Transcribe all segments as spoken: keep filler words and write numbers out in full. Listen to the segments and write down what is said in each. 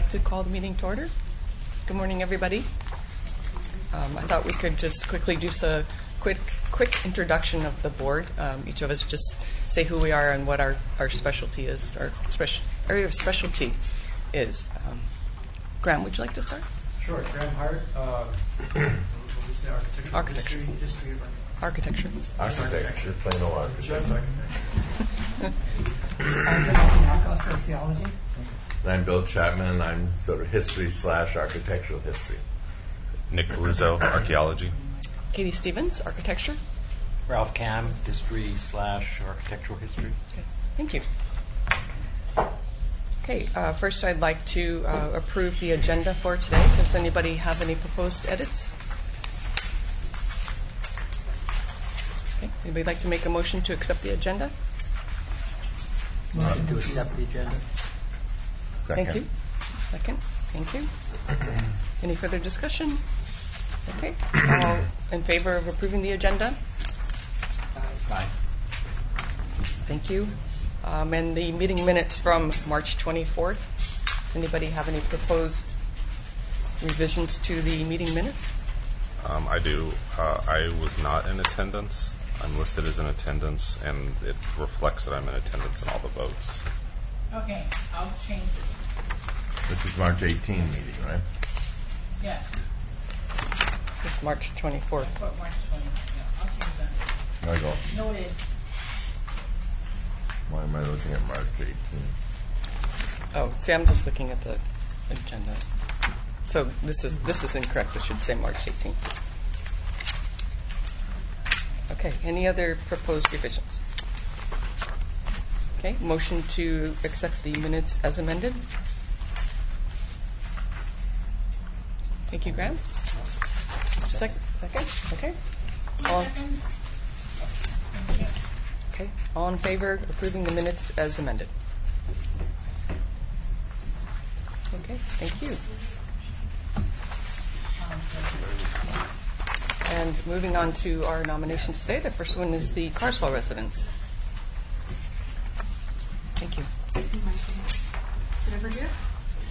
like to call the meeting to order. Good morning, everybody. Um, I thought we could just quickly do a quick quick introduction of the board. Um, each of us just say who we are and what our, our specialty is, our special area of specialty is. Um, Graham, would you like to start? Sure. Graham Hart. Uh, what we say, architecture. Architecture. History, history of architecture. Architecture. Plain old architecture. Just architecture. I'm sociology. And I'm Bill Chapman. I'm sort of history slash architectural history. Nick Rizzo, archaeology. Katie Stevens, architecture. Ralph Cam, history slash architectural history. Okay. Thank you. Okay, uh, first I'd like to uh, approve the agenda for today. Does anybody have any proposed edits? Okay, anybody like to make a motion to accept the agenda? Motion to accept the agenda. Second. Thank you. Second. Thank you. Any further discussion? Okay. All in favor of approving the agenda? Aye. Thank you. Um, and the meeting minutes from March twenty-fourth. Does anybody have any proposed revisions to the meeting minutes? Um, I do. Uh, I was not in attendance. I'm listed as in attendance, and it reflects that I'm in attendance in all the votes. Okay, I'll change it. This is March eighteenth meeting, right? Yes, This is March twenty-fourth. put March twentieth. Yeah, I'll change that. I go, Noted. why am I looking at March eighteenth? Oh, see, I'm just looking at the agenda. So this is this is incorrect. It should say March eighteenth. Okay. Any other proposed revisions? Okay. Motion to accept the minutes as amended. Thank you, Graham. Second. Second. Okay. All, Second. okay. All in favor of approving the minutes as amended? Okay. Thank you. And moving on to our nominations today, the first one is the Carswell residents. Thank you. I see my hand. Sit over here.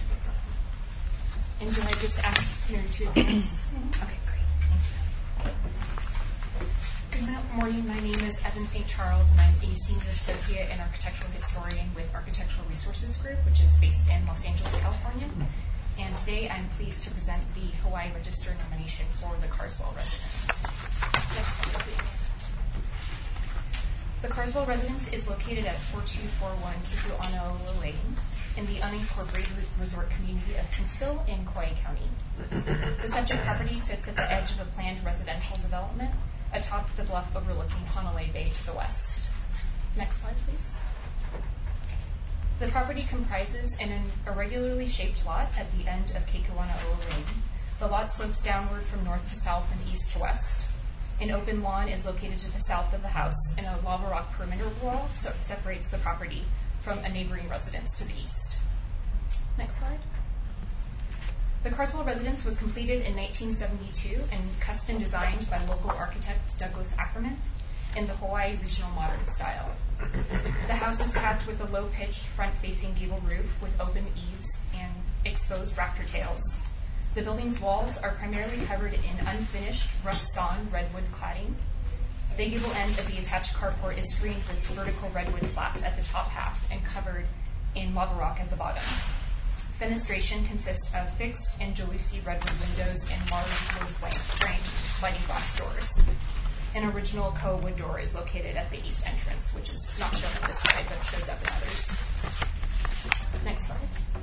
And do I just ask your two advance? Okay, great. Thank you. Good morning. My name is Evan Saint Charles, and I'm a senior associate and architectural historian with Architectural Resources Group, which is based in Los Angeles, California. And today I'm pleased to present the Hawaii Register nomination for the Carswell residence. Next slide, please. The Carswell residence is located at forty-two forty-one Kekuanaoa Lane in the unincorporated resort community of Princeville in Kauai County. The subject property sits at the edge of a planned residential development atop the bluff overlooking Hanalei Bay to the west. Next slide, please. The property comprises an irregularly shaped lot at the end of Kekuanaoa Lane. The lot slopes downward from north to south and east to west. An open lawn is located to the south of the house, and a lava rock perimeter wall so separates the property from a neighboring residence to the east. Next slide. The Carswell residence was completed in nineteen seventy-two and custom designed by local architect Douglas Ackerman in the Hawaii regional modern style. The house is capped with a low-pitched front-facing gable roof with open eaves and exposed rafter tails. The building's walls are primarily covered in unfinished, rough-sawn redwood cladding. The gable end of the attached carport is screened with vertical redwood slats at the top half and covered in lava rock at the bottom. Fenestration consists of fixed and Jalousie redwood windows and large wood-framed sliding glass doors. An original Koa wood door is located at the east entrance, which is not shown on this slide, but shows up in others. Next slide.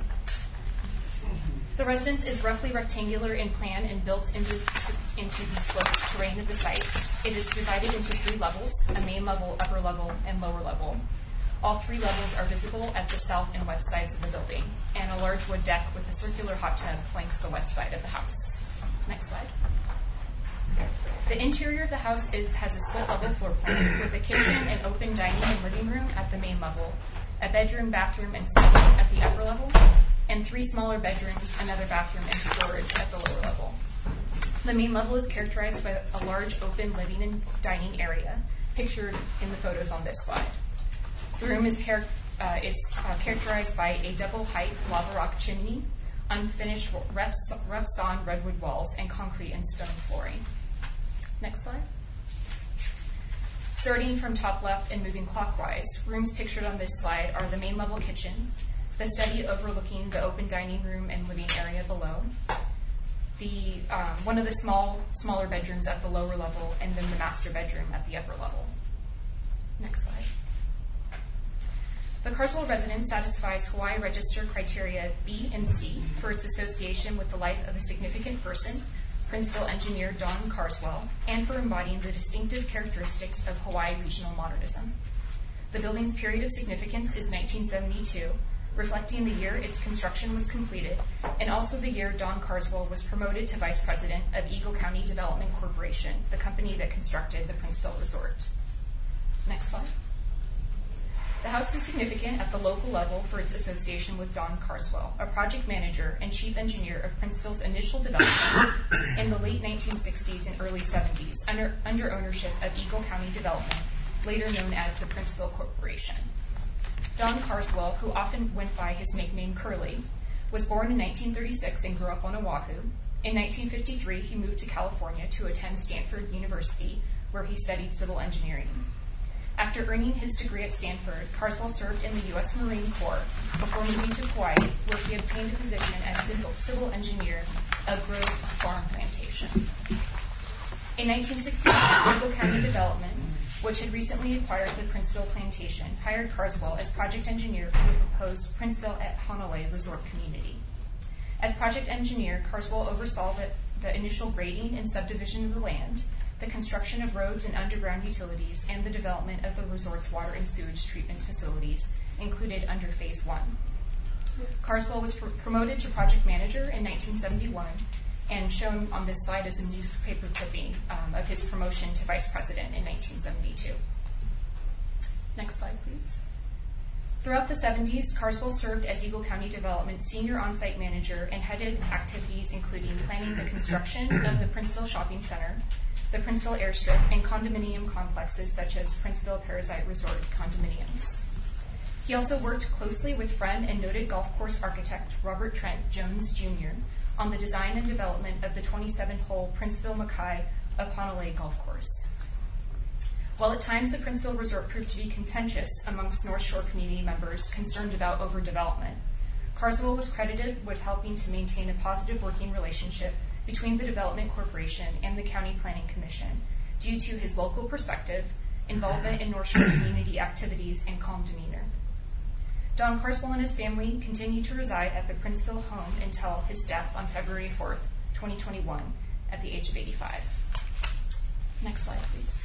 The residence is roughly rectangular in plan and built into, into the sloped terrain of the site. It is divided into three levels, a main level, upper level, and lower level. All three levels are visible at the south and west sides of the building, and a large wood deck with a circular hot tub flanks the west side of the house. Next slide. The interior of the house is, has a split-level floor plan with a kitchen and open dining and living room at the main level, a bedroom, bathroom, and study at the upper level, and three smaller bedrooms, another bathroom, and storage at the lower level. The main level is characterized by a large open living and dining area, pictured in the photos on this slide. The room is, char- uh, is uh, characterized by a double-height lava rock chimney, unfinished rough sawn redwood walls, and concrete and stone flooring. Next slide. Starting from top left and moving clockwise, rooms pictured on this slide are the main level kitchen, the study overlooking the open dining room and living area below, the um, one of the small smaller bedrooms at the lower level, and then the master bedroom at the upper level. Next slide. The Carswell residence satisfies Hawaii Register criteria B and C for its association with the life of a significant person, Princeville engineer Don Carswell, and for embodying the distinctive characteristics of Hawaii regional modernism. The building's period of significance is nineteen seventy-two, reflecting the year its construction was completed, and also the year Don Carswell was promoted to Vice President of Eagle County Development Corporation, the company that constructed the Princeville Resort. Next slide. The house is significant at the local level for its association with Don Carswell, a project manager and chief engineer of Princeville's initial development in the late nineteen sixties and early seventies under, under ownership of Eagle County Development, later known as the Princeville Corporation. Don Carswell, who often went by his nickname Curly, was born in nineteen thirty-six and grew up on Oahu. In nineteen fifty-three, he moved to California to attend Stanford University, where he studied civil engineering. After earning his degree at Stanford, Carswell served in the U S Marine Corps before moving to Hawaii, where he obtained a position as civil, civil engineer of Grove Farm Plantation. In nineteen sixty-nine, Eagle County Development, which had recently acquired the Princeville Plantation, hired Carswell as project engineer for the proposed Princeville at Honolulu Resort Community. As project engineer, Carswell oversaw the, the initial grading and subdivision of the land, the construction of roads and underground utilities, and the development of the resort's water and sewage treatment facilities, included under Phase one. Carswell was pr- promoted to project manager in nineteen seventy-one, and shown on this slide is a newspaper clipping um, of his promotion to vice president in nineteen seventy-two. Next slide, please. Throughout the seventies, Carswell served as Eagle County Development's senior on-site manager and headed activities including planning the construction of the Princeville Shopping Center, the Princeville Airstrip, and condominium complexes such as Princeville Parasite Resort condominiums. He also worked closely with friend and noted golf course architect Robert Trent Jones Junior on the design and development of the twenty-seven hole Princeville Mackay of Honolulu Golf Course. While at times the Princeville Resort proved to be contentious amongst North Shore community members concerned about overdevelopment, Carswell was credited with helping to maintain a positive working relationship between the Development Corporation and the County Planning Commission due to his local perspective, involvement in North Shore community activities, and calm demeanor. Don Carswell and his family continued to reside at the Princeville home until his death on February fourth, twenty twenty-one, at the age of eighty-five. Next slide, please.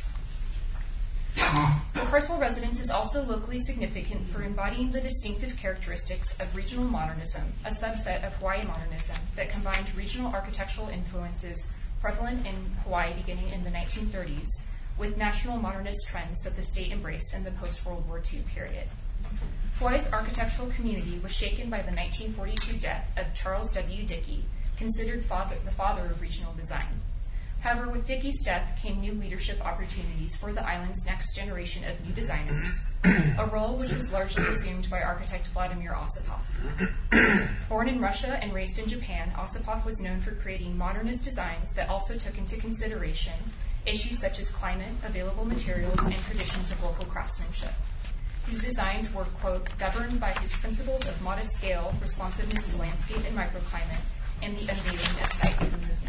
The Carswell residence is also locally significant for embodying the distinctive characteristics of regional modernism, a subset of Hawaii modernism that combined regional architectural influences prevalent in Hawaii beginning in the nineteen thirties with national modernist trends that the state embraced in the post-World War Two period. Hawaii's architectural community was shaken by the nineteen forty-two death of Charles W. Dickey, considered father, the father of regional design. However, with Dickey's death came new leadership opportunities for the island's next generation of new designers, a role which was largely assumed by architect Vladimir Ossipoff. Born in Russia and raised in Japan, Ossipoff was known for creating modernist designs that also took into consideration issues such as climate, available materials, and traditions of local craftsmanship. His designs were, quote, governed by his principles of modest scale, responsiveness to landscape and microclimate, and the unveiling of site urban movement.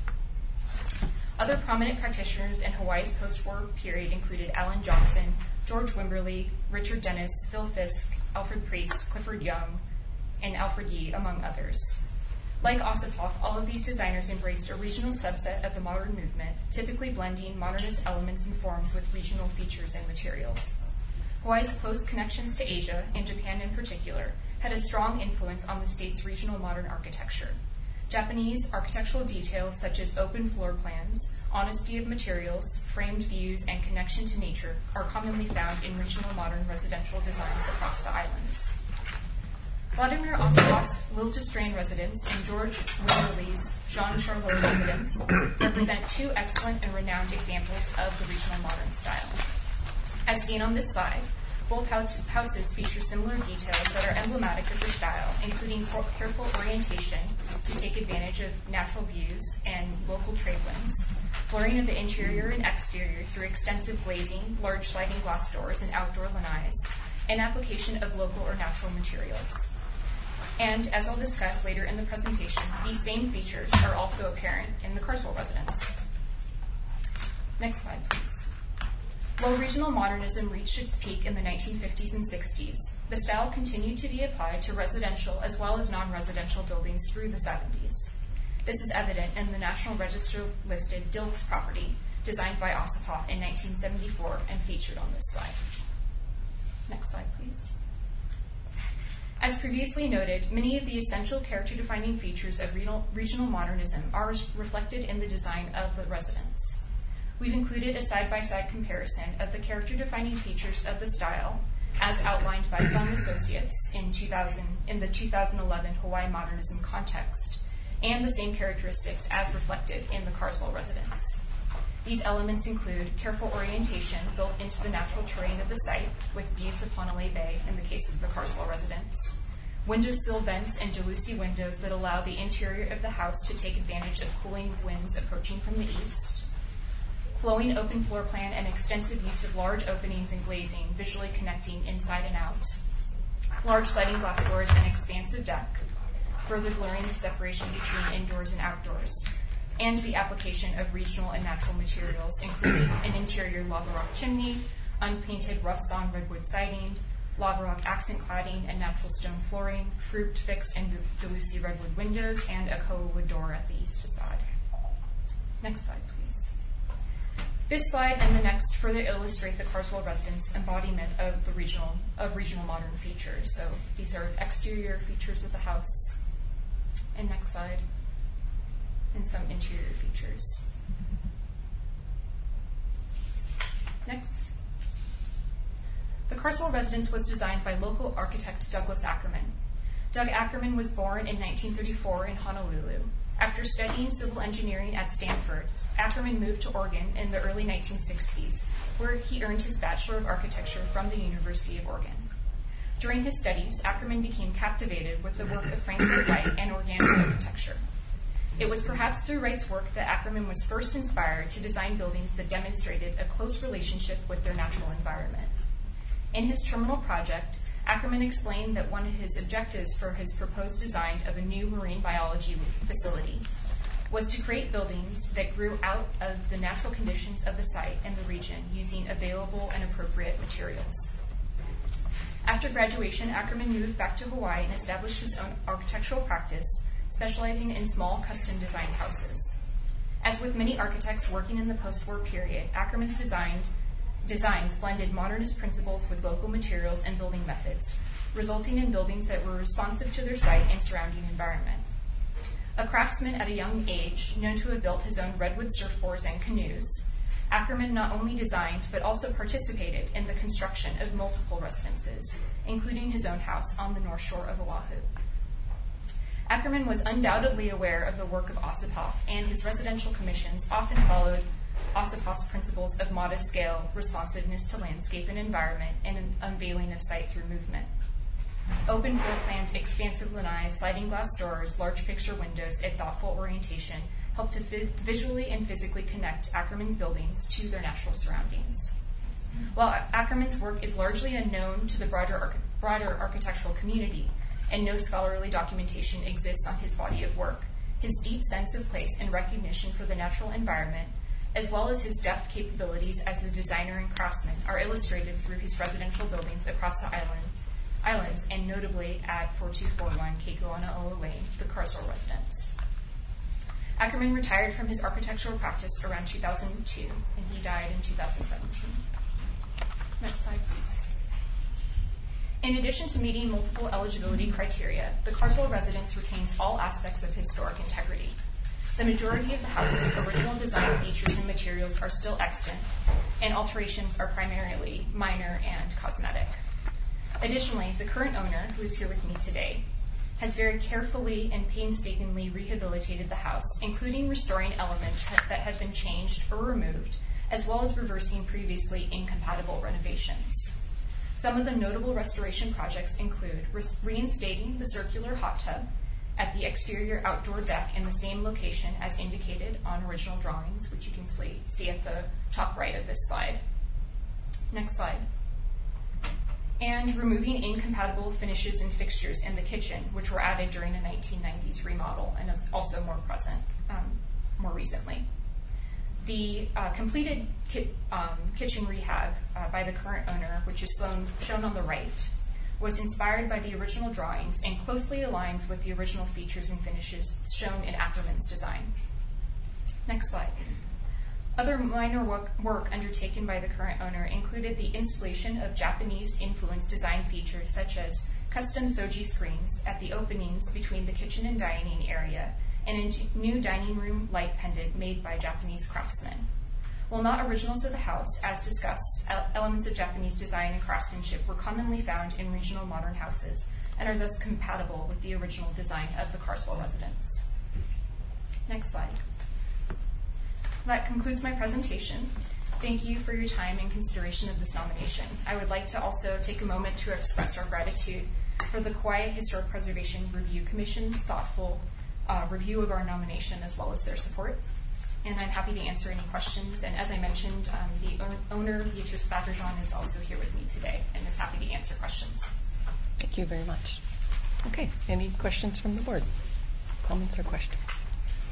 Other prominent practitioners in Hawaii's post-war period included Alan Johnson, George Wimberly, Richard Dennis, Phil Fisk, Alfred Priest, Clifford Young, and Alfred Yee, among others. Like Ossipoff, all of these designers embraced a regional subset of the modern movement, typically blending modernist elements and forms with regional features and materials. Hawaii's close connections to Asia, and Japan in particular, had a strong influence on the state's regional modern architecture. Japanese architectural details such as open floor plans, honesty of materials, framed views, and connection to nature are commonly found in regional modern residential designs across the islands. Vladimir Ossipoff's Liljestrand residence and George Wimberly's Jean Charlot residence represent two excellent and renowned examples of the regional modern style. As seen on this slide, Both house- houses feature similar details that are emblematic of the style, including careful orientation to take advantage of natural views and local trade winds, blurring of the interior and exterior through extensive glazing, large sliding glass doors, and outdoor lanais, and application of local or natural materials. And, as I'll discuss later in the presentation, these same features are also apparent in the Carswell residence. Next slide, please. While regional modernism reached its peak in the nineteen fifties and sixties, the style continued to be applied to residential as well as non-residential buildings through the seventies. This is evident in the National Register listed Dilks property, designed by Osipov in nineteen seventy-four and featured on this slide. Next slide, please. As previously noted, many of the essential character-defining features of regional, regional modernism are reflected in the design of the residence. We've included a side-by-side comparison of the character-defining features of the style, as outlined by Fung Associates in, two thousand, in the two thousand eleven Hawaii Modernism context, and the same characteristics as reflected in the Carswell residence. These elements include careful orientation built into the natural terrain of the site, with views of Honolulu Bay in the case of the Carswell residence, windowsill vents and jalousie windows that allow the interior of the house to take advantage of cooling winds approaching from the east, flowing open floor plan and extensive use of large openings and glazing, visually connecting inside and out, large sliding glass doors and expansive deck, further blurring the separation between indoors and outdoors, and the application of regional and natural materials, including an interior lava rock chimney, unpainted rough sawn redwood siding, lava rock accent cladding and natural stone flooring, grouped fixed and jalousie redwood windows, and a koa wood door at the east facade. Next slide, please. This slide and the next further illustrate the Carswell residence embodiment of the regional of regional modern features. So these are exterior features of the house. And next slide. And some interior features. Next. The Carswell residence was designed by local architect Douglas Ackerman. Doug Ackerman was born in nineteen thirty-four in Honolulu. After studying civil engineering at Stanford, Ackerman moved to Oregon in the early nineteen sixties, where he earned his Bachelor of Architecture from the University of Oregon. During his studies, Ackerman became captivated with the work of Frank Lloyd Wright and organic architecture. It was perhaps through Wright's work that Ackerman was first inspired to design buildings that demonstrated a close relationship with their natural environment. In his terminal project, Ackerman explained that one of his objectives for his proposed design of a new marine biology facility was to create buildings that grew out of the natural conditions of the site and the region using available and appropriate materials. After graduation, Ackerman moved back to Hawaii and established his own architectural practice, specializing in small custom-designed houses. As with many architects working in the post-war period, Ackerman's designed designs blended modernist principles with local materials and building methods, resulting in buildings that were responsive to their site and surrounding environment. A craftsman at a young age, known to have built his own redwood surfboards and canoes, Ackerman not only designed but also participated in the construction of multiple residences, including his own house on the north shore of Oahu. Ackerman was undoubtedly aware of the work of Osipov, and his residential commissions often followed Osipov's principles of modest scale, responsiveness to landscape and environment, and an unveiling of site through movement. Open floor plans, expansive lanais, sliding glass doors, large picture windows, and thoughtful orientation help to vi- visually and physically connect Ackerman's buildings to their natural surroundings. While Ackerman's work is largely unknown to the broader, arch- broader architectural community, and no scholarly documentation exists on his body of work, his deep sense of place and recognition for the natural environment, as well as his deft capabilities as a designer and craftsman, are illustrated through his residential buildings across the island, islands, and notably at forty-two forty-one Keikoana'ola Lane, the Carswell residence. Ackerman retired from his architectural practice around two thousand two, and he died in two thousand seventeen. Next slide, please. In addition to meeting multiple eligibility criteria, the Carswell residence retains all aspects of historic integrity. The majority of the house's original design features and materials are still extant, and alterations are primarily minor and cosmetic. Additionally, the current owner, who is here with me today, has very carefully and painstakingly rehabilitated the house, including restoring elements that had been changed or removed, as well as reversing previously incompatible renovations. Some of the notable restoration projects include res- reinstating the circular hot tub at the exterior outdoor deck in the same location as indicated on original drawings, which you can see at the top right of this slide. Next slide. And removing incompatible finishes and fixtures in the kitchen, which were added during a nineteen nineties remodel and is also more present um, more recently. The uh, completed ki- um, kitchen rehab uh, by the current owner, which is shown, shown on the right, was inspired by the original drawings and closely aligns with the original features and finishes shown in Ackerman's design. Next slide. Other minor work, work undertaken by the current owner included the installation of Japanese-influenced design features such as custom soji screens at the openings between the kitchen and dining area and a new dining room light pendant made by Japanese craftsmen. While not original to the house, as discussed, elements of Japanese design and craftsmanship were commonly found in regional modern houses and are thus compatible with the original design of the Carswell residence. Next slide. That concludes my presentation. Thank you for your time and consideration of this nomination. I would like to also take a moment to express our gratitude for the Kauai Historic Preservation Review Commission's thoughtful uh, review of our nomination as well as their support. And I'm happy to answer any questions. And as I mentioned, um, the owner, Beatrice Batrajan, is also here with me today and is happy to answer questions. Thank you very much. Okay, any questions from the board? Comments or questions?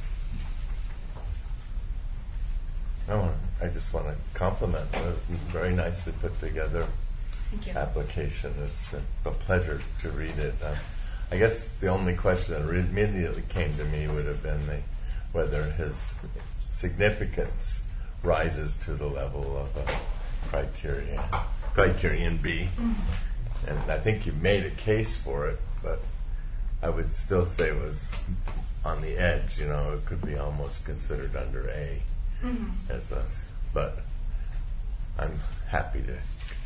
I, want, I just want to compliment a very nicely put together Thank you. application. It's a, a pleasure to read it. Uh, I guess the only question that immediately came to me would have been the, whether his significance rises to the level of a criterion, criterion B. Mm-hmm. And I think you made a case for it, but I would still say it was on the edge. You know, it could be almost considered under A. Mm-hmm. As a, but I'm happy to,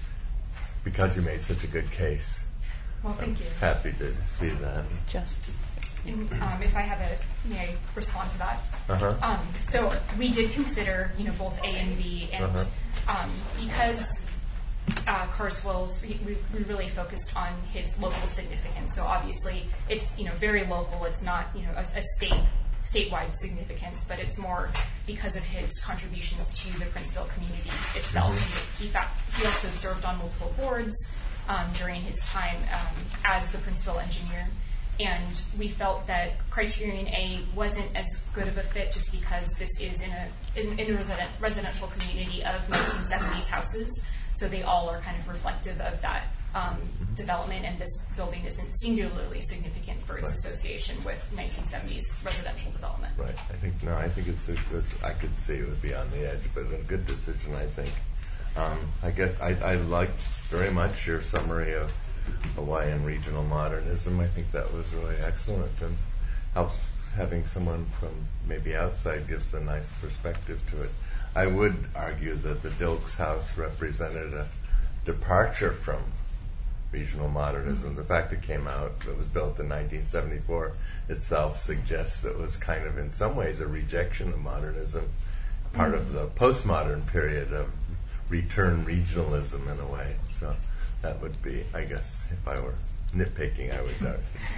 because you made such a good case. Well, thank I'm you. Happy to see that. Just And, um, if I have a, may I respond to that? Uh-huh. Um, so we did consider, you know, both A and B, and Uh-huh. um, because uh, Carswell's, we, we, we really focused on his local significance. So obviously, it's you know very local. It's not you know a, a state statewide significance, but it's more because of his contributions to the Princeville community itself. Mm-hmm. He, fact, he also served on multiple boards um, during his time um, as the Princeville engineer. And we felt that Criterion A wasn't as good of a fit just because this is in a in, in a resident, residential community of nineteen seventies houses, so they all are kind of reflective of that um, development, and this building isn't singularly significant for its Right. association with nineteen seventies residential development. Right. I think no. I think it's, a, it's. I could see it would be on the edge, but a good decision. I think. Um, I guess I, I liked very much your summary of Hawaiian regional modernism. I think that was really excellent, and helps having someone from maybe outside gives a nice perspective to it. I would argue that the Dilks House represented a departure from regional modernism. The fact it came out, it was built in nineteen seventy-four, itself suggests it was kind of in some ways a rejection of modernism, part of the postmodern period of return regionalism in a way. So that would be, I guess, if I were nitpicking, I would, uh,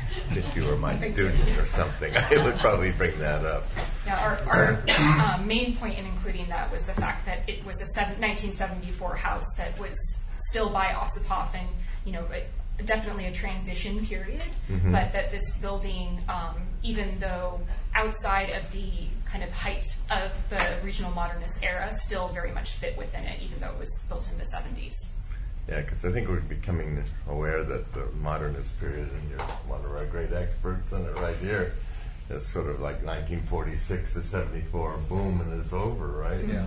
if you were my student or something, I would probably bring that up. Yeah, our, our um, main point in including that was the fact that it was a seven, nineteen seventy-four house that was still by Ossipoff, and you know, it, definitely a transition period, mm-hmm. but that this building, um, even though outside of the kind of height of the regional modernist era, still very much fit within it, even though it was built in the seventies. Yeah, because I think we're becoming aware that the modernist period, and you're one of our great experts in it right here, is sort of like nineteen forty-six to seventy-four, boom, and it's over, right? Yeah.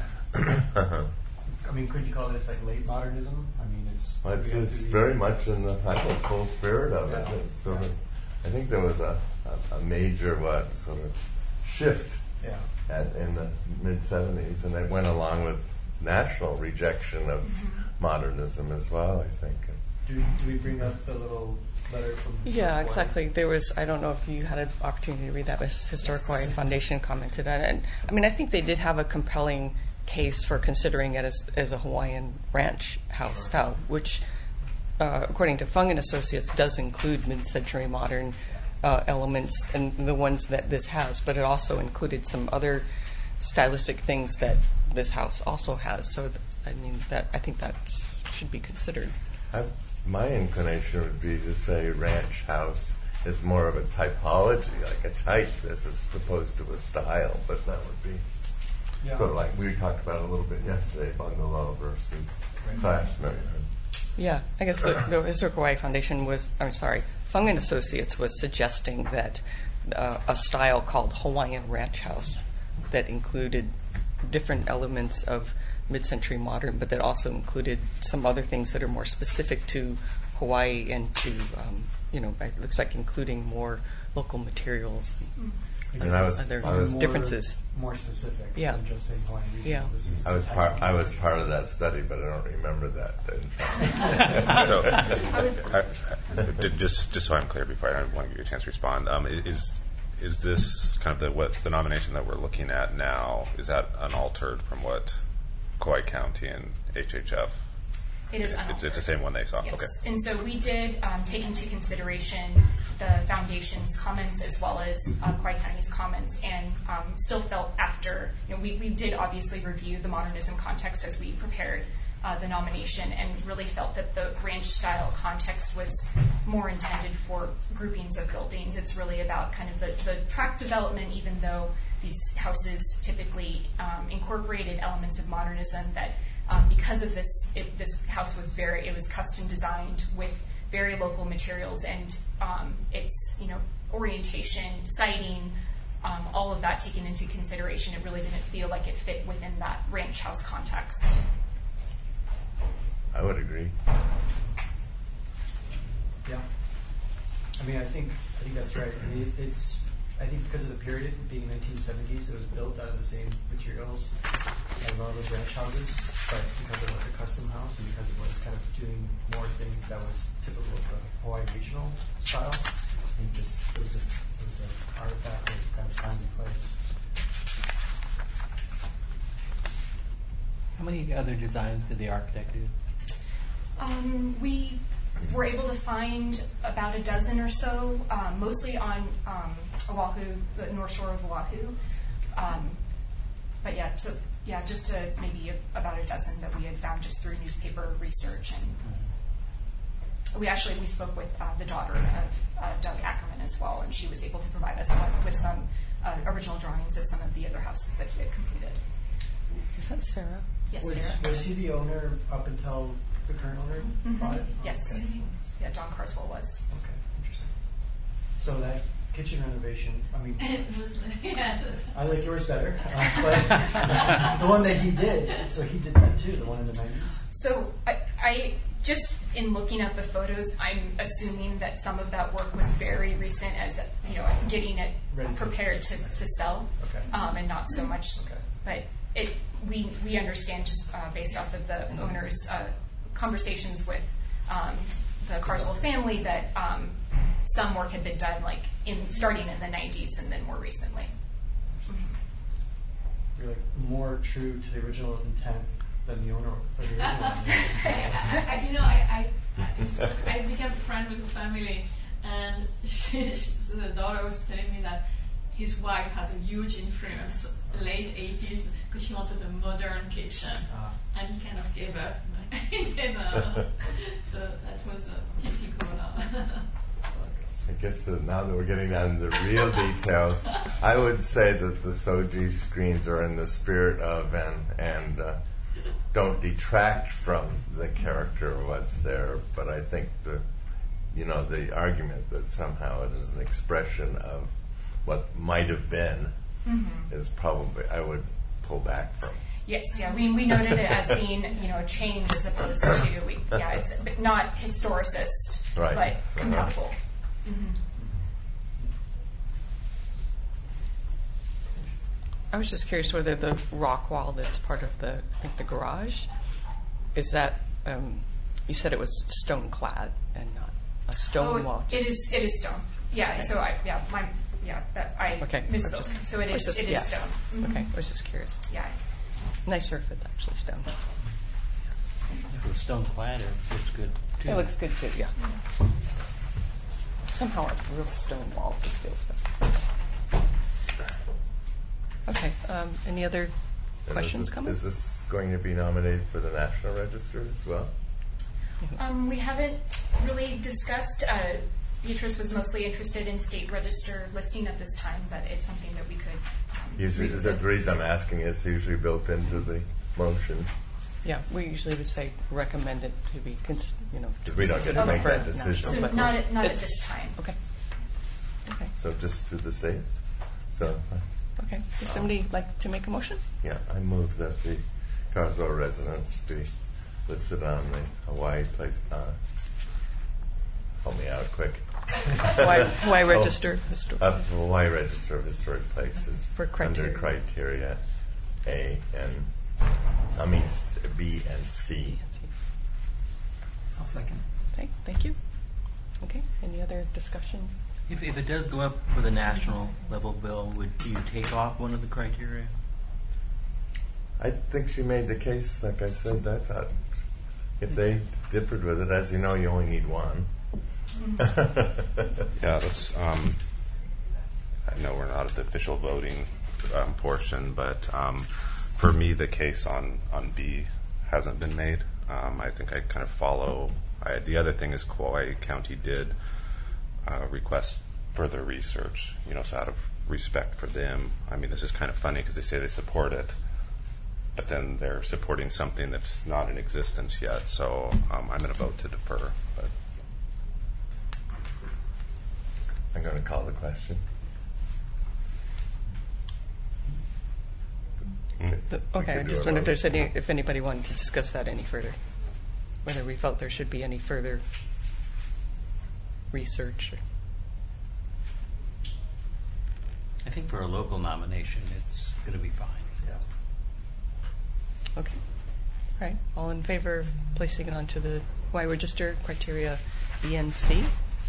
uh-huh. I mean, could you call this like late modernism? I mean, it's... Well, it's, it's very much in the, I think, full spirit of it. Yeah. It's sort of, I think there was a, a, a major, what, sort of shift Yeah. at, in the mid-seventies, and it went along with national rejection of mm-hmm. modernism as well, I think. Do we, do we bring up the little letter from... Yeah, exactly. There was, I don't know if you had an opportunity to read that, but Historic Hawaii Foundation commented on it. And, I mean, I think they did have a compelling case for considering it as, as a Hawaiian ranch house style, which uh, according to Fung and Associates, does include mid-century modern uh, elements and the ones that this has, but it also included some other stylistic things that this house also has. So, th- I mean, that I think that should be considered. I, my inclination would be to say ranch house is more of a typology, like a type, as opposed to a style, but that would be Yeah. sort of like we talked about a little bit yesterday, bungalow versus class neighborhood. Yeah, I guess the, the Historic Hawaii Foundation was, I'm sorry, Fung and Associates was suggesting that uh, a style called Hawaiian Ranch House that included different elements of mid-century modern, but that also included some other things that are more specific to Hawaii and to, um, you know, it looks like including more local materials. And I was, Other I was, differences. More specific Yeah. than just saying Hawaiian regional. Yeah. This is I was the part. type I of was region. part of that study, but I don't remember that. In fact. So, I, I, did- just just so I'm clear, before I want to give you a chance to respond, um, i- is is this kind of the what the nomination that we're looking at now? Is that unaltered from what Kauai County and H H F? It is It's, unaltered. it's the same one they saw. Yes, Okay. and so we did um, take into consideration the foundation's comments as well as uh, Kauai County's comments, and um, still felt after, you know, we, we did obviously review the modernism context as we prepared uh, the nomination, and really felt that the ranch style context was more intended for groupings of buildings. It's really about kind of the, the tract development, even though these houses typically um, incorporated elements of modernism, that Um, because of this, it, this house was very, it was custom designed with very local materials, and um, its, you know, orientation, siting, um, all of that taken into consideration. It really didn't feel like it fit within that ranch house context. I would agree. Yeah. I mean, I think I think that's right. I mean, it, it's I think because of the period being nineteen seventies, it was built out of the same materials as a lot of those ranch houses, but because it was a custom house and because it was kind of doing more things that was typical of the Hawaii regional style, I think just it was a it was an artifact of kind of time and place. How many other designs did the architect do? Um, we were able to find about a dozen or so, um, mostly on um, Oahu, the North Shore of Oahu. Um, but yeah, so yeah, just a, maybe a, about a dozen that we had found just through newspaper research, and we actually we spoke with uh, the daughter of uh, Doug Ackerman as well, and she was able to provide us with, with some uh, original drawings of some of the other houses that he had completed. Is that Sarah? Yes, Was, Sarah. was he the owner up until the current owner Mhm. bought it? Yes. Okay. Yeah, John Carswell was. Okay, interesting. So that kitchen renovation, I mean, I like yours better, uh, but the one that he did, so he did that too, the one in the nineties? So I, I just in looking at the photos, I'm assuming that some of that work was very recent, as you know, getting it Ready to- prepared to, to sell, Okay. um, and not so much. Okay. But it we we understand just uh, based off of the owner's uh, conversations with um, the Carswell family that um, some work had been done, like in starting in the nineties and then more recently. You're like more true to the original intent than the owner or the original owner. I, you know, I, I, I became friend with the family, and she, she, the daughter was telling me that his wife has a huge influence, late eighties, because she wanted a modern kitchen, Ah. and he kind of gave up. and, uh, so that was a typical. Uh, I guess uh, now that we're getting down to the real details, I would say that the Soji screens are in the spirit of and and uh, don't detract from the character of what's there. But I think the you know the argument that somehow it is an expression of what might have been Mm-hmm. is probably I would pull back from. Yes, yeah, we, we noted it as being, you know, a change as opposed to, we, yeah, it's not historicist, Right. but compatible. Mm-hmm. I was just curious whether the rock wall that's part of the, I think the garage, is that, um, you said it was stone clad and not a stone Oh, wall. it just- is, it is stone. Yeah, Okay. so I, yeah, my, yeah, that, I Okay. misspoke. Just- So it I was is, just- it is yeah. stone. Mhm. Okay, I was just curious. Yeah. Nicer if it's actually stone. Yeah. The stone clad, it looks good too. It looks good too, yeah. Somehow a real stone wall just feels better. Okay, um, any other And questions, is this, comments? Is this going to be nominated for the National Register as well? Um, we haven't really discussed. Uh, Beatrice was mostly interested in state register listing at this time, but it's something that we could. Um, Usually, revisit. the reason I'm asking is usually built into the motion. Yeah, we usually would say recommend it to be, cons- you know, to We don't get to consider make for that national, decision. So but not at, not at it's- this time. Okay. Okay. So just to the state. So, Okay. Does somebody like to make a motion? yeah, I move that the Carswell residents be listed on the Hawaii place. Uh, help me out quick. Why, why register? Histor- Up to the Hawaii Register of Historic Places. For criteria. Under criteria A and, I mean, s- B and C. I'll second. Okay, thank you. Okay, any other discussion? If, if it does go up for the national level bill, would you take off one of the criteria? I think she made the case, like I said, I thought if they differed with it, as you know, you only need one. Yeah, that's. Um, I know we're not at the official voting um, portion, but um, for me, the case on, on B hasn't been made. Um, I think I kind of follow. I, the other thing is Kauai County did uh, request further research. You know, so out of respect for them, I mean, this is kind of funny because they say they support it, but then they're supporting something that's not in existence yet. So um, I'm going to vote to defer. But I'm going to call the question. The- We Okay, I could do just a wonder if vote. there's any, if anybody wanted to discuss that any further, whether we felt there should be any further research. I think for a local nomination, it's going to be fine. Okay. All right. All in favor of placing it onto the Hawaii Register criteria B and C?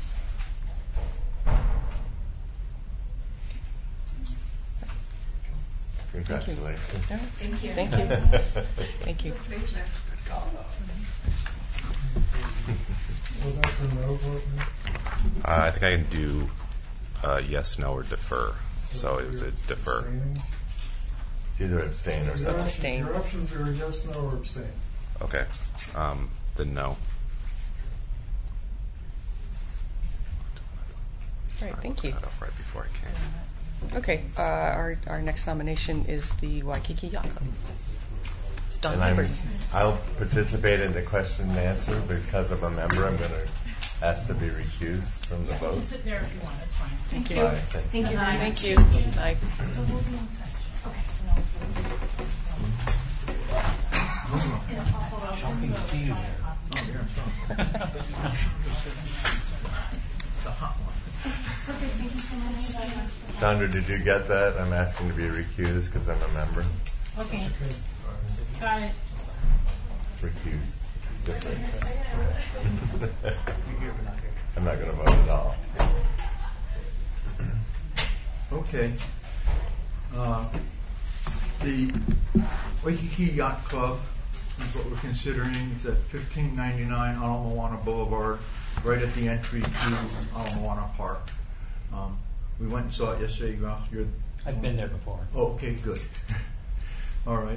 Congratulations. All right. Thank you. Thank you. Thank you. Well, that's a no vote. Uh, I think I can do uh, yes, no, or defer. So it was a defer. Abstaining. It's either abstain or Your no. options- Abstain. Your options are yes, no, or abstain. Okay. Um, then no. All right. Thank you. That off right before I came. Okay. Uh, our our next nomination is the Waikiki Yacht Club. It's Don And I'm, Hibbert. I'll participate in the question and answer because I'm a member. I'm going to ask to be recused from the You vote. can sit there if you want, it's fine. Thank you. Bye. Thank you. Thank you. Thank you. Bye. So we'll be in touch. Shocking to see you there. Sandra, did you get that? I'm asking to be recused because I'm a member. Okay. Got it. Recused. Different. I'm not going to vote at all. Okay. Uh, The Waikiki Yacht Club is what we're considering. It's at fifteen ninety-nine Ala Moana Boulevard, right at the entry to Ala Moana Park. Um, we went and saw it yesterday. Ralph, you're I've been there before. Oh, okay, good. All right.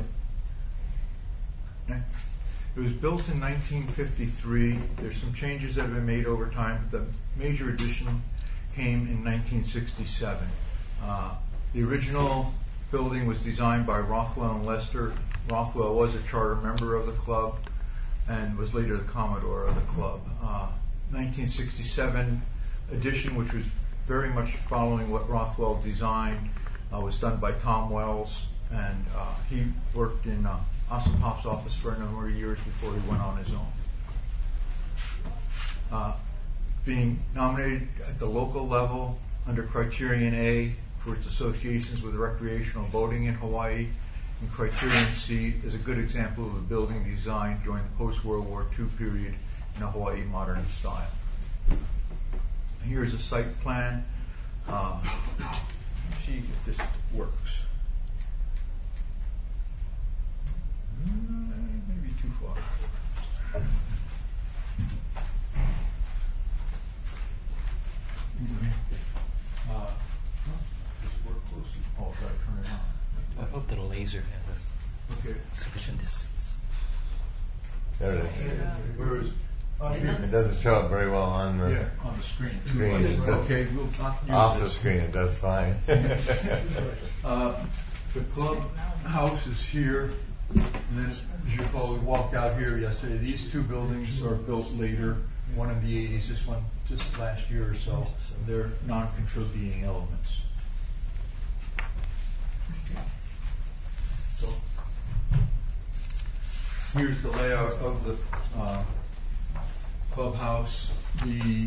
It was built in nineteen fifty-three. There's some changes that have been made over time. The major addition came in nineteen sixty-seven. Uh, the original building was designed by Rothwell and Lester. Rothwell was a charter member of the club and was later the Commodore of the club. Uh, nineteen sixty-seven addition, which was very much following what Rothwell designed, uh, was done by Tom Wells, and uh, he worked in uh, Ossipoff's office for a number of years before he went on his own. Uh, being nominated at the local level under Criterion A for its associations with recreational boating in Hawaii, and Criterion C is a good example of a building designed during the post-World War Two period in a Hawaii modern style. Here's a site plan. Uh, let's see if this works. Uh, maybe too far. laser have Okay. a sufficient distance. There it is. Where is? up here. It doesn't show up very well on the Yeah, on the screen. Screen, it does- Okay, we'll not use off the this. screen. It does fine. Uh, the clubhouse is here, and then, as you recall, we walked out here yesterday. These two buildings are built later, one in the eighties, this one just last year or so. They're non-contributing elements. So, here's the layout of the uh, clubhouse. The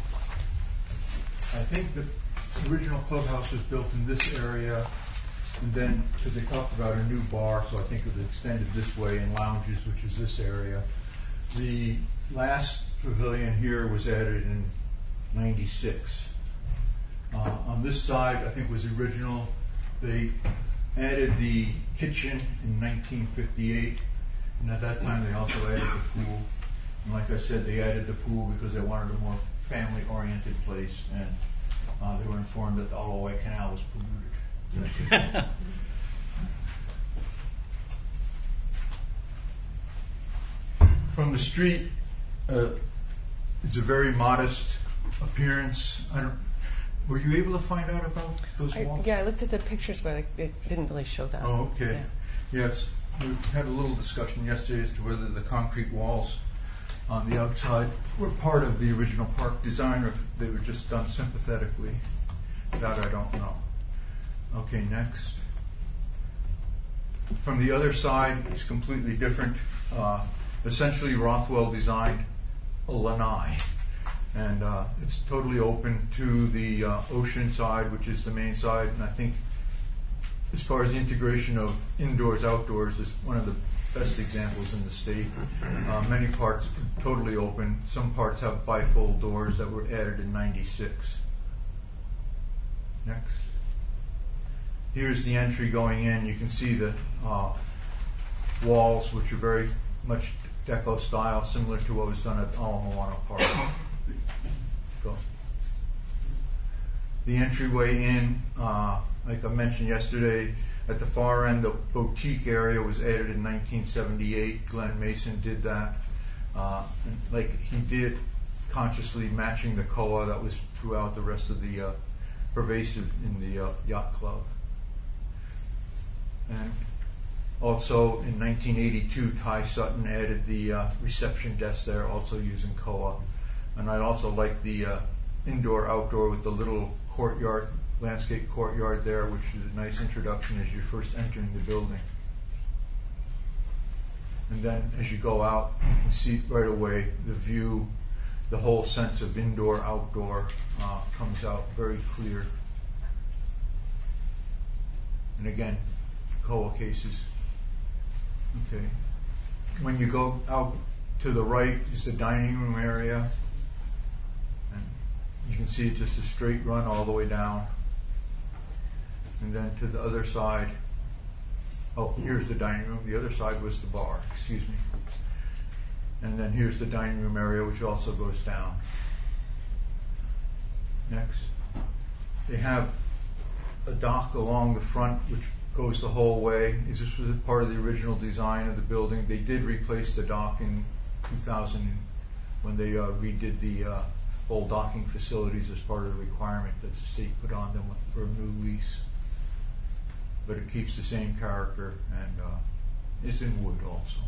I think the original clubhouse was built in this area, and then, because they talked about a new bar, so I think it was extended this way, and lounges, which is this area. The last pavilion here was added in ninety-six. Uh, on this side, I think was original. They added the kitchen in nineteen fifty-eight, and at that time they also added the pool. And like I said, they added the pool because they wanted a more family-oriented place, and uh, they were informed that the Ottaway Canal was polluted. From the street, uh, it's a very modest appearance. I don't. Were you able to find out about those I, walls? yeah, I looked at the pictures, but it, it didn't really show that. Oh, okay. Yeah. Yes, we had a little discussion yesterday as to whether the concrete walls on the outside were part of the original park design, or if they were just done sympathetically. That I don't know. Okay, next. From the other side, it's completely different. Uh, essentially, Rothwell designed a lanai, and uh, it's totally open to the uh, ocean side, which is the main side. And I think, as far as the integration of indoors outdoors, is one of the best examples in the state. Uh, many parts totally open. Some parts have bifold doors that were added in ninety-six. Next. Here's the entry going in. You can see the uh, walls, which are very much Deco style, similar to what was done at Ala Moana Park. So, the entryway in, uh, like I mentioned yesterday, at the far end, the boutique area was added in nineteen seventy-eight. Glenn Mason did that. Uh, and like he did, consciously matching the C O A that was throughout the rest of the uh, pervasive in the uh, yacht club. And also in nineteen eighty-two, Ty Sutton added the uh, reception desk there, also using C O A. And I also like the uh, indoor-outdoor with the little courtyard, landscape courtyard there, which is a nice introduction as you're first entering the building. And then as you go out, you can see right away the view, the whole sense of indoor-outdoor uh, comes out very clear. And again, C O A cases. Okay. When you go out to the right is the dining room area. And you can see just a straight run all the way down. And then to the other side, oh, here's the dining room. The other side was the bar, excuse me. And then here's the dining room area, which also goes down. Next. They have a dock along the front, which goes the whole way. This was part of the original design of the building. They did replace the dock in two thousand when they uh, redid the uh, old docking facilities as part of the requirement that the state put on them for a new lease. But it keeps the same character, and uh, it's in wood also.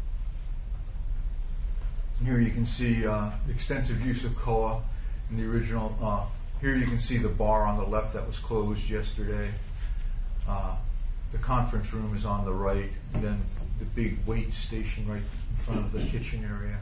Here you can see uh, extensive use of C O A in the original. Uh, here you can see the bar on the left that was closed yesterday. Uh, the conference room is on the right, and then the big wait station right in front of the kitchen area.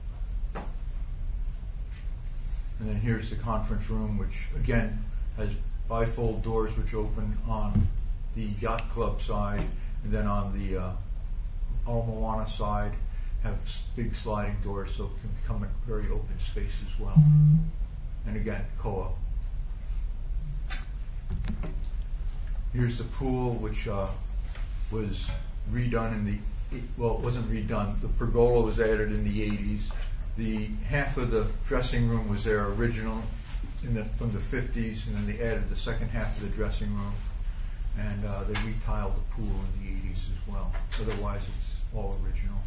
And then here's the conference room, which again has bifold doors which open on the yacht club side, and then on the uh, Ala Moana side have big sliding doors, so it can become a very open space as well. And again, C O A. Here's the pool, which uh, was redone in the, well, it wasn't redone. The pergola was added in the eighties. The half of the dressing room was there original in the, from the fifties, and then they added the second half of the dressing room. and uh, they retiled the pool in the eighties as well. Otherwise, it's all original.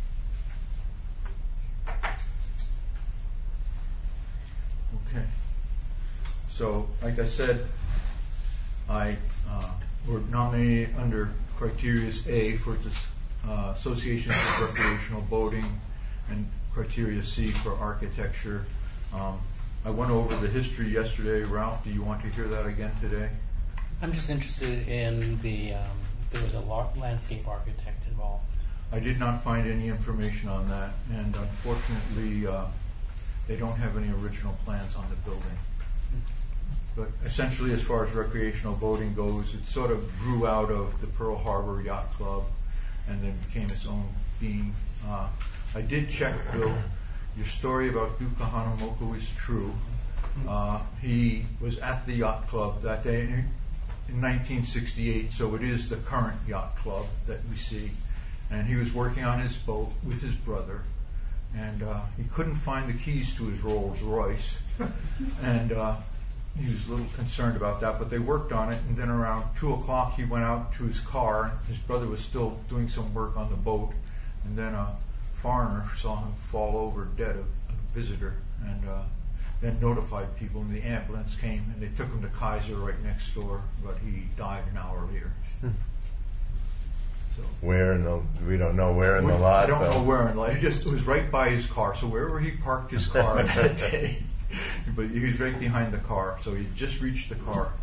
Okay. So, like I said, I uh, were nominated under criteria A for this uh, Association for Recreational Boating, and criteria C for architecture. Um, I went over the history yesterday. Ralph, do you want to hear that again today? I'm just interested in the, um, there was a lar- landscape architect involved. I did not find any information on that, and unfortunately, uh, they don't have any original plans on the building. But essentially, as far as recreational boating goes, it sort of grew out of the Pearl Harbor Yacht Club and then became its own being. Uh, I did check, Bill, your story about Duke Kahanamoku is true. Uh, he was at the yacht club that day in, in nineteen sixty-eight, so it is the current yacht club that we see. And he was working on his boat with his brother, and uh, he couldn't find the keys to his Rolls Royce, and uh, he was a little concerned about that, but they worked on it, and then around two o'clock he went out to his car. His brother was still doing some work on the boat, and then a foreigner saw him fall over dead, a, a visitor, and uh, then notified people, and the ambulance came, and they took him to Kaiser right next door, but he died an hour later. Hmm. So, Where in the, we don't know where in we, the lot. I don't though. know where in the lot. It just, it was right by his car, so wherever he parked his car that day, but he was right behind the car, so he just reached the car.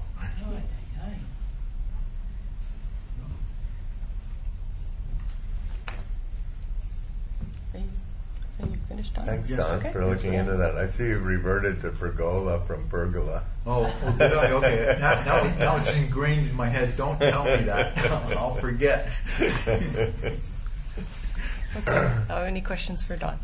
Are you, are you finished, Don? Thanks, Yes. Don, Okay. for looking Yeah. into that. I see you reverted to pergola from pergola. Oh, oh did I? Okay. Now, now, now it's ingrained in my head. Don't tell me that. I'll forget. Okay. Uh, any questions for Don?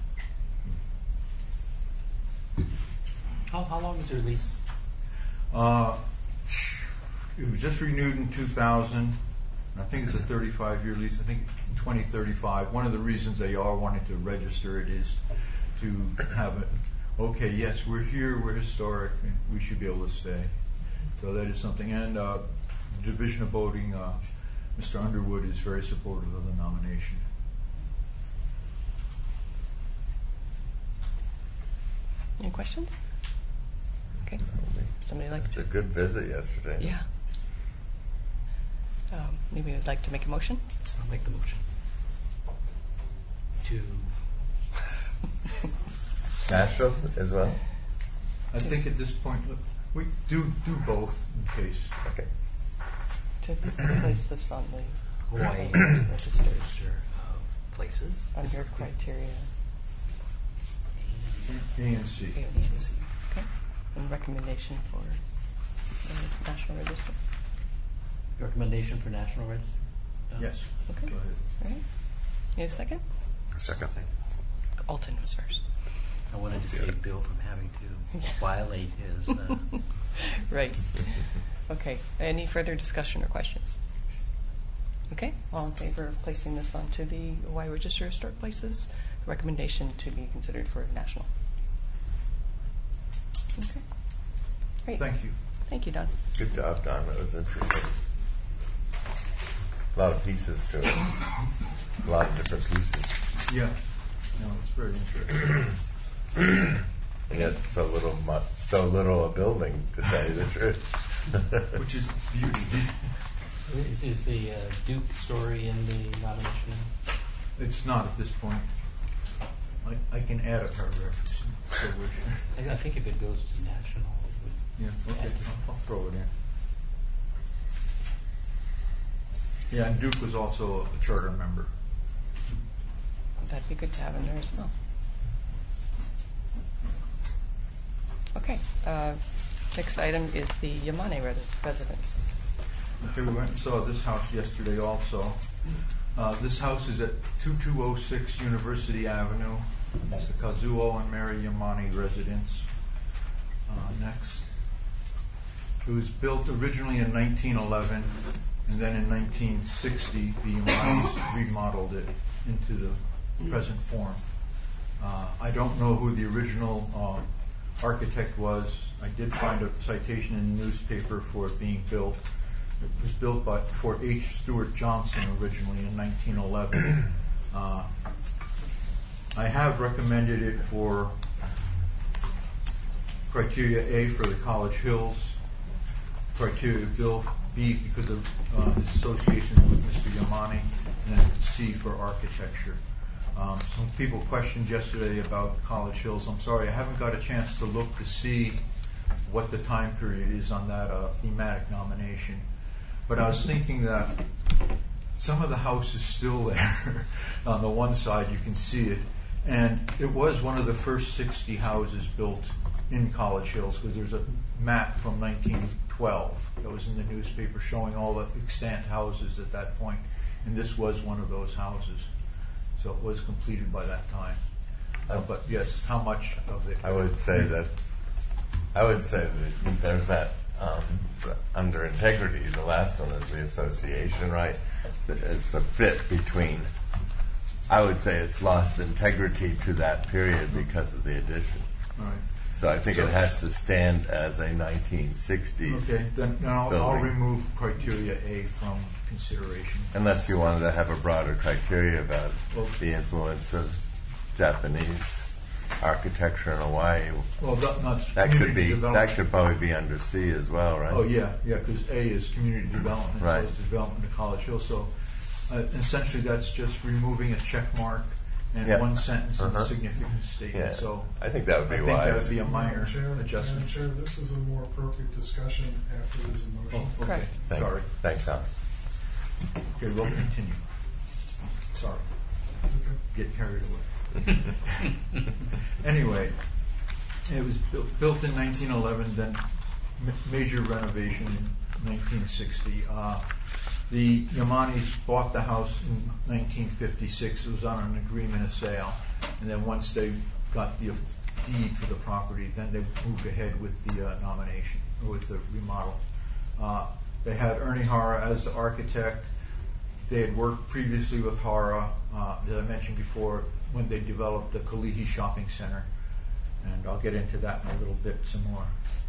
How, how long is your lease? Uh, it was just renewed in two thousand. I think it's a thirty-five year lease. I think in twenty thirty-five. One of the reasons they all wanted to register it is to have it. Okay, yes, we're here. We're historic. And we should be able to stay. So that is something. And uh, the Division of Boating, uh, Mister Underwood is very supportive of the nomination. Any questions? Okay. Somebody like It's to? a good visit yesterday. Yeah. Um, maybe you'd like to make a motion? I'll make the motion. To, Nashville as well? I think at this point, look, we do do both in case. Okay. To place this on the Hawaii register Register of Places. under criteria A and C. A and C. Okay. And recommendation for the National Register. Recommendation for National Register? Done? Yes. Okay. Go ahead. All right. You have a second? Second. Alton was first. I wanted to save Bill from having to violate his. Uh, Right. Okay. Any further discussion or questions? Okay. All in favor of placing this onto the Hawaii Register of Historic Places? The recommendation to be considered for national. Okay. Great. Thank you. Thank you, Don. Good job, Don. That was interesting. A lot of pieces to it. A lot of different pieces. Yeah. No, it's very interesting. And yet so little, mu- so little a building, to tell you the truth. Which is beauty. is, is the uh, Duke story in the nomination? It's not at this point. I, I can add a paragraph if you so wish. I, I think if it goes to national, it would. Yeah, okay. I'll, I'll throw it in. Yeah, and Duke was also a charter member. That'd be good to have in there as well. Okay. Uh, next item is the Yamane res- residence. Okay, we went and saw this house yesterday also. Uh, this house is at two two oh six University Avenue. It's the Kazuo and Mary Yamane residence. Uh, next. It was built originally in nineteen eleven, and then in nineteen sixty, the Yamanes remodeled it into the present form. Uh, I don't know who the original uh, architect was. I did find a citation in the newspaper for it being built It was built by for H. Stuart Johnson originally in nineteen eleven. Uh, I have recommended it for criteria A for the College Hills, criteria Bill B because of uh, his association with Mister Yamani, and then C for architecture. Um, some people questioned yesterday about College Hills. I'm sorry, I haven't got a chance to look to see what the time period is on that uh, thematic nomination. But I was thinking that some of the house is still there. On the one side, you can see it. And it was one of the first sixty houses built in College Hills, because there's a map from nineteen twelve that was in the newspaper showing all the extant houses at that point. And this was one of those houses. So it was completed by that time. Uh, but yes, how much of it? I would say that I would say that there's that um, under integrity. The last one is the association, right? It's the fit between. I would say it's lost integrity to that period because of the addition. All right. So I think So- it has to stand as a nineteen sixties. Okay, then then I'll, I'll building. remove criteria A from consideration. Unless you wanted to have a broader criteria about Well- the influence of Japanese architecture in Hawaii. Well, that, not That could community be that development. could probably be under C as well, right? Oh yeah, yeah, because A is community development, Right. so it's development of College Hill. So uh, essentially, that's just removing a check mark and Yeah. one sentence in Uh-huh. the significance statement. Yeah. So I think that would be I think that wise. would be a minor Madam Chair, adjustment. Madam Chair, this is a more appropriate discussion after there's a motion. Oh, okay. Correct. Thanks. Sorry. Thanks, Tom. Okay, we'll continue. Sorry, It's okay. get carried away. Anyway, it was built, built in nineteen eleven, then ma- major renovation in nineteen sixty. Uh, the Yamanis bought the house in nineteen fifty-six. It was on an agreement of sale. And then once they got the deed for the property, then they moved ahead with the uh, nomination, or with the remodel. Uh, they had Ernie Hara as the architect. They had worked previously with Hara, uh, as I mentioned before, when they developed the Kalihi Shopping Center. And I'll get into that in a little bit some more.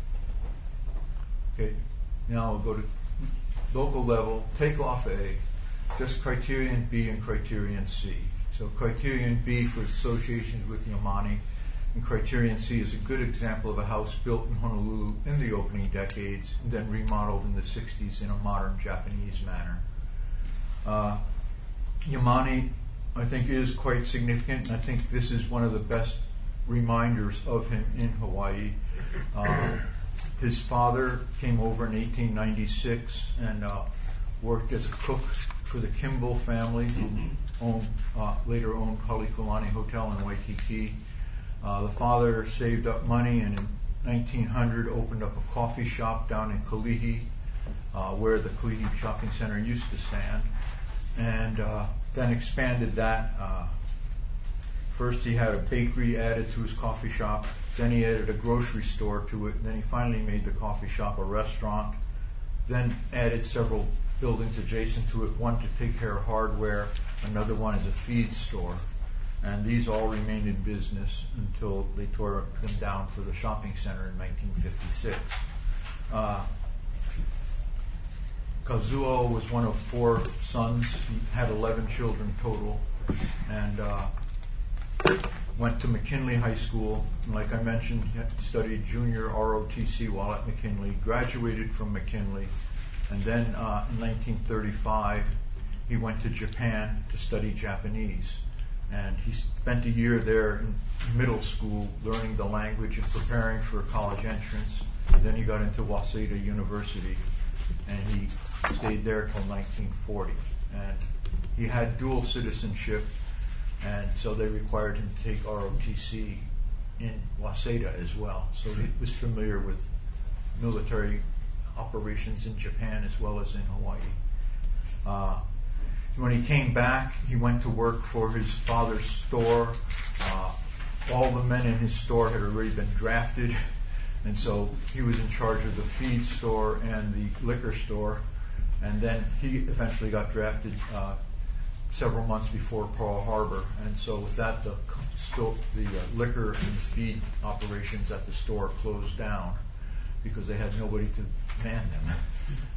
Okay, now we'll go to local level, take off A, just criterion B and criterion C. So criterion B for associations with Yamani, and criterion C is a good example of a house built in Honolulu in the opening decades, and then remodeled in the sixties in a modern Japanese manner. Uh, Yamani, I think, is quite significant, and I think this is one of the best reminders of him in Hawaii. Uh, his father came over in eighteen ninety-six and uh, worked as a cook for the Kimball family, who owned, uh, later owned Halekulani Hotel in Waikiki. Uh, the father saved up money and in nineteen hundred opened up a coffee shop down in Kalihi, uh, where the Kalihi Shopping Center used to stand, and uh, then expanded that. Uh, first he had a bakery added to his coffee shop, then he added a grocery store to it, and then he finally made the coffee shop a restaurant, then added several buildings adjacent to it, one to take care of hardware, another one is a feed store. And these all remained in business until they tore them down for the shopping center in nineteen fifty-six. Uh, Kazuo was one of four sons. He had eleven children total, and uh, went to McKinley High School. And like I mentioned, he studied junior R O T C while at McKinley, graduated from McKinley, and then uh, in nineteen thirty-five, he went to Japan to study Japanese. And he spent a year there in middle school learning the language and preparing for college entrance. And then he got into Waseda University, and he stayed there till nineteen forty. And he had dual citizenship, and so they required him to take R O T C in Waseda as well. So he was familiar with military operations in Japan as well as in Hawaii. Uh, When he came back, he went to work for his father's store. Uh, all the men in his store had already been drafted, and so he was in charge of the feed store and the liquor store. And then he eventually got drafted uh, several months before Pearl Harbor. And so with that, the, sto- the uh, liquor and feed operations at the store closed down because they had nobody to man them.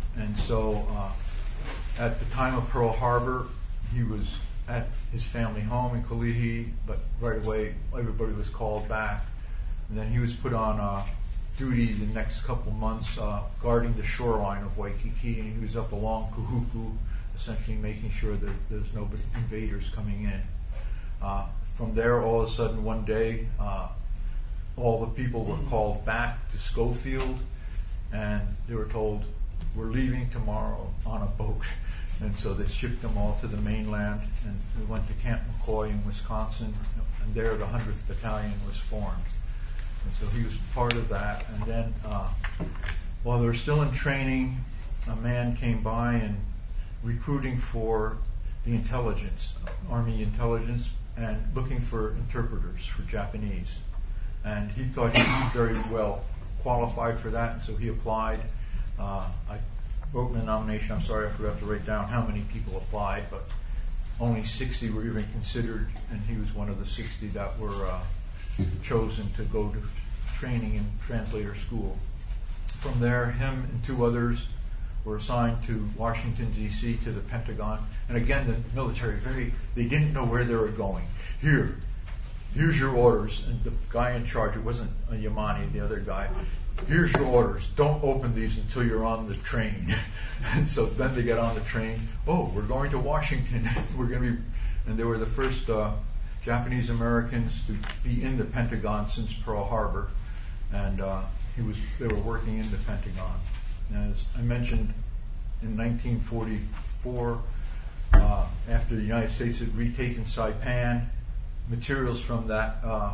and so uh, at the time of Pearl Harbor, he was at his family home in Kalihi, but right away everybody was called back. And then he was put on uh, duty the next couple months uh, guarding the shoreline of Waikiki, and he was up along Kahuku, essentially making sure that there's no invaders coming in. Uh, from there, all of a sudden, one day, uh, all the people were called back to Schofield, and they were told, we're leaving tomorrow on a boat. And so they shipped them all to the mainland, and we went to Camp McCoy in Wisconsin, and there the hundredth Battalion was formed. And so he was part of that. And then uh, while they were still in training, a man came by and recruiting for the intelligence, Army intelligence, and looking for interpreters for Japanese. And he thought he was very well qualified for that, and so he applied. Uh, I wrote in the nomination, I'm sorry I forgot to write down how many people applied, but only sixty were even considered, and he was one of the sixty that were uh, chosen to go to training in translator school. From there, him and two others were assigned to Washington, D C, to the Pentagon. And again, the military, very, they didn't know where they were going. Here, here's your orders. And the guy in charge, it wasn't a Yamane, the other guy, here's your orders. Don't open these until you're on the train. And so then they get on the train. Oh, we're going to Washington. We're going to be, and they were the first uh, Japanese Americans to be in the Pentagon since Pearl Harbor. And uh, he was, they were working in the Pentagon. As I mentioned, in nineteen forty-four, uh, after the United States had retaken Saipan, materials from that uh,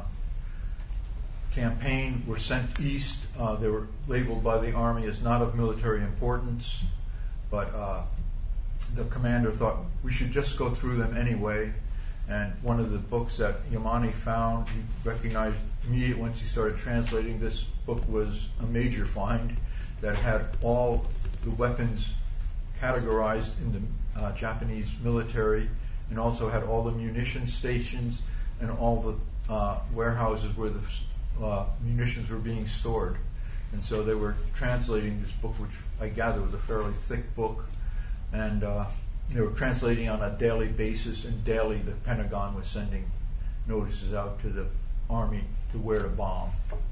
campaign were sent east. Uh, they were labeled by the Army as not of military importance, but uh, the commander thought we should just go through them anyway. And one of the books that Yamane found, he recognized immediately once he started translating. This book was a major find that had all the weapons categorized in the uh, Japanese military, and also had all the munition stations and all the uh, warehouses where the uh, munitions were being stored. And so they were translating this book, which I gather was a fairly thick book, and uh, they were translating on a daily basis, and daily the Pentagon was sending notices out to the Army to where to bomb.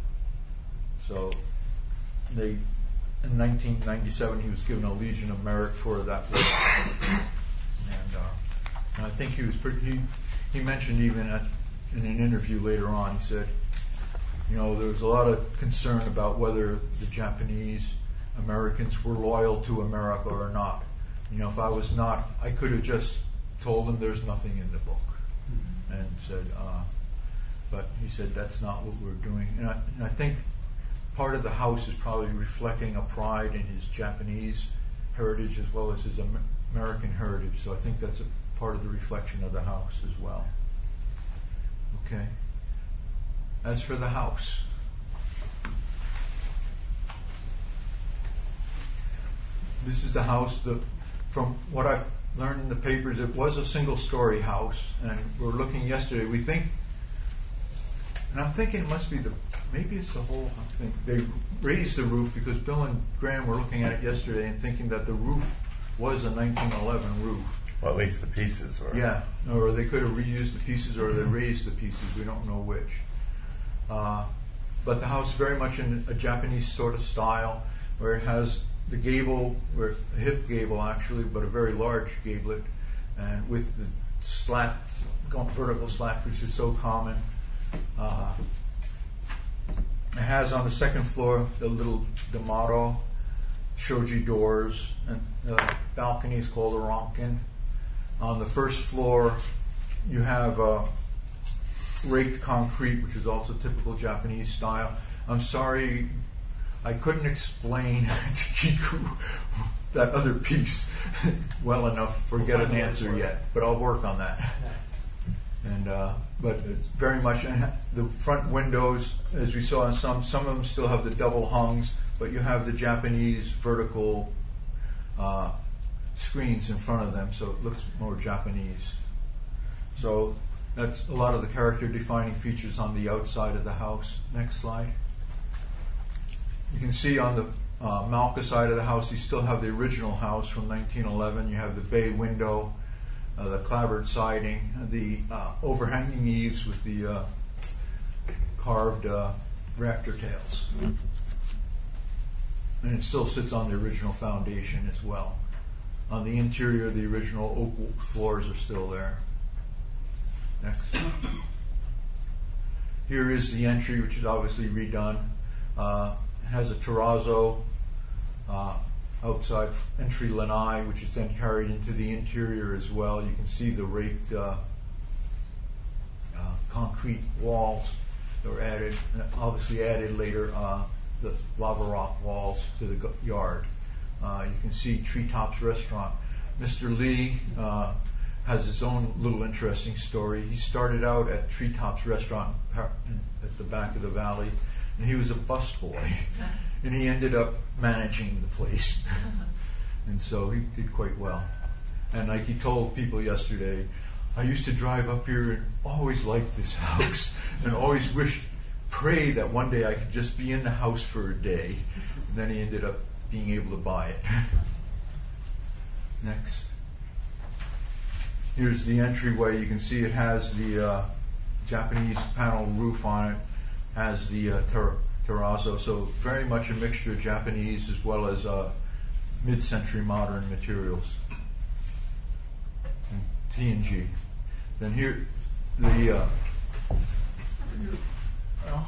So they, in nineteen ninety-seven, he was given a Legion of Merit for that work. And, uh, and I think he was pretty, he, he mentioned even at, in an interview later on, he said, you know, there was a lot of concern about whether the Japanese Americans were loyal to America or not. You know, if I was not, I could have just told them there's nothing in the book, mm-hmm. and said, uh, but he said that's not what we're doing. And I, and I think part of the house is probably reflecting a pride in his Japanese heritage as well as his Am- American heritage. So I think that's a part of the reflection of the house as well. Okay. As for the house, this is the house. The, from what I've learned in the papers, it was a single-story house, and we were looking yesterday. We think, and I'm thinking it must be the, maybe it's the whole thing. They raised the roof because Bill and Graham were looking at it yesterday and thinking that the roof was a nineteen eleven roof. Well, at least the pieces were. Yeah, or they could have reused the pieces, or they raised the pieces. We don't know which. Uh, but the house very much in a Japanese sort of style, where it has the gable, where a hip gable actually, but a very large gablet, and with the slat, vertical slat, which is so common. Uh, it has on the second floor the little Damato shoji doors, and the balcony is called a ronkin. On the first floor, you have uh, raked concrete, which is also typical Japanese style. I'm sorry, I couldn't explain to Kiku that other piece well enough for get an answer yet, but I'll work on that. And uh, but it's very much the front windows, as we saw in some, some of them still have the double hungs, but you have the Japanese vertical uh, screens in front of them, so it looks more Japanese. So that's a lot of the character defining features on the outside of the house. Next slide. You can see on the uh, Malka side of the house, you still have the original house from nineteen eleven. You have the bay window, uh, the clapboard siding, the uh, overhanging eaves with the uh, carved uh, rafter tails. And it still sits on the original foundation as well. On the interior, the original oak floors are still there. Next. Here is the entry, which is obviously redone. Uh, it has a terrazzo, uh, outside entry lanai, which is then carried into the interior as well. You can see the raked uh, uh, concrete walls that were added, obviously added later, uh, the lava rock walls to the yard. Uh, you can see Treetops Restaurant. Mister Lee uh, has his own little interesting story. He started out at Treetops Restaurant at the back of the valley, and he was a busboy, and he ended up managing the place. And so he did quite well. And like he told people yesterday, I used to drive up here and always liked this house, and always wished, pray that one day I could just be in the house for a day. And then he ended up being able to buy it. Next. Here's the entryway. You can see it has the uh, Japanese panel roof on it, has the uh, ter- terrazzo, so very much a mixture of Japanese as well as uh, mid-century modern materials. And T and G. Then here, the uh, well,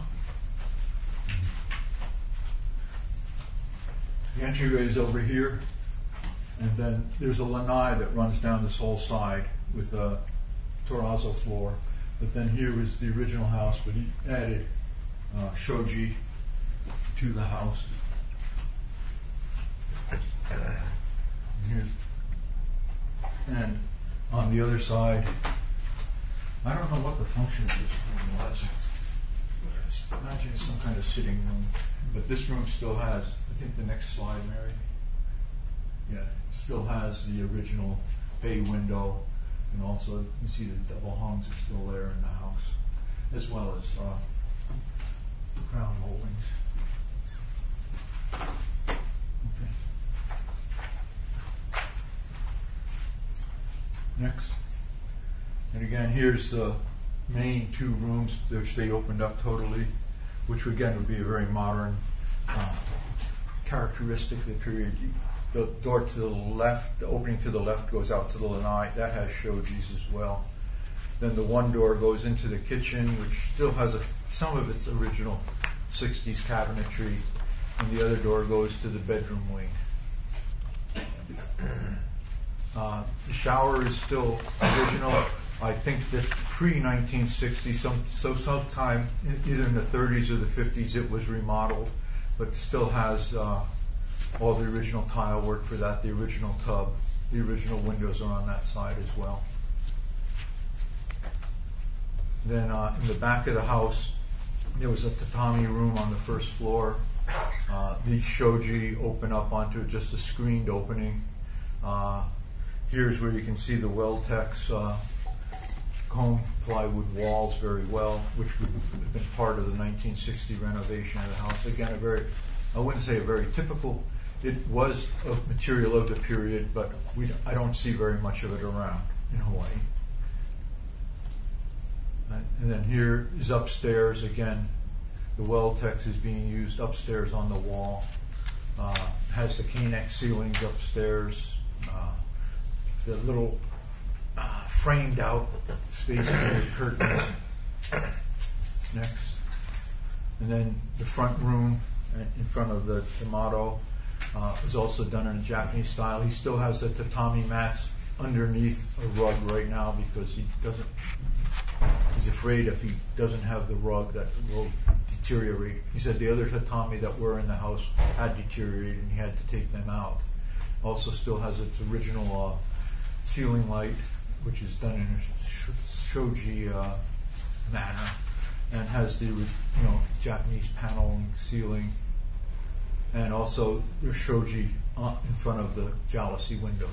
the entryway is over here, and then there's a lanai that runs down this whole side with a terrazzo floor. But then here is the original house, but he added uh, shoji to the house. And here's, and on the other side, I don't know what the function of this room was. Imagine it's some kind of sitting room. But this room still has, I think the next slide, Mary. Yeah, still has the original bay window, and also you can see the double hungs are still there in the house, as well as uh, crown moldings. Okay. Next. And again, here's the main two rooms which they opened up totally, which again would be a very modern uh, characteristic of the period. The door to the left, the opening to the left goes out to the lanai. That has shojis as well. Then the one door goes into the kitchen, which still has a, some of its original sixties cabinetry, and the other door goes to the bedroom wing. Uh, the shower is still original. I think that pre nineteen sixty, some, so sometime in, either in the thirties or the fifties, it was remodeled, but still has uh, all the original tile work for that, the original tub. The original windows are on that side as well. Then uh, in the back of the house, there was a tatami room on the first floor. Uh, these shoji open up onto just a screened opening. Uh, here's where you can see the Weltex uh, comb plywood walls very well, which would have been part of the nineteen sixty renovation of the house. Again, a very, I wouldn't say a very typical, it was a material of the period, but we, I don't see very much of it around in Hawaii. And then here is upstairs. Again, the Weltex is being used upstairs on the wall. Uh, has the Kanex ceilings upstairs. Uh, the little uh, framed out space for the curtains. Next. And then the front room in front of the Tomato uh, is also done in a Japanese style. He still has the tatami mats underneath a rug right now because he doesn't, he's afraid if he doesn't have the rug that it will deteriorate. He said the other tatami that were in the house had deteriorated and he had to take them out. Also still has its original uh, ceiling light, which is done in a sh- shoji uh, manner, and has the you know Japanese paneling ceiling, and also there's shoji uh, in front of the jalousie windows.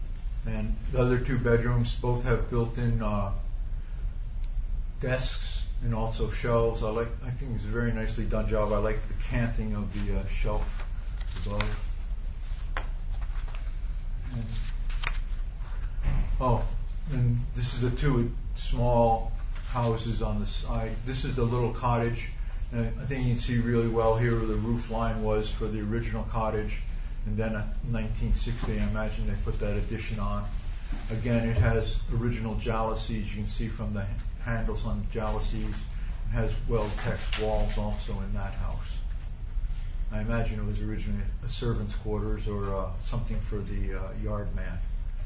And the other two bedrooms both have built-in uh, desks and also shelves. I like. I think it's a very nicely done job. I like the canting of the uh, shelf above. And, oh, and this is the two small houses on the side. This is the little cottage. And I think you can see really well here where the roof line was for the original cottage. And then in nineteen sixty, I imagine they put that addition on. Again, it has original jalousies. You can see from the handles on the jalousies. It has well-texed walls also in that house. I imagine it was originally a servant's quarters or uh, something for the uh, yard man.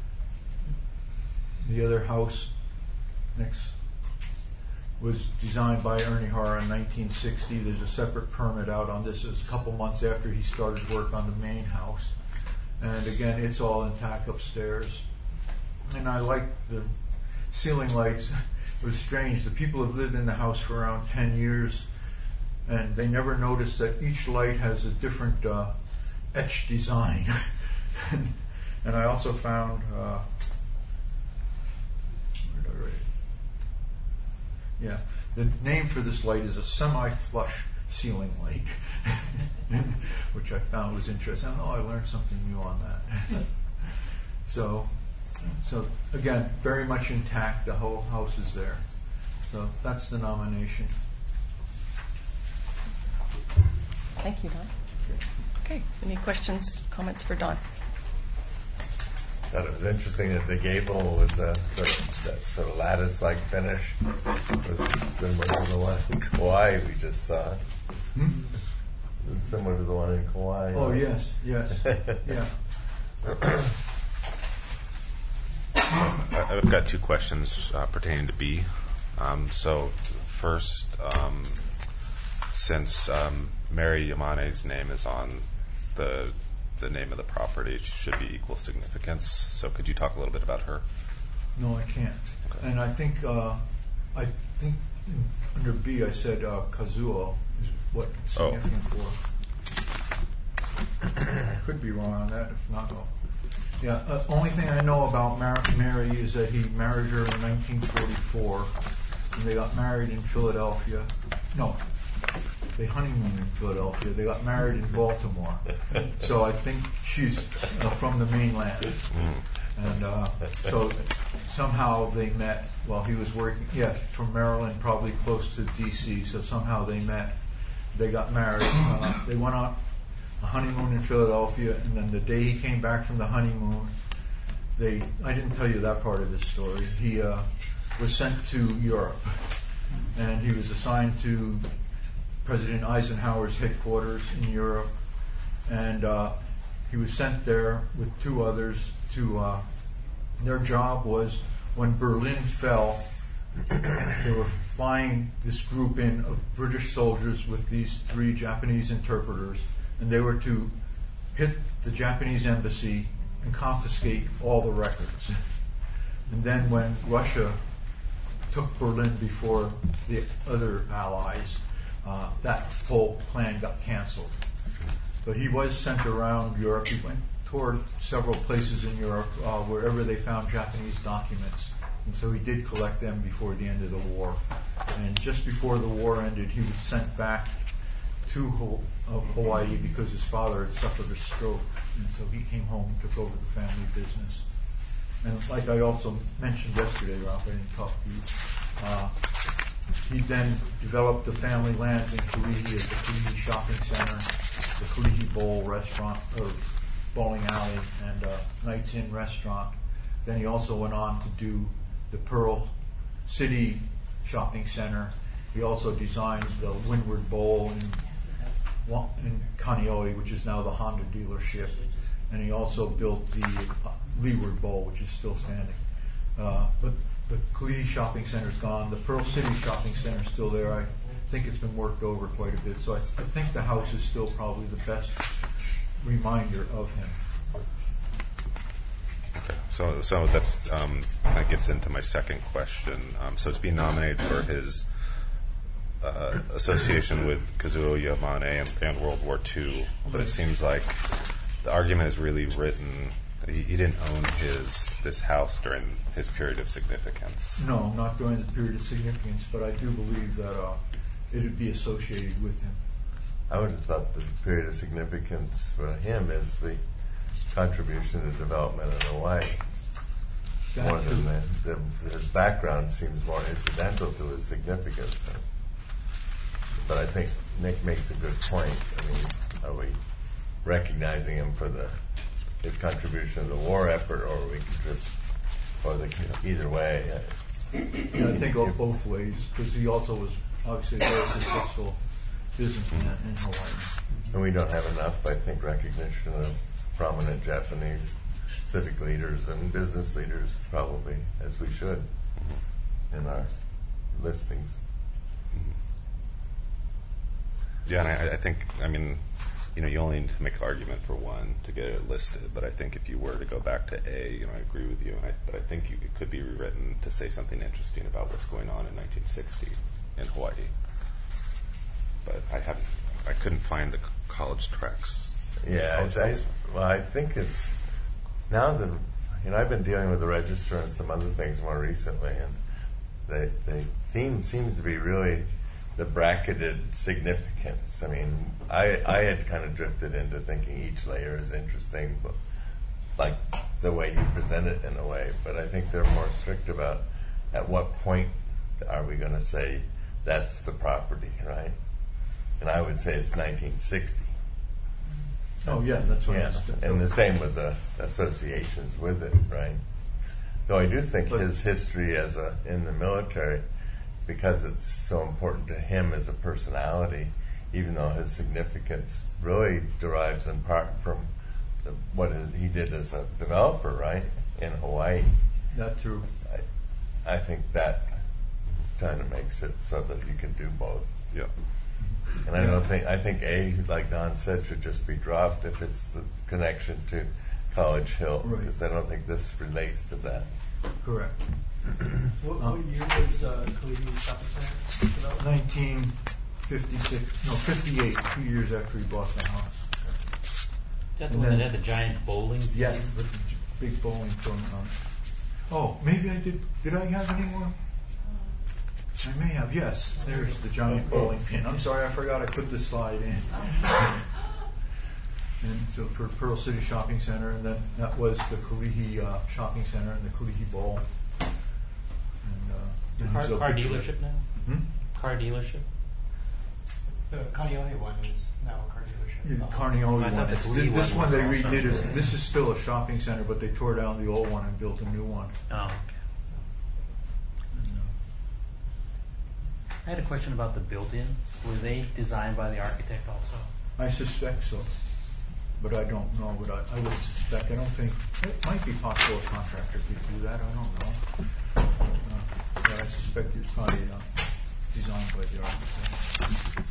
The other house next was designed by Ernie Harr in nineteen sixty. There's a separate permit out on this. It was a couple months after he started work on the main house. And again, it's all intact upstairs. And I like the ceiling lights. It was strange. The people have lived in the house for around ten years, and they never noticed that each light has a different uh, etched design. And I also found, uh, where did I write it? Yeah, the name for this light is a semi-flush ceiling light, which I found was interesting. Oh, I learned something new on that. so, so again, very much intact. The whole house is there. So that's the nomination. Thank you, Don. Okay, any questions, comments for Don? I thought it was interesting that the gable with the sort of, that sort of lattice-like finish was similar to the one in Kauai we just saw. Hmm? It was similar to the one in Kauai. Oh, yes, yes. Yeah. I've got two questions uh, pertaining to B. Um, so first, um, since um, Mary Yamane's name is on the the name of the property, it should be equal significance. So could you talk a little bit about her? No, I can't. Okay. And I think uh, I think in, under B I said uh, Kazuo is what it's Oh. significant for. I could be wrong on that. If not, I'll. Yeah. Uh, only thing I know about Mar- Mary is that he married her in nineteen forty-four, and they got married in Philadelphia. No. They honeymooned in Philadelphia. They got married in Baltimore. So I think she's uh, from the mainland. And uh, so somehow they met while he was working. Yeah, from Maryland, probably close to D C. So somehow they met. They got married. Uh, they went on a honeymoon in Philadelphia, and then the day he came back from the honeymoon, they. I didn't tell you that part of his story. He uh, was sent to Europe, and he was assigned to President Eisenhower's headquarters in Europe, and uh, he was sent there with two others to, uh, their job was when Berlin fell, they were flying this group in of British soldiers with these three Japanese interpreters, and they were to hit the Japanese embassy and confiscate all the records. And then when Russia took Berlin before the other allies, Uh, that whole plan got canceled. But he was sent around Europe. He went toward several places in Europe uh, wherever they found Japanese documents. And so he did collect them before the end of the war. And just before the war ended, he was sent back to Hawaii because his father had suffered a stroke. And so he came home and took over the family business. And like I also mentioned yesterday, Ralph, I didn't talk to you, uh, he then developed the family lands in Kalihi as the Kalihi Shopping Center, the Kalihi Bowl restaurant, or bowling alley, and uh, Knights Inn restaurant. Then he also went on to do the Pearl City Shopping Center. He also designed the Windward Bowl in, in Kaneohe, which is now the Honda dealership. And he also built the uh, Leeward Bowl, which is still standing. Uh, but the Kalihi Shopping Center is gone. The Pearl City Shopping Center is still there. I think it's been worked over quite a bit. So I, I think the house is still probably the best reminder of him. Okay, so so that's um, kind of gets into my second question. Um, so it's being nominated for his uh, association with Kazuo Yamane and, and World War Two, but it seems like the argument is really written he, he didn't own his this house during his period of significance. No, not during the period of significance, but I do believe that uh, it would be associated with him. I would have thought the period of significance for him is the contribution to development in Hawaii. That More too. than the, the, his background seems more incidental to his significance. But I think Nick makes a good point. I mean, are we recognizing him for the his contribution to the war effort, or are we just, or the, either way? Yeah, I think of both ways, because he also was obviously a very successful businessman in Hawaii. And we don't have enough, I think, recognition of prominent Japanese civic leaders and business leaders, probably, as we should, in our listings. Yeah, and I, I think, I mean, you know, you only need to make an argument for one to get it listed. But I think if you were to go back to A, you know, I agree with you. And I, but I think you, it could be rewritten to say something interesting about what's going on in nineteen sixty in Hawaii. But I haven't, I couldn't find the c- college tracks. Yeah, College I, I, house. well, I think it's now that you know I've been dealing with the register and some other things more recently, and the the theme seems to be really the bracketed significance. I mean, I I had kind of drifted into thinking each layer is interesting, but like the way you present it in a way. But I think they're more strict about at what point are we going to say that's the property, right? And I would say it's nineteen sixty. Oh, yeah, that's what I Yeah, was and the same with the associations with it, right? Though I do think But- his history as a in the military, because it's so important to him as a personality, even though his significance really derives in part from the, what he did as a developer, right, in Hawaii. That too. I, I think that kind of makes it so that you can do both. Yeah. And I Yeah. don't think I think A, like Don said, should just be dropped if it's the connection to College Hill, Right. because I don't think this relates to that. Correct. What, Um, what year was uh, Kalidi Shopping Center developed? nineteen fifty-six, no, fifty-eight, two years after he bought the house. Is that the And one then- that had the giant bowling? Yes, with the j- big bowling tournament. Oh, maybe I did. Did I have any more? I may have. Yes, there's the giant bowling pin. I'm sorry, I forgot I put this slide in. And so for Pearl City Shopping Center, and then that was the Kalihi uh, Shopping Center and the Kalihi Bowl. And, uh, then Car, he's up car at- dealership now? Hmm? Car dealership? The Kaneohe one is now a car dealership. Yeah, Carnegie I one. thought the This, Kalihi this one one they was also- redid. Is, this is still a shopping center, but they tore down the old one and built a new one. Oh, okay. And, uh, I had a question about the built-ins. Were they designed by the architect also? I suspect so, but I don't know. But I, I would suspect. I don't think it might be possible a contractor could do that. I don't know. Uh, but I suspect it's probably uh, designed by the architect.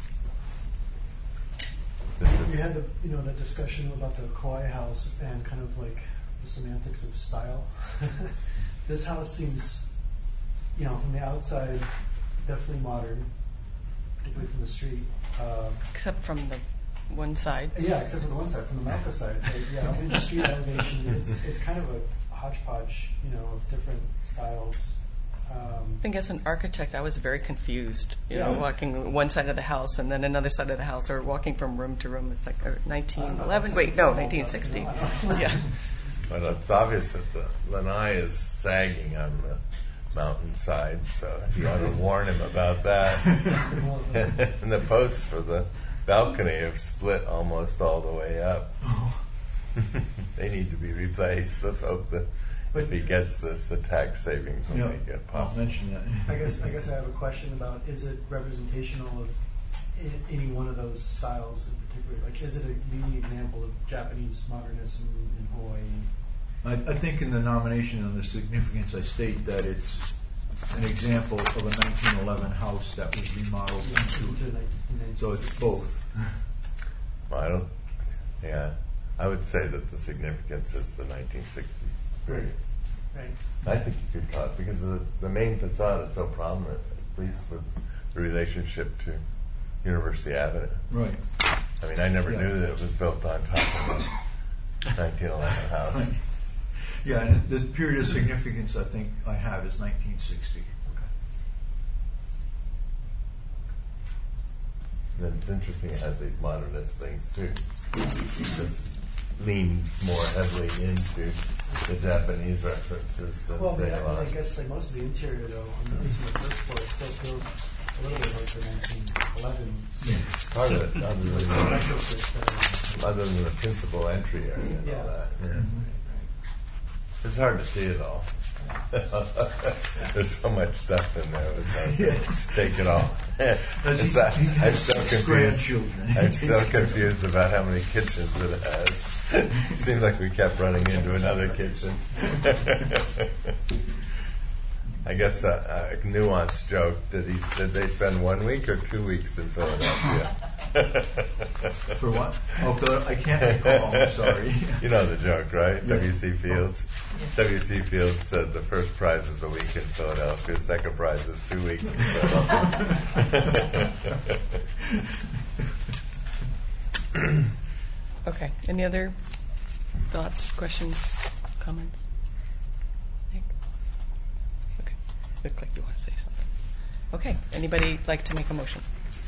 We had the you know the discussion about the Kauai house and kind of like the semantics of style. This house seems, you know, from the outside, definitely modern, particularly from the street. Um, Except from the one side. Yeah, except for the one side, from the Malca side. But yeah, in the street elevation, it's it's kind of a hodgepodge, you know, of different styles. Um, I think as an architect, I was very confused. You Yeah. know, walking one side of the house and then another side of the house, or walking from room to room. It's like uh, nineteen eleven. Wait, no, nineteen sixty. Yeah. But it's obvious that the lanai is sagging on the mountainside, so you ought to warn him about that. And the posts for the balcony have split almost all the way up. They need to be replaced. Let's hope that if he gets this, the tax savings will Yeah, make it I'll possible. mention that. I guess I guess I have a question about: is it representational of i- any one of those styles in particular? Like, is it a unique example of Japanese modernism in Hawaii? I, I think in the nomination and the significance, I state that it's an example of a nineteen eleven house that was remodeled into. Into nineteen- So it's both. Well, I don't. Yeah, I would say that the significance is the nineteen sixty period. Right. I think you could cut because the, the main facade is so prominent, at least with the relationship to University Avenue. Right. I mean, I never Yeah. knew that it was built on top of a nineteen eleven house. Yeah, and the period of significance I think I have is nineteen sixty. And it's interesting it has these modernist things too. He just leaned more heavily into the Japanese references than Well, say but a I, I lot. guess like most of the interior, though, at least in the first floor, still feels a little bit like the nineteen eleven space. Part of it, other than the, Retrofit, uh, other than the principal entry area and Yeah. all that. Yeah. It's hard to see it all. There's so much stuff in there. It's hard Yes. to take it all. It's, he- uh, he I'm has so six confused. grandchildren. I'm so confused about how many kitchens it has. Seems like we kept running into another kitchen. I guess a, a nuanced joke. Did he? Did they spend one week or two weeks in Philadelphia? For what? Oh, Phil- I can't recall. I'm sorry. You know the joke, right? Yeah. W C Fields. W C Fields said the first prize was a week in Philadelphia, the second prize was two weeks in Philadelphia. Okay. Any other thoughts, questions, comments? Nick? Okay. Look like you want to say something. Okay. Anybody like to make a motion?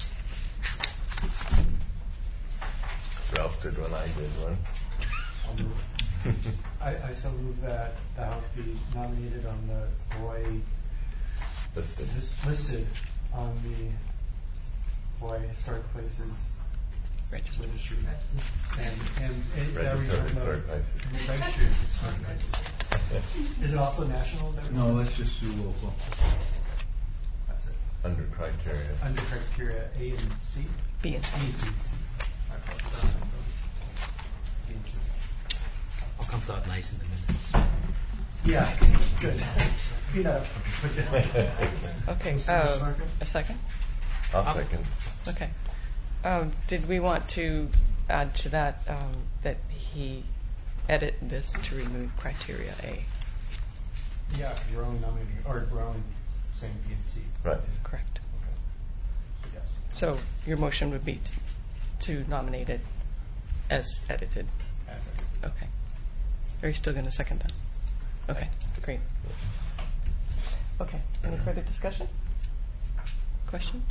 Ralph did one, I did one. I'll move. I, I so move that the house be nominated on the Hawaii, Listed. just listed on the Hawaii Historic Places Register. registry. And, and it, that Register of reason, uh, Historic Places. registry of historic places. Is it also national? that we- No, let's just do local. That's it. Under criteria. Under criteria A and C? B and C. B and C. I apologize. B and C. All comes out nice in the minutes. Yeah, good. Feet up. Okay. Was there a Uh, second? a second? I'll second. Okay. Um, did we want to add to that um, that he edit this to remove criteria A? Yeah, your own nominating, or your own saying B and C. Right. Correct. So yes. So your motion would be t- to nominate it as edited. As I- Okay. Are you still going to second that? Okay, great. Okay, any further discussion? Questions?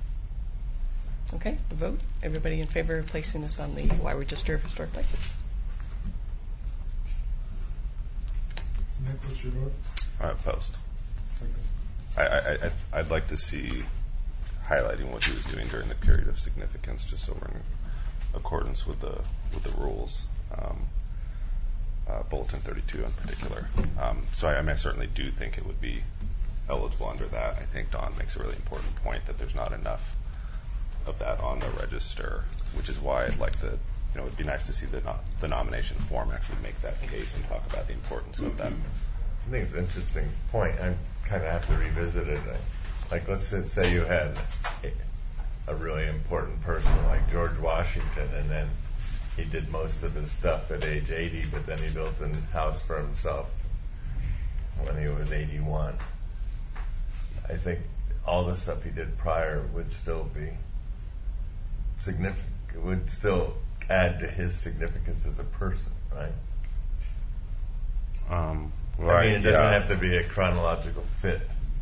Okay, vote. Everybody in favor of placing this on the Hawaii Register of Historic Places? Nick, what's your vote? Uh, opposed. Okay. I, I, I, I'd like to see highlighting what he was doing during the period of significance, just so we're in accordance with the with the rules. Um, uh, Bulletin thirty-two in particular. Um, so I, I mean, I certainly do think it would be eligible under that. I think Don makes a really important point that there's not enough of that on the register, which is why I'd like to, you know, it'd be nice to see the no, the nomination form actually make that case and talk about the importance of that. I think it's an interesting point. I kind of have to revisit it. I, like, let's just say you had a, a really important person like George Washington, and then he did most of his stuff at age eighty, but then he built a house for himself when he was eighty-one. I think all the stuff he did prior would still be significant, would still add to his significance as a person, right? Um, I mean, it doesn't yeah. have to be a chronological fit.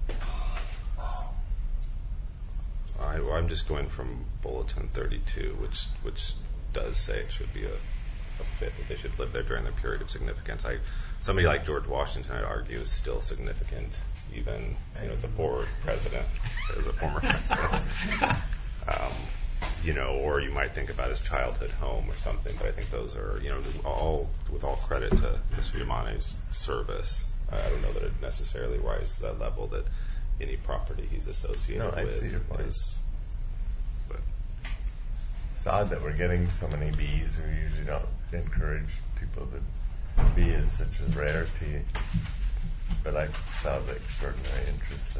I, I'm just going from Bulletin thirty-two, which which does say it should be a, a fit, that they should live there during their period of significance. I, somebody like George Washington, I'd argue, is still significant, even, you know, as a former president, as a former president. Um, you know, or you might think about his childhood home or something, but I think those are, you know, all, with all credit to Mister Yamane's service, I don't know that it necessarily rises to that level that any property he's associated No, I with see your point. is. But It's odd that we're getting so many bees. We usually don't encourage people to bee is such a rarity. But I saw the extraordinary interest.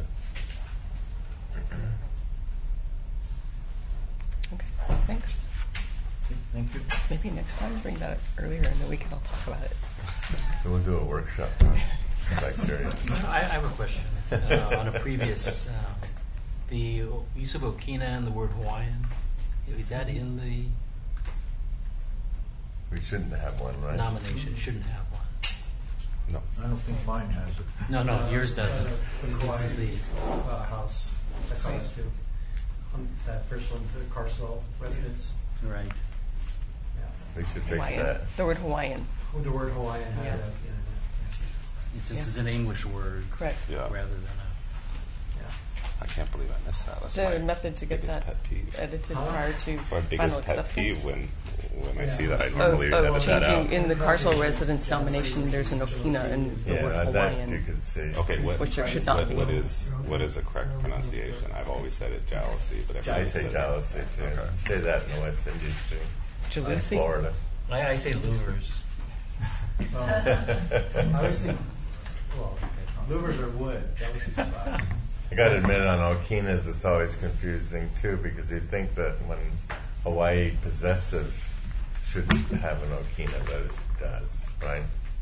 Okay, thanks. Thank you. Maybe next time bring that up earlier and then we can all talk about it. So we'll do a workshop on bacteria. I, I have a question. Uh, on a previous, um, the use of Okina and the word Hawaiian, is that in the We shouldn't have one, right? nomination? Shouldn't have one. No. I don't think mine has it. No, no, Uh, yours doesn't. uh, the This is the. uh, house. I saw that too. Um, that first one, the Carswell residence. Right. Yeah. We should fix Hawaiian. that. The word Hawaiian. With the word Hawaiian had Yeah. a, yeah, It's just Yeah. is an English word Correct. Yeah. rather than yeah. I can't believe I missed that. That's Is there my a method to get biggest that pet peeve. edited Huh? prior to It's my final biggest pet acceptance? peeve when when I Yeah. see that I Of, normally of edit that out. changing in the Carswell residence nomination, there's an Okina and the Yeah, word that you Hawaiian. could see. Okay, what, Which there should not what, be. what is what is the correct pronunciation? I've always said it jealousy, but I everybody say said jealousy too. Okay. Say that in the West Indies too. In Jealousy? Florida. I, I say louvers. Well, I always think, well, okay. Louvers are wood. Jealousy's glass. I got to admit, on Okinas, it's always confusing too, because you think that when Hawaii possessive shouldn't have an Okina, but it does, right?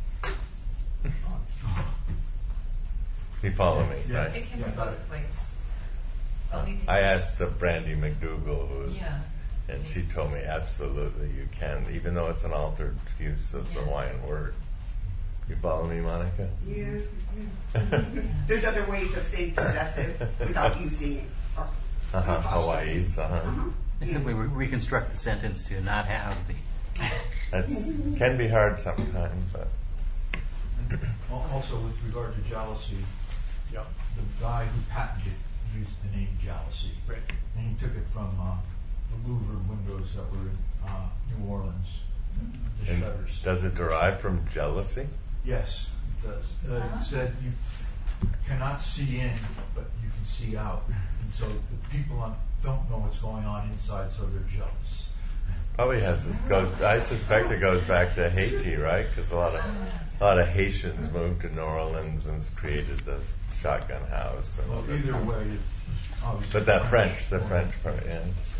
You follow me, Yeah. right? It can be both ways. Only I because- asked the Brandy McDougal, who's, Yeah. and she told me absolutely you can, even though it's an altered use of the Hawaiian word. You follow me, Monica? Yeah. yeah. There's other ways of saying possessive without using it. Or, Uh-huh, Hawaii's, uh-huh. Uh-huh. I simply re- reconstruct the sentence to not have the. That can be hard sometimes, but Al- Also, with regard to jealousy, the guy who patented it used the name jealousy. Right. And he took it from uh, the Louvre windows that were in uh, New Orleans, the and shutters. does it derive from jealousy? Yes, it does. Uh, Uh-huh. It said you cannot see in, but you can see out. And so the people on, don't know what's going on inside, so they're jealous. Probably has it goes. I suspect it goes back to Haiti, right? Because a lot of a lot of Haitians moved to New Orleans and created the shotgun house. And Well, either way, it obviously. but that French, the French part, yeah.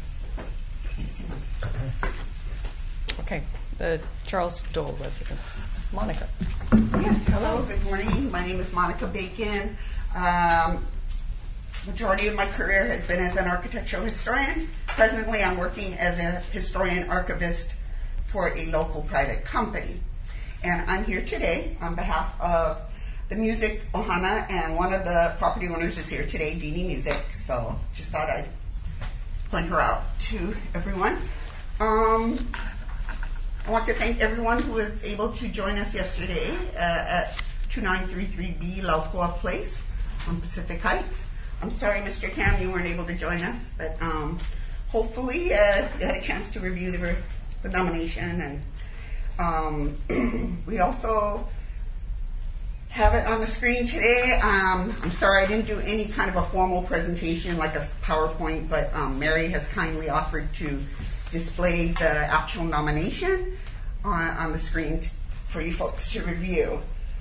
Okay, the Charles Dole residence. Monica. Yes, hello, good morning. My name is Monica Bacon. Um, majority of my career has been as an architectural historian. Presently, I'm working as a historian archivist for a local private company. And I'm here today on behalf of the Music Ohana, and one of the property owners is here today, Dini Music. So just thought I'd point her out to everyone. Um, I want to thank everyone who was able to join us yesterday uh, at two nine three three B Laukoa Place on Pacific Heights. I'm sorry, Mister Cam, you weren't able to join us, but um, hopefully uh, you had a chance to review the, the nomination. And um, we also have it on the screen today. Um, I'm sorry I didn't do any kind of a formal presentation like a PowerPoint, but um, Mary has kindly offered to display the actual nomination on, on the screen t- for you folks to review.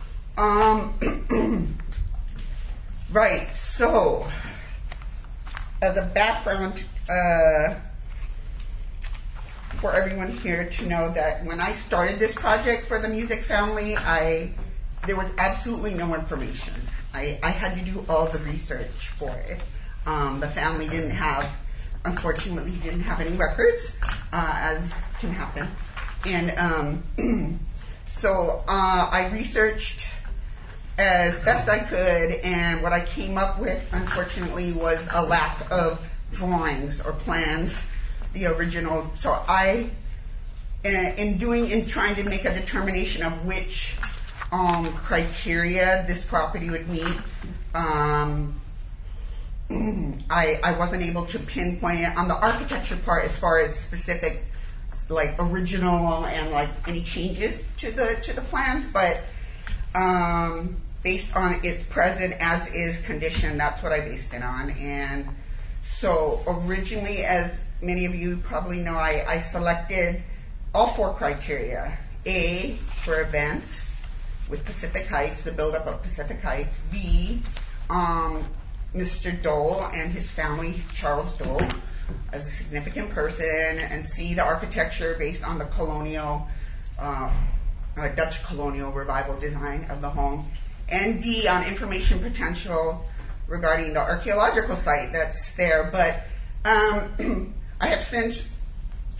Um, right, so as a background uh, for everyone here to know that when I started this project for the Music family, I there was absolutely no information. I, I had to do all the research for it. Um, the family didn't have, unfortunately, didn't have any records, uh, as can happen. And um, so uh, I researched as best I could, and what I came up with, unfortunately, was a lack of drawings or plans, the original. So I, in doing, in trying to make a determination of which um, criteria this property would meet, um, I, I wasn't able to pinpoint it on the architecture part as far as specific, like original and like any changes to the to the plans, but um, based on its present as is condition, that's what I based it on. And so originally, as many of you probably know, I, I selected all four criteria. A, for events with Pacific Heights, the buildup of Pacific Heights. B, um, Mister Dole and his family, Charles Dole, as a significant person. And C, the architecture based on the colonial, uh, uh, Dutch colonial revival design of the home. And D, on information potential regarding the archaeological site that's there. But um, I have since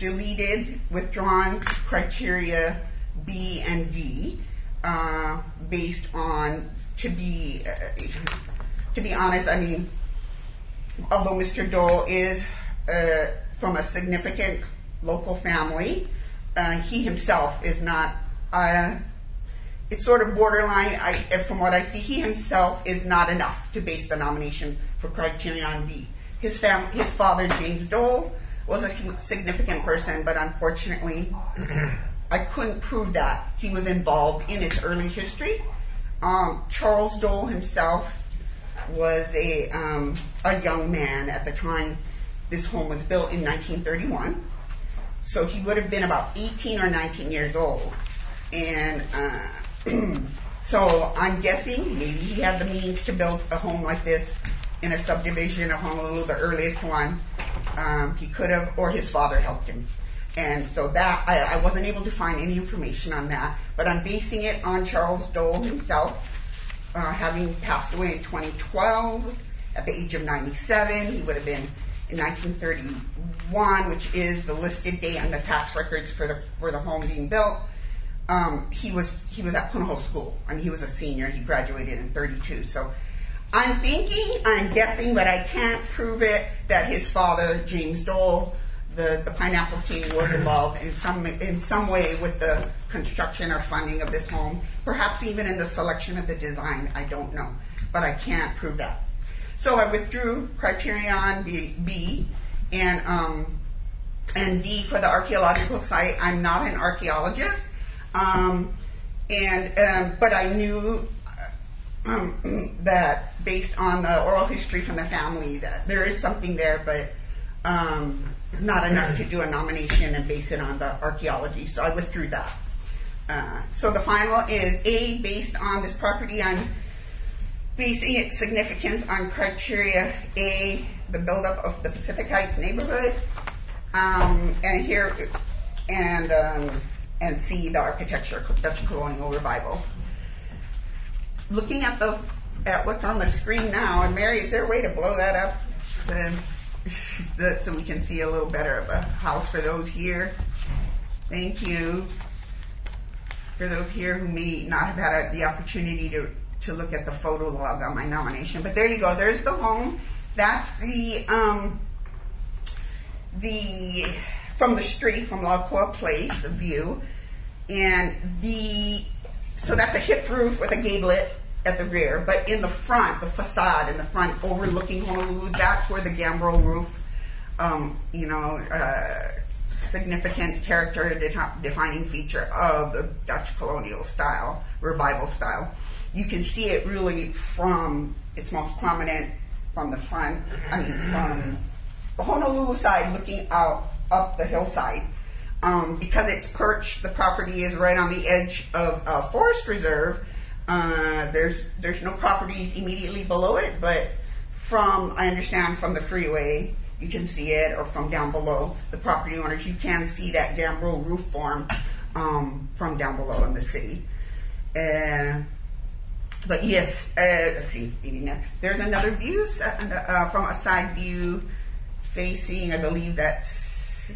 deleted, withdrawn criteria B and D, uh, based on, to be uh, to be honest, I mean, although Mister Dole is uh, from a significant local family, uh, he himself is not. Uh, it's sort of borderline. I, from what I see, he himself is not enough to base the nomination for Criterion B. His fam- his father, James Dole, was a significant person, but unfortunately, I couldn't prove that he was involved in its early history. Um, Charles Dole himself was a um, a young man at the time this home was built in nineteen thirty-one. So he would have been about eighteen or nineteen years old. And uh, so I'm guessing maybe he had the means to build a home like this in a subdivision of Honolulu, the earliest one. Um, he could have, or his father helped him. And so that, I, I wasn't able to find any information on that, but I'm basing it on Charles Dole himself, uh, having passed away in twenty twelve at the age of ninety-seven. He would have been in nineteen thirty-one, which is the listed date on the tax records for the for the home being built. Um, he was he was at Punahou School. I mean, he was a senior. He graduated in thirty-two. So I'm thinking, I'm guessing, but I can't prove it, that his father, James Dole, the, the Pineapple King, was involved in some in some way with the construction or funding of this home. Perhaps even in the selection of the design. I don't know, but I can't prove that. So I withdrew Criterion B, B and um, and D for the archaeological site. I'm not an archaeologist, um, and um, but I knew um, that based on the oral history from the family that there is something there, but um, not enough to do a nomination and base it on the archaeology. So I withdrew that. Uh, so the final is A, based on this property, I'm basing its significance on criteria A, the buildup of the Pacific Heights neighborhood, um, and here, and um, and C, the architecture, Dutch colonial revival. Looking at the at what's on the screen now, and Mary, is there a way to blow that up to, the, so we can see a little better of a house for those here? Thank you. For those here who may not have had a, the opportunity to to look at the photo log on my nomination. But there you go. There's the home. That's the um, the from the street, from Laukoa Place, the view. And the so that's a hip roof with a gablet at the rear. But in the front, the facade in the front overlooking Honolulu, that's where the gambrel roof, um, you know, uh, significant character defining feature of the Dutch colonial style, revival style. You can see it really from its most prominent from the front, I mean, from the Honolulu side looking out up the hillside. Um, because it's perched, the property is right on the edge of a forest reserve. Uh, there's there's no properties immediately below it, but from, I understand, from the freeway, you can see it, or from down below, the property owners, you can see that gambrel roof form um, from down below in the city. Uh, but yes, uh, let's see, maybe next. There's another view uh, from a side view facing, I believe that's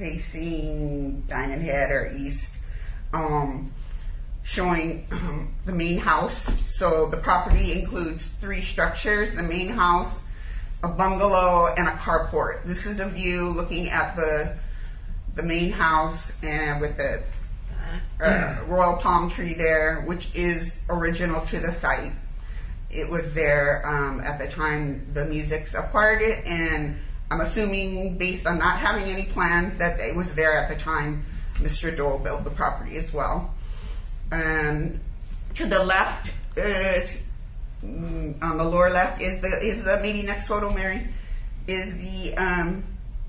facing Diamond Head or east, um, showing um, the main house. So the property includes three structures, the main house, a bungalow, and a carport. This is the view looking at the the main house and with the uh, royal palm tree there, which is original to the site. It was there um, at the time the Musics acquired it, and I'm assuming, based on not having any plans, that it was there at the time Mister Dole built the property as well. And to the left, uh, on the lower left, is the is the maybe next photo, Mary, is the um.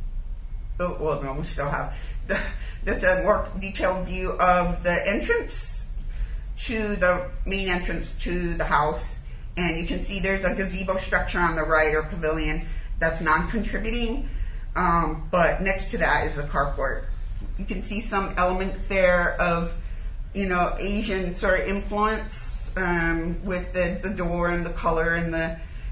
Oh, well, no, we still have the that's a more detailed view of the entrance to the main entrance to the house, and you can see there's a gazebo structure on the right, or pavilion, that's non-contributing, um, but next to that is a carport. You can see some element there of, you know, Asian sort of influence um, with the, the door and the color and the,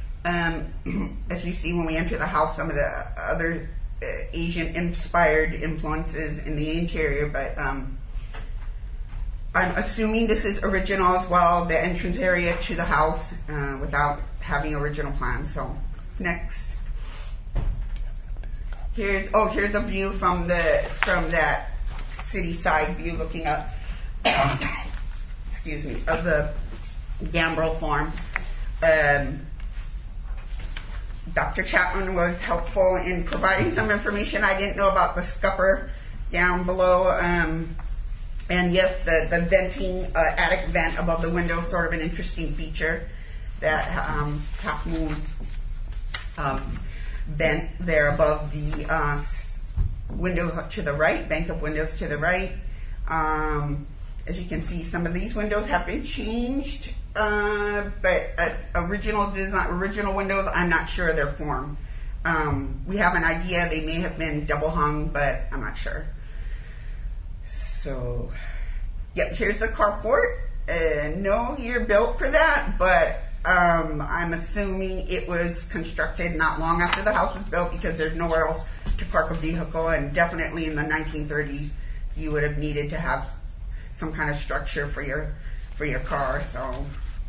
um, as you see when we enter the house, some of the other uh, Asian-inspired influences in the interior. But um, I'm assuming this is original as well, the entrance area to the house, uh, without having original plans. So, next. Here's, oh, here's a view from the, from that city side view looking up, excuse me, of the Gambrel farm. Um, Doctor Chapman was helpful in providing some information I didn't know about the scupper down below. Um, and yes, the, the venting, uh, attic vent above the window is sort of an interesting feature. That um, half moon um, vent there above the uh, windows to the right, bank of windows to the right. Um, as you can see, some of these windows have been changed. Uh, but uh, original design, original windows, I'm not sure of their form. Um, we have an idea they may have been double hung, but I'm not sure. So, yep, here's the carport. Uh, no year built for that, but um, I'm assuming it was constructed not long after the house was built because there's nowhere else to park a vehicle, and definitely in the nineteen thirties you would have needed to have some kind of structure for your for your car. So.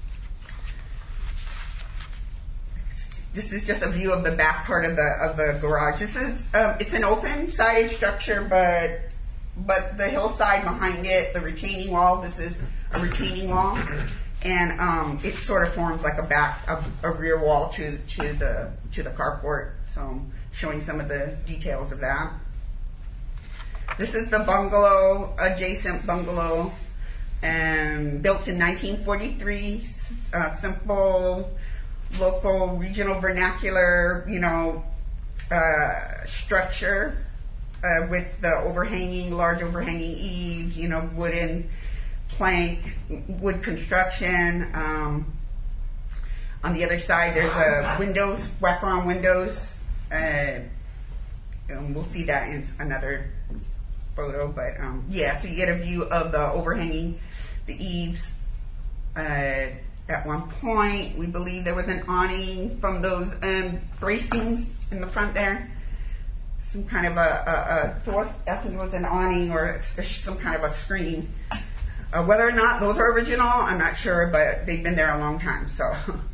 This is just a view of the back part of the of the garage. This is um, it's an open sided structure, but but the hillside behind it, the retaining wall. This is a retaining wall, and um, it sort of forms like a back a, a rear wall to to the to the carport. So I'm showing some of the details of that. This is the bungalow, adjacent bungalow, and built in nineteen forty-three. Uh, simple. Local, regional, vernacular, you know, uh, structure uh, with the overhanging, large overhanging eaves, you know, wooden plank, wood construction. Um, on the other side, there's a windows, wraparound windows, uh, and we'll see that in another photo. But um, yeah, so you get a view of the overhanging, the eaves. Uh, At one point, we believe there was an awning from those um, bracings in the front there. Some kind of a, a, a fourth, I think it was an awning or some kind of a screen. Uh, whether or not those are original, I'm not sure, but they've been there a long time. So,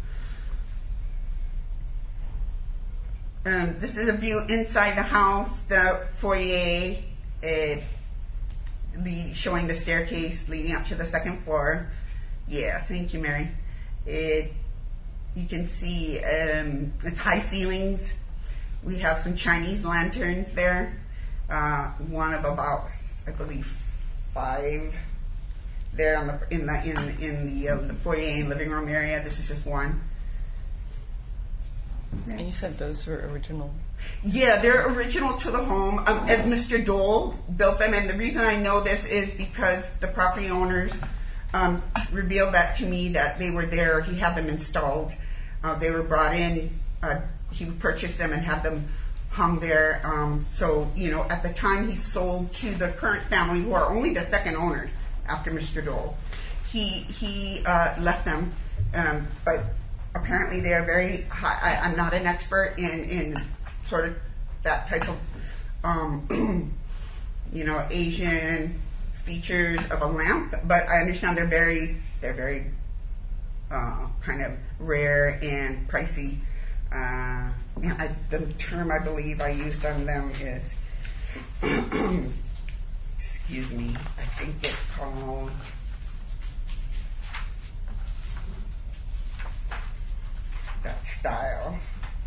um, this is a view inside the house, the foyer, uh, the, showing the staircase leading up to the second floor. Yeah, thank you, Mary. It, you can see um, it's high ceilings. We have some Chinese lanterns there. Uh, one of about, I believe, five there on the in the in in the uh, the foyer and living room area. This is just one. And you said those were original. Yeah, they're original to the home. Um, as Mister Dole built them, and the reason I know this is because the property owners. Um, revealed that to me that they were there. He had them installed. Uh, they were brought in. Uh, he purchased them and had them hung there. Um, so, you know, at the time he sold to the current family, who are only the second owners after Mister Dole, he he uh, left them. Um, but apparently they are very high. I, I'm not an expert in, in sort of that type of, um, you know, Asian features of a lamp, but I understand they're very, they're very uh, kind of rare and pricey. Uh, I, the term I believe I used on them is, excuse me, I think it's called, that style.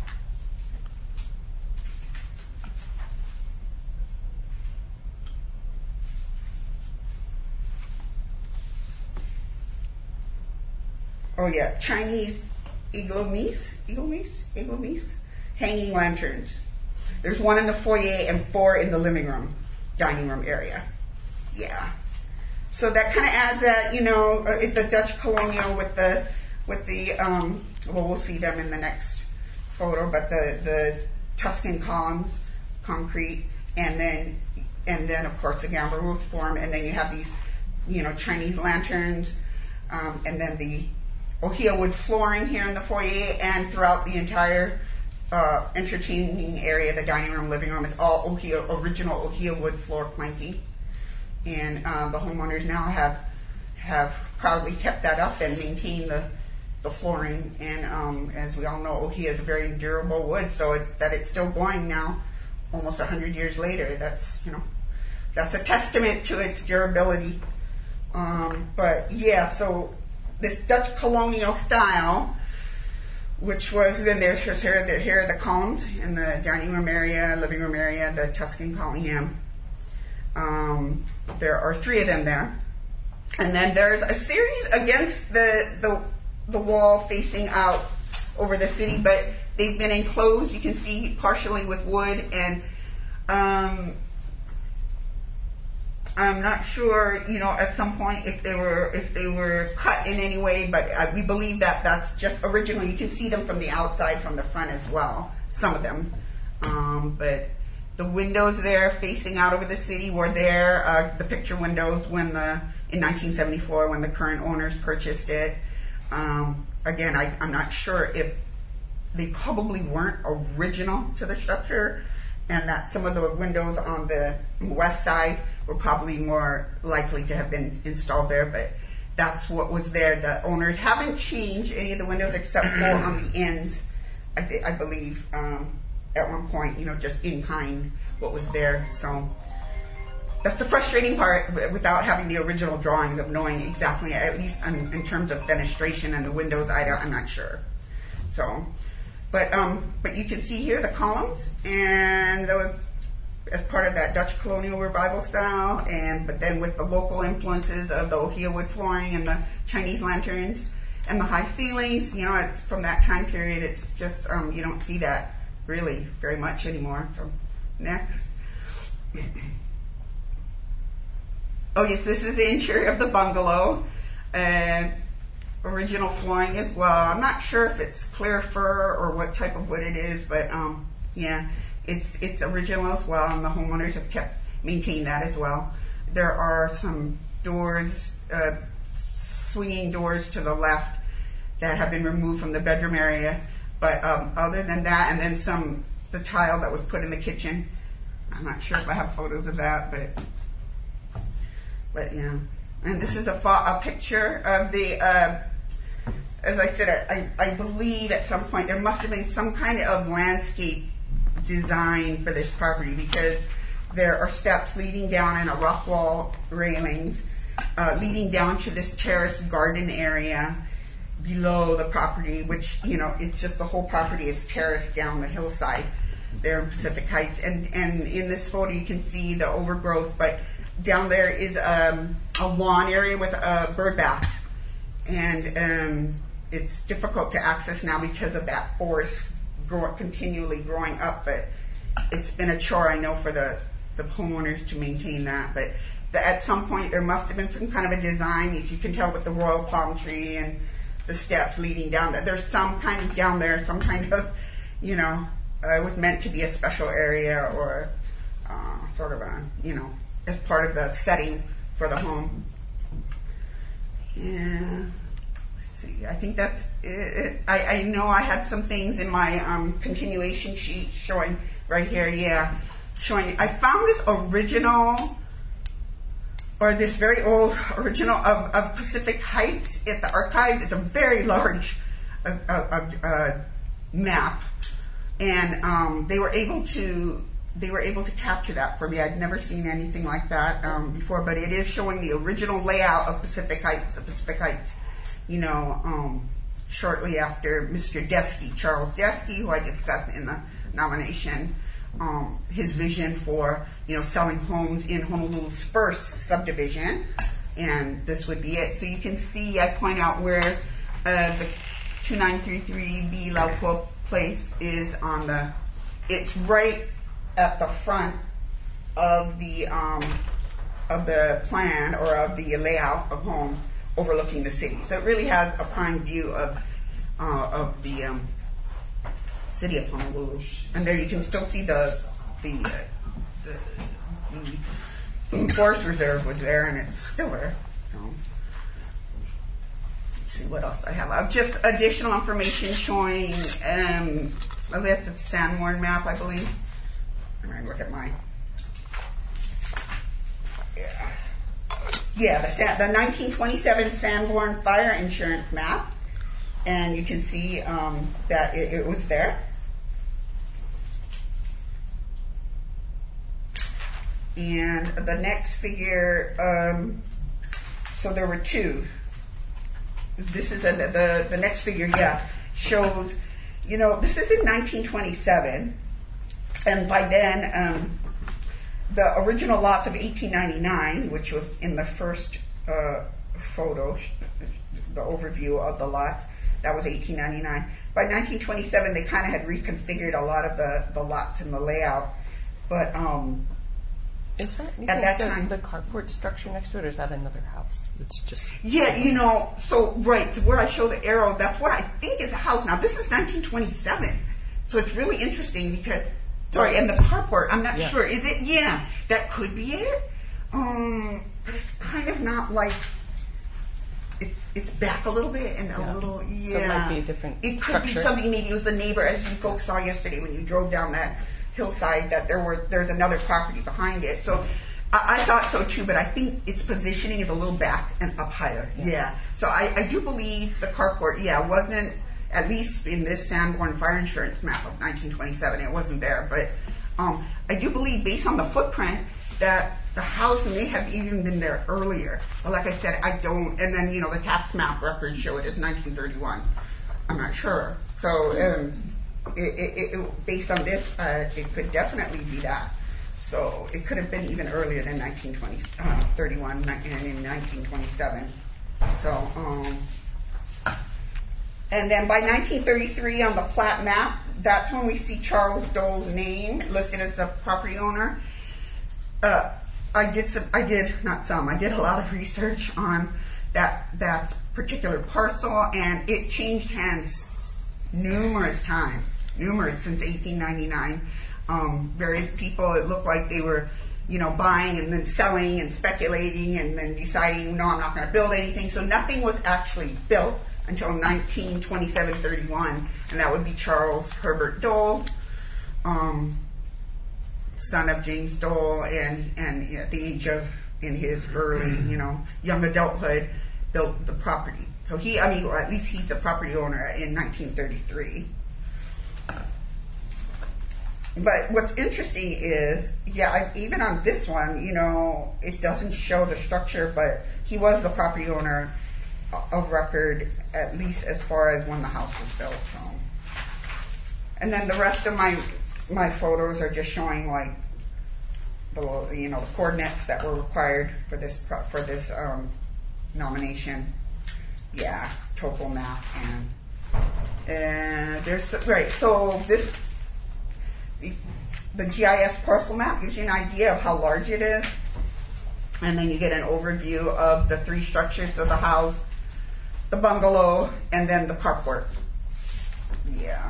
Oh yeah, Chinese iglomis, iglomis, iglomis, hanging lanterns. There's one in the foyer and four in the living room, dining room area. Yeah. So that kind of adds that, you know, uh, the Dutch colonial with the, with the, um, well, we'll see them in the next photo, but the, the Tuscan columns, concrete, and then, and then of course the gambrel roof form, and then you have these, you know, Chinese lanterns, um, and then the Ohia wood flooring here in the foyer and throughout the entire uh, entertaining area, the dining room, living room. It's all Ohia, original Ohia wood floor planking. And uh, the homeowners now have have proudly kept that up and maintained the, the flooring. And um, as we all know, Ohia is a very durable wood, so it, that it's still going now, almost one hundred years later, that's, you know, that's a testament to its durability. Um, but yeah, so this Dutch colonial style, which was, then there's here, the, here are the columns in the dining room area, living room area, the Tuscan Collingham. Um, there are three of them there. And then there's a series against the, the, the wall facing out over the city, but they've been enclosed, you can see, partially with wood, and um, I'm not sure, you know, at some point if they were if they were cut in any way, but uh, we believe that that's just original. You can see them from the outside, from the front as well, some of them. Um, but the windows there facing out over the city were there, uh, the picture windows when the in nineteen seventy-four when the current owners purchased it. Um, again, I, I'm not sure if they probably weren't original to the structure, and that some of the windows on the west side were probably more likely to have been installed there, but that's what was there. The owners haven't changed any of the windows except for on the ends, I, th- I believe, um, at one point, you know, just in kind what was there. So that's the frustrating part without having the original drawings of knowing exactly, at least in, in terms of fenestration and the windows, I don't, I'm not sure. So, but um, but you can see here the columns, and those as part of that Dutch colonial revival style, and but then with the local influences of the Ohia wood flooring and the Chinese lanterns and the high ceilings, you know, it's, from that time period, it's just, um, you don't see that really very much anymore. So, next. Oh yes, this is the interior of the bungalow. Uh, original flooring as well. I'm not sure if it's clear fir or what type of wood it is, but um, yeah. It's it's original as well, and the homeowners have kept maintained that as well. There are some doors, uh, swinging doors to the left that have been removed from the bedroom area. But um, other than that, and then some the tile that was put in the kitchen. I'm not sure if I have photos of that, but but yeah. And this is a, fo- a picture of the. Uh, as I said, I, I believe at some point there must have been some kind of landscape design for this property, because there are steps leading down and a rock wall railings uh, leading down to this terraced garden area below the property, which, you know, it's just the whole property is terraced down the hillside there in Pacific Heights. And, and in this photo you can see the overgrowth, but down there is um, a lawn area with a bird bath. And um, it's difficult to access now because of that forest Grow, continually growing up, but it's been a chore, I know, for the, the homeowners to maintain that. But the, at some point there must have been some kind of a design, as you can tell with the royal palm tree and the steps leading down. That there's some kind of down there, some kind of, you know, uh, it was meant to be a special area or uh, sort of a, you know, as part of the setting for the home. Yeah. I think that's it. I, I know I had some things in my um, continuation sheet showing right here, yeah, showing. I found this original, or this very old original of, of Pacific Heights at the archives. It's a very large uh, uh, uh, map, and um, they were able to they were able to capture that for me. I'd never seen anything like that um, before, but it is showing the original layout of Pacific Heights, the Pacific Heights. You know, um, shortly after Mister Desky, Charles Desky, who I discussed in the nomination, um, his vision for, you know, selling homes in Honolulu's first subdivision, and this would be it. So you can see, I point out where uh, the two nine three three B Laupua Place is on the, it's right at the front of the um, of the plan or of the layout of homes overlooking the city. So it really has a prime view of uh, of the um, city of Honolulu. And there you can still see the the, uh, the, the forest reserve was there, and it's still there. So, let's see what else I have. Uh, just additional information showing um, a list of San Juan map, I believe. I'm going to look at mine. Yeah. Yeah, the, Sa- the nineteen twenty-seven Sanborn Fire Insurance map. And you can see um, that it, it was there. And the next figure, um, so there were two. This is a, the, the next figure, yeah, shows, you know, this is in nineteen twenty-seven. And by then, um, the original lots of eighteen ninety-nine, which was in the first uh, photo, the overview of the lots, that was eighteen ninety-nine. By nineteen twenty-seven, they kind of had reconfigured a lot of the, the lots in the layout. But um, is that at that the, time the carport structure next to it, or is that another house? It's just yeah, you know. So right where I show the arrow, that's what I think is a house. Now this is nineteen twenty-seven, so it's really interesting because sorry, and the carport, I'm not yeah. sure. Is it? Yeah, that could be it. Um, but it's kind of not like. It's it's back a little bit and a yeah. little yeah. So it might be a different It could structure. be something. Maybe it was the neighbor, as you folks saw yesterday when you drove down that hillside. That there were there's another property behind it. So I, I thought so too, but I think its positioning is a little back and up higher. Yeah. yeah. So I, I do believe the carport. Yeah, wasn't at least in this Sanborn Fire Insurance map of nineteen twenty-seven. It wasn't there, but um, I do believe based on the footprint that the house may have even been there earlier. But like I said, I don't, and then, you know, the tax map records show it as nineteen thirty-one. I'm not sure. So, um, it, it, it, based on this, uh, it could definitely be that. So, it could have been even earlier than nineteen thirty-one and in nineteen twenty-seven. So, um, and then by nineteen thirty-three on the plat map, that's when we see Charles Dole's name listed as the property owner. Uh, I did some, I did, not some, I did a lot of research on that, that particular parcel, and it changed hands numerous times, numerous since eighteen ninety-nine. Um, various people, it looked like they were, you know, buying and then selling and speculating and then deciding, no, I'm not going to build anything. So nothing was actually built until nineteen twenty-seven thirty-one, and that would be Charles Herbert Dole, um, son of James Dole, and, and at the age of, in his early, you know, young adulthood, built the property. So he, I mean, or at least he's the property owner in nineteen thirty-three. But what's interesting is, yeah, I, even on this one, you know, it doesn't show the structure, but he was the property owner of record, at least as far as when the house was built. So. And then the rest of my my photos are just showing like the, you know, the coordinates that were required for this for this um, nomination. Yeah, topo map and and there's right. So this the, the G I S parcel map gives you an idea of how large it is, and then you get an overview of the three structures of the house, the bungalow, and then the carport. Yeah.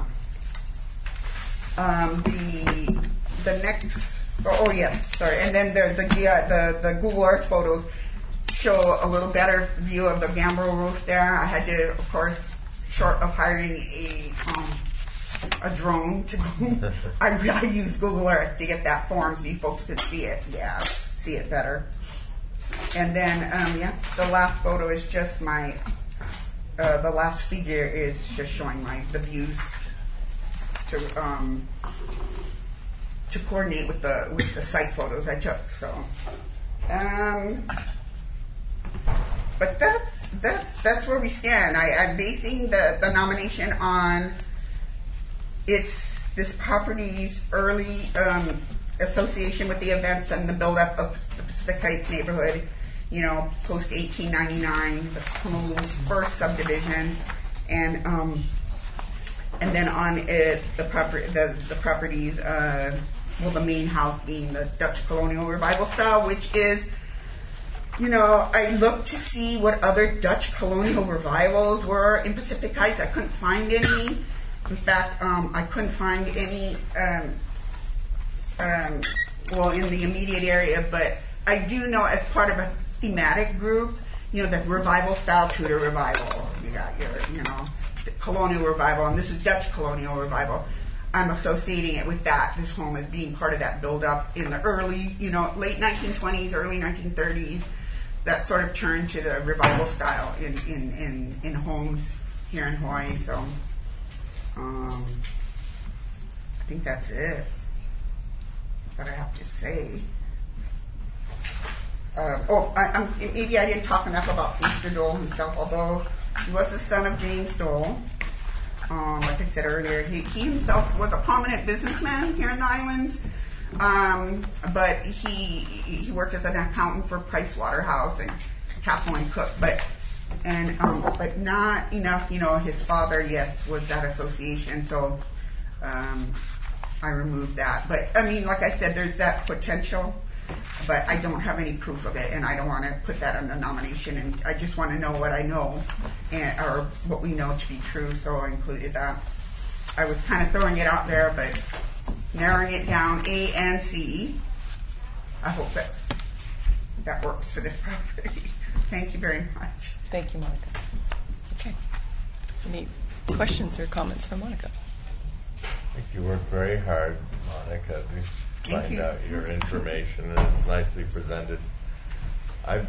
Um, the the next oh, oh yeah sorry and then the the, the the Google Earth photos show a little better view of the gambrel roof there. I had to, of course, short of hiring a um, a drone to go, I really used Google Earth to get that form so you folks could see it. Yeah, see it better. And then um, yeah, the last photo is just my uh, the last figure is just showing my the views. To um, to coordinate with the with the site photos I took. So, um, but that's that's that's where we stand. I, I'm basing the, the nomination on it's this property's early um, association with the events and the buildup of the Pacific Heights neighborhood. You know, post eighteen ninety-nine, the Honolulu's first subdivision, and um, And then on it, the property, the, the properties, uh, well, the main house being the Dutch Colonial Revival style, which is, you know, I looked to see what other Dutch Colonial Revivals were in Pacific Heights. I couldn't find any. In fact, um, I couldn't find any, um, um, well, in the immediate area, but I do know as part of a thematic group, you know, the Revival style Tudor Revival. You got your, you know, Colonial Revival, and this is Dutch Colonial Revival. I'm associating it with that, this home as being part of that build-up in the early, you know, late nineteen twenties, early nineteen thirties, that sort of turned to the revival style in, in, in, in homes here in Hawaii. So um, I think that's it. What I have to say. Uh, oh, I, I'm, maybe I didn't talk enough about Mister Dole himself, although he was the son of James Dole. Um, like I said earlier, he, he himself was a prominent businessman here in the islands, um, but he he worked as an accountant for Price Waterhouse and Castle and Cook, but and um, but not enough. You know, his father, yes, was that association, so um, I removed that. But I mean, like I said, there's that potential. But I don't have any proof of it, and I don't want to put that on the nomination. And I just want to know what I know, and, or what we know to be true. So I included that. I was kind of throwing it out there, but narrowing it down, A and C. I hope that that works for this property. Thank you very much. Thank you, Monica. Okay. Any questions or comments from Monica? I think you worked very hard, Monica, to Thank find you. out your information, and it's nicely presented. I,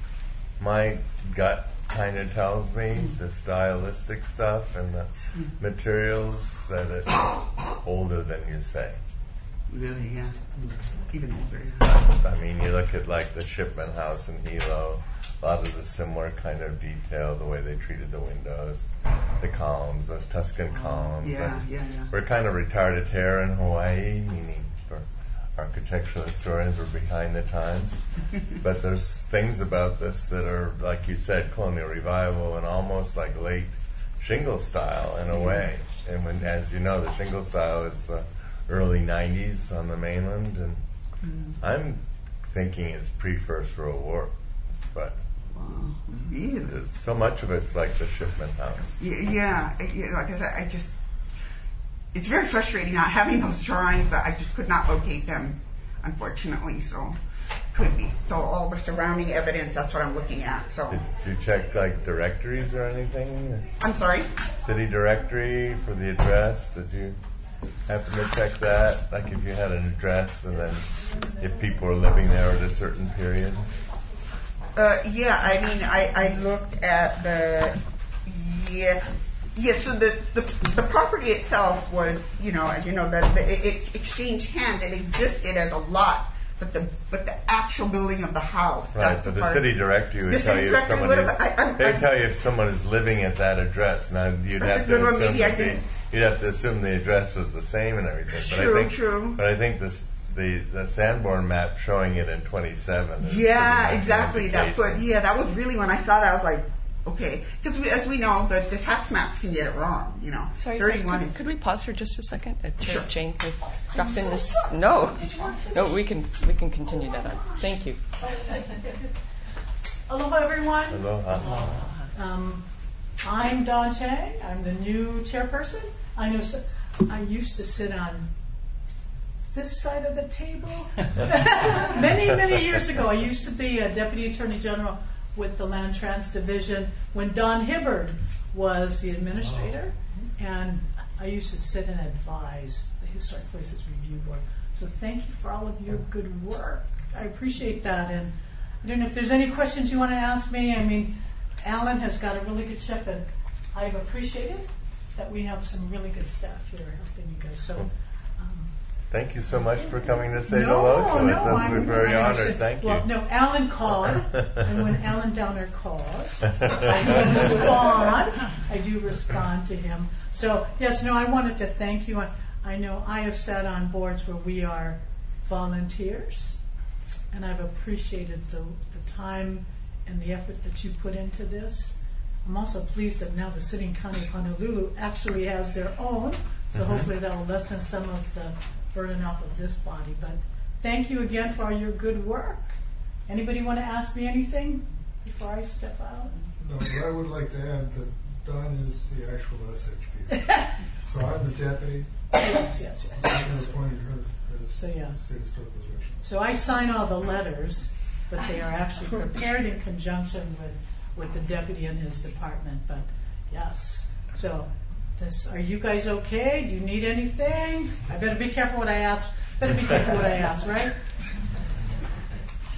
my gut kind of tells me the stylistic stuff and the materials that it's older than you say. Really, yeah. Even older. Yeah. I mean, you look at like the Shipman House in Hilo, a lot of the similar kind of detail, the way they treated the windows, the columns, those Tuscan columns. Yeah, And yeah, yeah. We're kind of retarded here in Hawaii, meaning for architectural historians, we're behind the times. But there's things about this that are, like you said, colonial revival and almost like late shingle style in a way. And when, as you know, the shingle style is the early nineties on the mainland, and Mm. I'm thinking it's pre-First World War, but Wow. Really? it's- so much of it's like the Shipman House. Yeah, yeah, yeah, like I said, I just, it's very frustrating not having those drawings, but I just could not locate them, unfortunately, so could be. So all the surrounding evidence, that's what I'm looking at, so. Did, did you check like directories or anything? I'm sorry? City directory for the address? Did you happen to check that? Like if you had an address and then if people were living there at a certain period? Uh, yeah, I mean, I, I looked at the, yeah, yeah, so the, the, the property itself was, you know, as you know, the, the, it, it's exchanged hands, it existed as a lot, but the, but the actual building of the house. Right, that's but the part- city directory would The tell city you if directory someone would is, have- I- I'm- they'd I'm- tell you if someone is living at that address. Now you'd That's have a to good one. assume Maybe I that the, didn't- you'd have to assume the address was the same and everything. But True, I think, true. But I think this the the Sanborn map showing it in twenty-seven. Is Yeah, pretty much an exactly. That's what. indication. Yeah, that was really when I saw that. I was like, okay, because as we know, the, the tax maps can get it wrong. You know, Sorry, guys, thirty-one. could, could we pause for just a second? Uh, Chair Sure. Jane has dropped in this. No, no, we can we can continue that on. Thank you. Aloha, everyone. Aloha. Um, I'm Dawn Chang. I'm the new chairperson. I know. s- I used to sit on this side of the table many, many years ago. I used to be a deputy attorney general with the Land Trans Division when Don Hibbard was the administrator, and I used to sit and advise the Historic Places Review Board. So thank you for all of your good work. I appreciate that, and I don't know if there's any questions you want to ask me. I mean, Alan has got a really good ship, and I've appreciated that we have some really good staff here helping you guys. So, um, Thank you so much for coming to say no, hello to no, us. That's- We're I'm, very I'm honored. actually- Thank well, you. no, Alan called, and when Alan Downer calls, I do respond. I do respond to him. So, yes, no, I wanted to thank you. I, I know I have sat on boards where we are volunteers, and I've appreciated the, the time and the effort that you put into this. I'm also pleased that now the City and County of Honolulu actually has their own, so Mm-hmm. hopefully that will lessen some of the burden off of this body. But thank you again for all your good work. Anybody want to ask me anything before I step out? No, but I would like to add that Don is the actual S H P. So I'm the deputy. Yes, yes, yes. I appointed her as So, yeah. state historical preservation. So I sign all the letters, but they are actually prepared in conjunction with, with the deputy in his department. But yes, so this, are you guys okay? Do you need anything? I better be careful what I ask. Better be careful what I ask, right?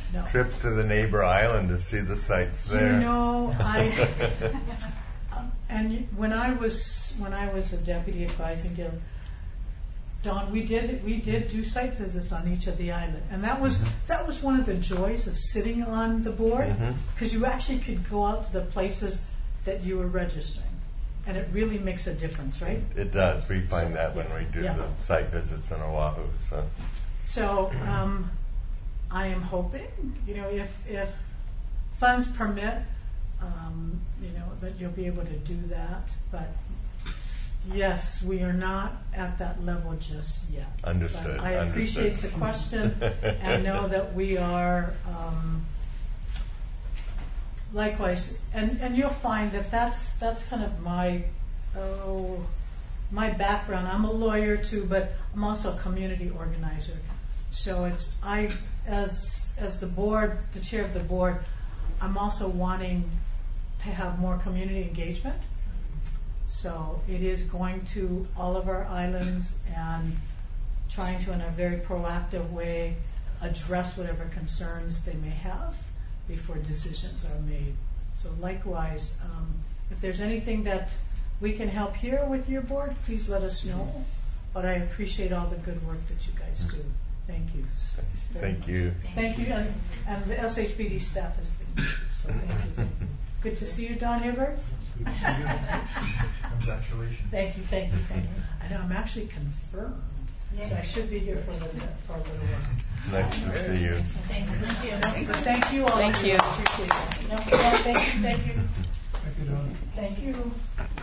No. trip to the neighbor island to see the sights there. You know, I um, and you- when I was when I was a deputy advising dealer, Don, we did we did do site visits on each of the island, and that was that was one of the joys of sitting on the board, because you actually could go out to the places that you were registering, and it really makes a difference, right? It does. We find that when we do Yeah. the site visits in Oahu. So So um, I am hoping, you know, if if funds permit, um, you know, that you'll be able to do that. But yes, we are not at that level just yet. Understood, But I appreciate understood. the question and know that we are. Um, Likewise, and, and you'll find that that's that's kind of my oh my background. I'm a lawyer too, but I'm also a community organizer. So it's I as as the board, the chair of the board, I'm also wanting to have more community engagement. So it is going to all of our islands and trying to, in a very proactive way, address whatever concerns they may have before decisions are made. So likewise, um, if there's anything that we can help here with your board, please let us know. But I appreciate all the good work that you guys do. Thank you. very Thank much. you. Thank you, and, and the S H P D staff has been, so thank you, thank you. Good to see you, Don Hibbert. Good to see you. Congratulations. Thank you, thank you, thank you. I know, I'm actually confirmed, so I should be here for a little, for a little while. Nice to see you. Thank you. Thank you. But thank you all. Thank you. I appreciate that. No, no, thank you, thank you, Thank you, Don. thank you.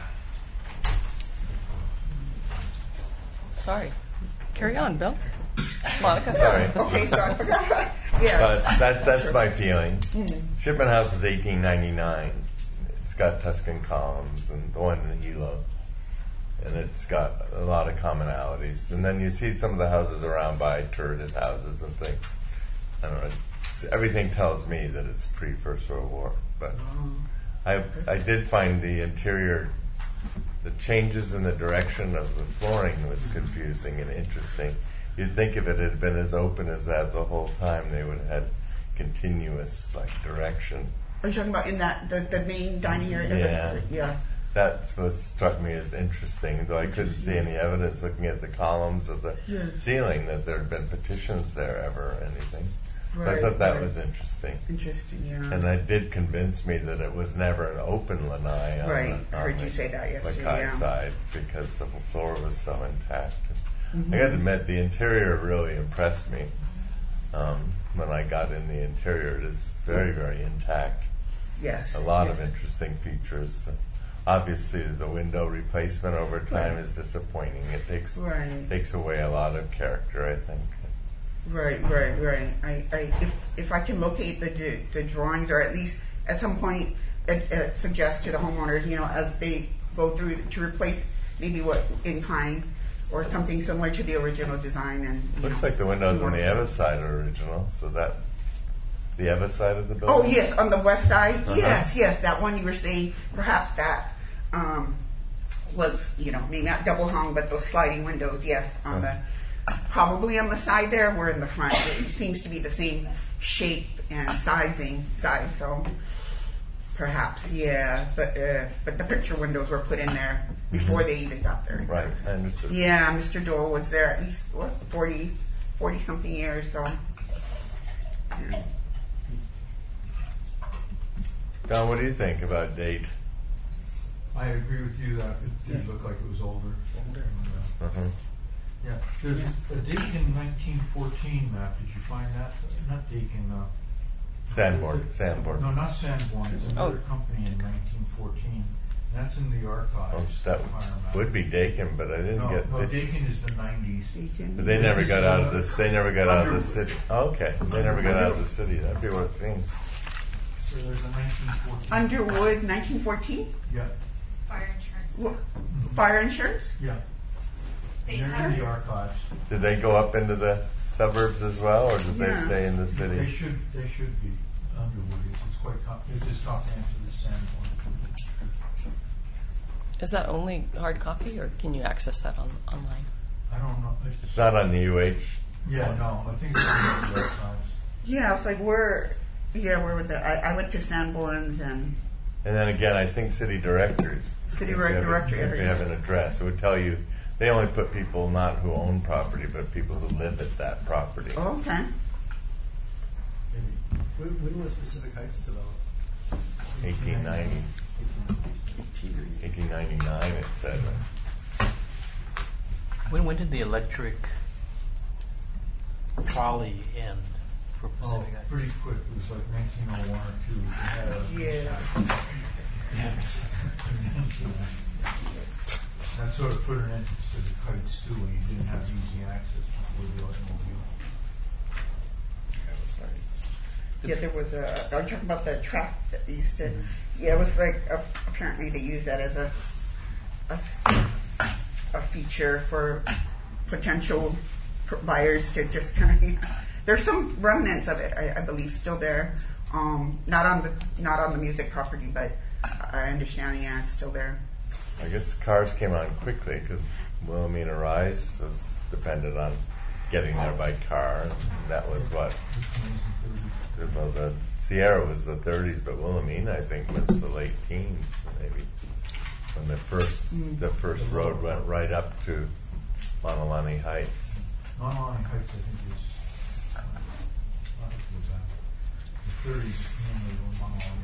Sorry. Carry on, Bill. Monica. Sorry. Okay, so I forgot. Yeah. But that, that's my feeling. Shipment House is eighteen ninety-nine. It's got Tuscan columns and the one in Hilo. And it's got a lot of commonalities. And then you see some of the houses around by, turreted houses and things. I don't know. It's, everything tells me that it's pre-First World War. But I, I did find the interior, the changes in the direction of the flooring was confusing and interesting. You'd think if it had been as open as that the whole time, they would have had continuous like direction. Are you talking about in that the, the main dining area? Yeah. Yeah. That's what struck me as interesting, though I couldn't see any evidence looking at the columns of the Yes. ceiling that there had been petitions there ever or anything. So I Right, thought that right. was interesting. Interesting. Yeah. And that did convince me that it was never an open lanai on Right, the, I on heard the you say that yesterday, Lakai yeah. side because the floor was so intact. Mhm. I got to admit, the interior really impressed me. Um, when I got in the interior, it is very, very intact. Yes. A lot yes. of interesting features. Obviously, the window replacement over time Right. is disappointing. It takes Right. takes away a lot of character, I think. Right, right, right. I, I, if, if I can locate the d- the drawings, or at least at some point uh, uh, suggest to the homeowners, you know, as they go through to replace maybe what in kind or something similar to the original design. And you Looks know, like the windows on the more- Eva side are original. So that the Eva side of the building. Oh yes, on the west side. Uh-huh. Yes, yes, that one you were saying. Perhaps that um, was, you know, maybe not double hung, but those sliding windows. Yes, on the probably on the side there. We're in the front. It seems to be the same shape and sizing size. So perhaps, yeah. But uh, but the picture windows were put in there before they even got there. Right, I understood. Yeah, Mister Dole was there at least what forty, forty something years. So. Yeah. Don, what do you think about date? I agree with you that it did look like it was older. And, uh, Uh-huh. yeah, there's a Dakin nineteen fourteen map. Did you find that? Not Dakin. Uh, Sanborn, Sanborn. No, not Sanborn. It's another Oh. company in nineteen fourteen. That's in the Oh, archives. that Fire map. would be Dakin, but I didn't No, get. no, they, Dakin is the nineties. but they never got out of this. They never got out of the Underwood. city. Oh, okay, they never got out of the city. That'd be what it seems. So there's a nineteen fourteen. Underwood, nineteen fourteen. Yeah, Fire insurance. Wh- Fire insurance? yeah. They They're have in the archives. Did they go up into the suburbs as well, or did they Yeah. stay in the They city? should. They should be. Underwood is. It's quite. Com- it's as comprehensive as Sanborn. Is that only hard copy, or can you access that on, online? I don't know. It's not on the U H. Yeah, no. I think it's in the archives. Yeah, I was like, where, yeah, where would that, I, I went to Sanborn's and, And then again, I think city directories. City if you rec- have a- directory If you areas. have an address, it would tell you, they only put people not who own property, but people who live at that property. oh, okay. Maybe. When, when was Pacific Heights developed? eighteen ninety, eighteen ninety-nine it said. When when did the electric trolley end for Oh, Pacific Heights? pretty quick. It was like nineteen oh one or two. We had a- Yeah. That sort of put an end to Pacific Heights too, when you didn't have easy access before the automobile. Yeah, there was a, are you talking about the track that they used to, yeah, it was like, uh, apparently they use that as a, a, s- a feature for potential pr- buyers to just kind of, there's some remnants of it, I, I believe, still there. Um, not on the, not on the music property, but I understand, yeah, it's still there. I guess cars came on quickly because Wilhelmina Rise was dependent on getting there by car. And that was what? Well, the Sierra was the thirties, but Wilhelmina, I think, was the late teens, maybe, when the first the first road went right up to Monolani Heights. Monolani Heights, I think, is, uh, what was that? The thirties, mainly, when Monolani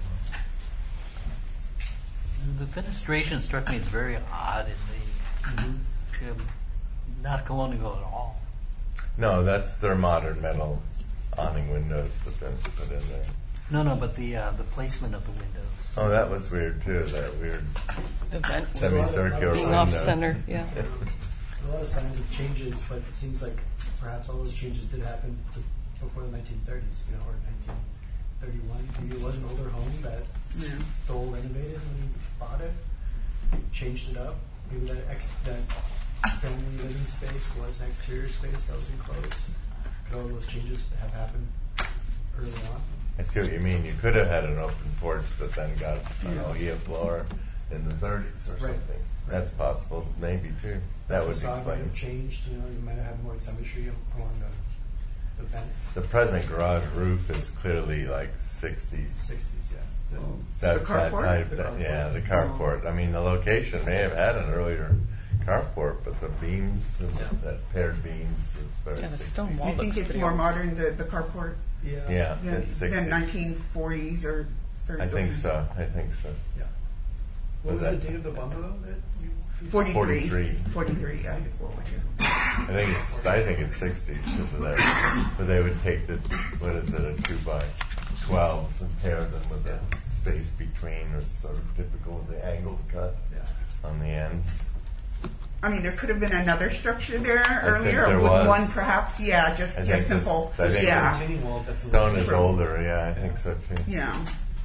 was, The fenestration struck me as very odd in the um, not colonial at all. No, that's their modern metal awning windows that been put in there. No, no, but the uh, the placement of the windows. Oh, that was weird too. That weird The vent was semicircular being window. off center, yeah. A lot of signs of changes, but it seems like perhaps all those changes did happen before the nineteen thirties, you know, or nineteen thirty-one. Maybe it was an older home that Yeah. Dole renovated when he bought it, changed it up. Maybe that ex- that family living space was an exterior space that was enclosed. Could all those changes have happened early on? I see what you mean. You could have had an open porch that then got an Yeah. O E A floor in the thirties or Right. something. That's possible, maybe too. That would Facade might explain. have changed. You know, you might have had more symmetry along the, the vent. The present garage roof is clearly like sixties. sixties, yeah. Oh. That, The that carport? type, The that- carport. yeah, the carport. I mean, the location may have had an earlier carport, but the beams, and Yeah. that paired beams is very Yeah, the sixties. stone wall You think looks it's pretty more old. modern, the, the carport, Yeah. Yeah, than, it's than sixties. nineteen forties or thirties? I think so. I think so. Yeah. What So was that- the date of the bungalow that you? you Forty-three. Forty-three. Forty-three, yeah. I think it's I think it's sixties because of that. But they would take the what is it a two by twelves and pair them with the space between, or sort of typical of the angled cut Yeah. on the ends. I mean, there could have been another structure there think earlier, there or would was. one perhaps, yeah, just, I yeah, think simple, this- I think yeah, Retaining wall, that's a Stone little is different. older, yeah, I think so too. yeah.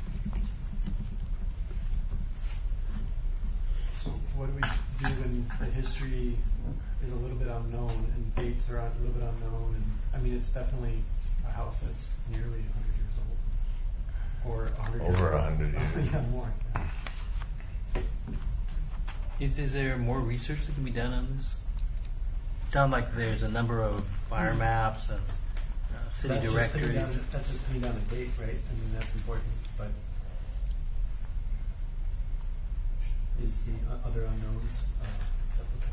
So what do we do when the history is a little bit unknown and dates are a little bit unknown? And I mean, it's definitely a house that's nearly one hundred years old, or one hundred years Over old. a hundred years. Yeah, more. Is, is there more research that can be done on this? It sounds like there's a number of fire maps and uh, city That's just pinning directories. down- That's just pinning down a date, right? I mean, that's important, but is the o- other unknowns uh, acceptable?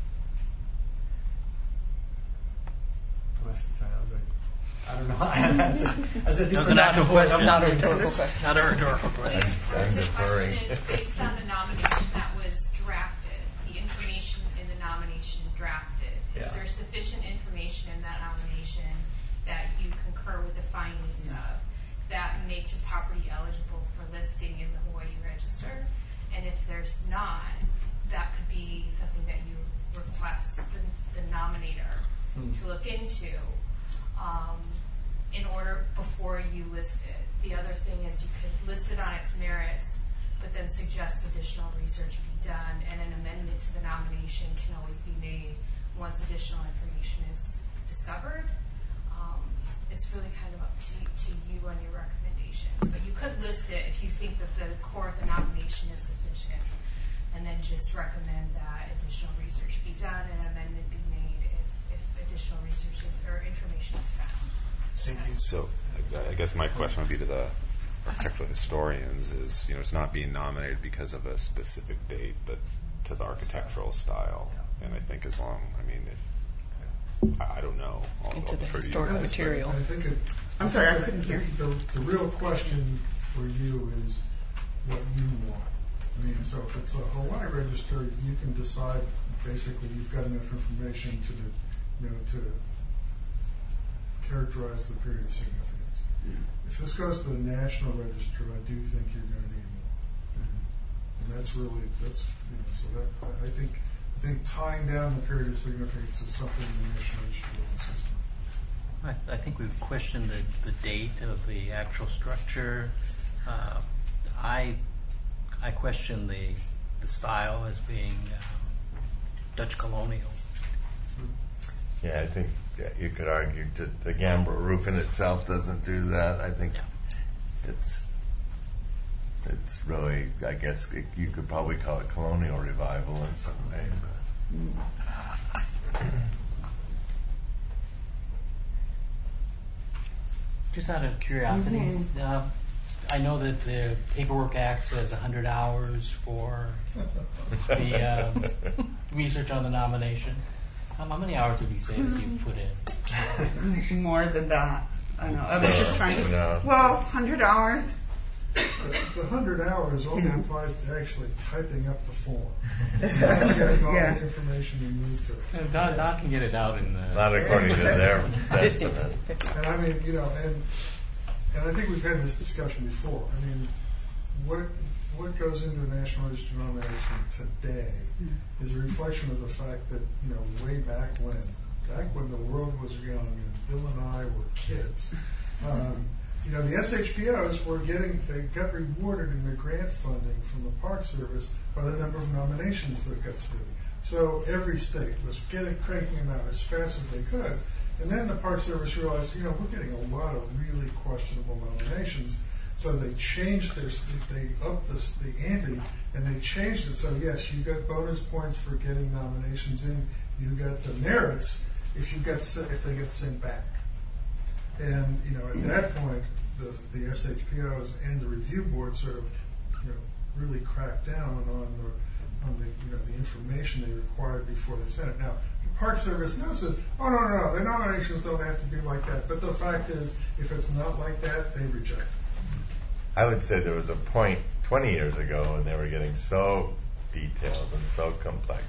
I'm asking, sorry, I was like, I don't know. I said, I said, That was an actual question. Not a rhetorical question. Not a rhetorical The question. I'm the deferring. question is based on the nomination that was drafted, the information in the nomination drafted. Is Yeah. there sufficient information in that nomination that you concur with the findings of that make the property eligible for listing in the Hawaii Register? And if there's not, that could be something that you request the, the nominator Hmm. to look into um, in order before you list it. The other thing is you could list it on its merits, but then suggest additional research be done, and an amendment to the nomination can always be made once additional information is discovered. Um, it's really kind of up to, to you on your recommendation. But you could list it if you think that the core of the nomination is sufficient, and then just recommend that additional research be done and an amendment be made if, if additional research is, or information is found. So, I guess my question would be to the architectural historians: is you know, it's not being nominated because of a specific date, but to the architectural style. And I think as long, I mean, if, I, I don't know. I'll, Into I'll the defer to you historic guys. material. I think it, I'm sorry, I think couldn't hear. The, the real question for you is what you want. I mean, so if it's a Hawaii register, you can decide. Basically, you've got enough information to, the, you know, to characterize the period of significance. Mm-hmm. If this goes to the National Register, I do think you're going to need more. Mm-hmm. And that's really that's you know. So that I, I think I think tying down the period of significance is something the National Register will insist on. I, I think we've questioned the, the date of the actual structure. Uh, I I question the the style as being um, Dutch colonial. Yeah, I think yeah, you could argue that the Gambler roof in itself doesn't do that. I think it's it's really, I guess it, you could probably call it colonial revival in some way. But. Just out of curiosity, Mm-hmm. uh, I know that the Paperwork Act says one hundred hours for the um, research on the nomination. Um, how many hours would you say that you put in? More than that. I know. I was just trying to. No. Well, one hundred hours. The, the hundred hours only Yeah. applies to actually typing up the form. Not getting all Yeah. the information you need to. Uh, Don, Don can get it out in the... Not according to their Fifty. estimate. And I mean, you know, and and I think we've had this discussion before. I mean, what what goes into a National Register nomination today is a reflection of the fact that, you know, way back when, back when the world was young and Bill and I were kids, um, you know, the S H P Os were getting, they got rewarded in their grant funding from the Park Service by the number of nominations that got submitted. So every state was getting, cranking them out as fast as they could. And then the Park Service realized, you know, we're getting a lot of really questionable nominations. So they changed their, they upped the, the ante, and they changed it. So yes, you got bonus points for getting nominations in. You got demerits if you get if they get sent back. And you know, at that point, the, the S H P Os and the review board sort of, you know, really cracked down on the on the you know the information they required before they sent it. Now, the Park Service now says, oh no, no, no, the nominations don't have to be like that. But the fact is, if it's not like that, they reject it. I would say there was a point twenty years ago when they were getting so detailed and so complex.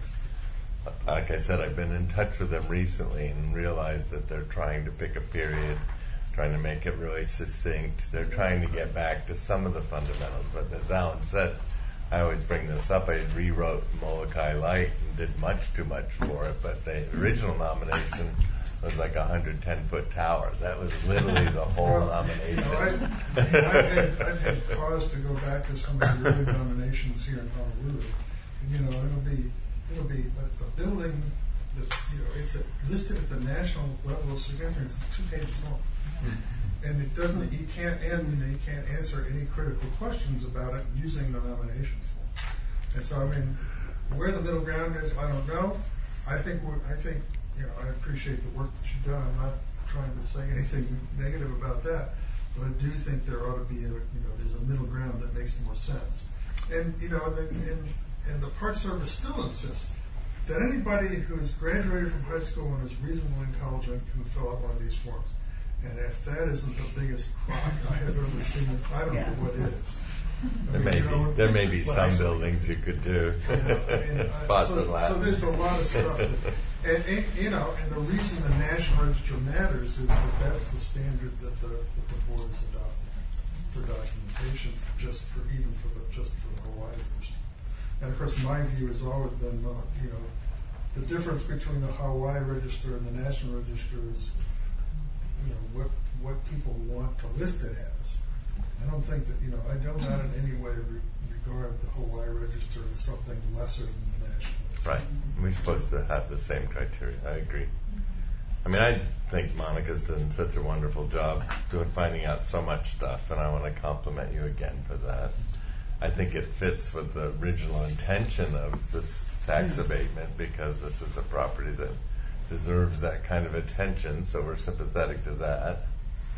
Like I said, I've been in touch with them recently and realized that they're trying to pick a period, trying to make it really succinct. They're trying to get back to some of the fundamentals. But as Alan said, I always bring this up. I rewrote Molokai Light and did much too much for it. But the original nomination was like a one hundred ten foot tower. That was literally the whole nomination. You know, I, I've, had, I've had cause to go back to some of the early nominations here in Honolulu. And, you know, it'll be it'll be a, a building that, you know, it's a, listed at the national level of significance. It's two pages long, and it doesn't. You can't and you know you can't answer any critical questions about it using the nomination form. And so, I mean, where the middle ground is, I don't know. I think we're, I think. You know, I appreciate the work that you've done. I'm not trying to say anything negative about that, but I do think there ought to be a, you know, there's a middle ground that makes more sense. And you know, and, and, and the Park Service still insists that anybody who's graduated from high school and is reasonably intelligent can fill out one of these forms. And if that isn't the biggest crock I have ever seen, I don't Yeah. know what is. There may be, there may be some buildings you could do. You know, I mean, I- Spots so, and lots. so there's a lot of stuff. That, and, and you know, and the reason the National Register matters is that that's the standard that the that the board has adopted for documentation, for just for even for the just for the Hawaii Register. And of course, my view has always been, uh, you know, the difference between the Hawaii Register and the National Register is, you know, what what people want to list it as. I don't think that, you know, I do not in any way re- regard the Hawaii Register as something lesser than the National. Right. We're supposed to have the same criteria. I agree. I mean, I think Monica's done such a wonderful job doing finding out so much stuff, and I want to compliment you again for that. I think it fits with the original intention of this tax abatement because this is a property that deserves that kind of attention, so we're sympathetic to that.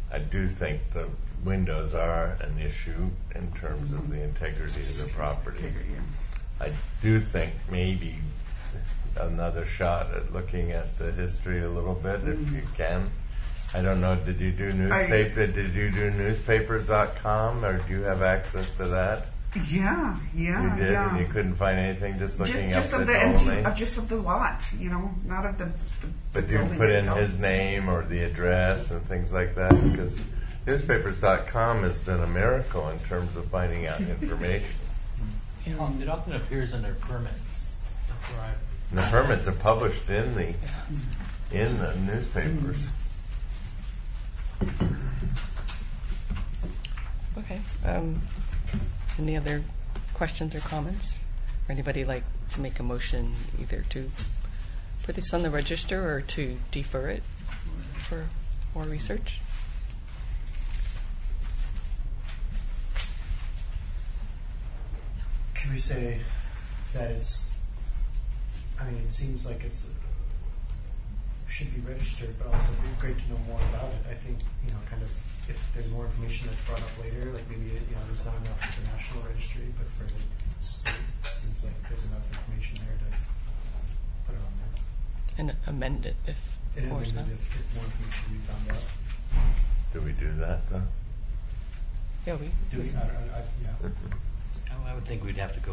I do think the windows are an issue in terms of the integrity of the property. Integrity, yeah. I do think maybe another shot at looking at the history a little bit, if you can. I don't know, did you do newspaper, did you do newspapers dot com, or do you have access to that? Yeah, yeah, You did, yeah. and you couldn't find anything just looking just, just up of the the total empty, name? uh, just of the lots, you know, not of the. the But the you building put in itself. his name or the address and things like that? Because newspapers dot com has been a miracle in terms of finding out information. Um, it often appears under permits. That's where I And the permits are published in the in the newspapers. Okay. Um, any other questions or comments? Or anybody like to make a motion either to put this on the register or to defer it for more research? Can we say that it's, I mean, it seems like it's, should be registered, but also it'd be great to know more about it. I think, you know, kind of, if there's more information that's brought up later, like maybe, you know, there's not enough for the national registry, but for the state, it seems like there's enough information there to put it on there. And amend it if And or then not. if, if more information we found out. Do we do that though? Yeah, we. Do we, I, I, I, yeah. I would think we'd have to go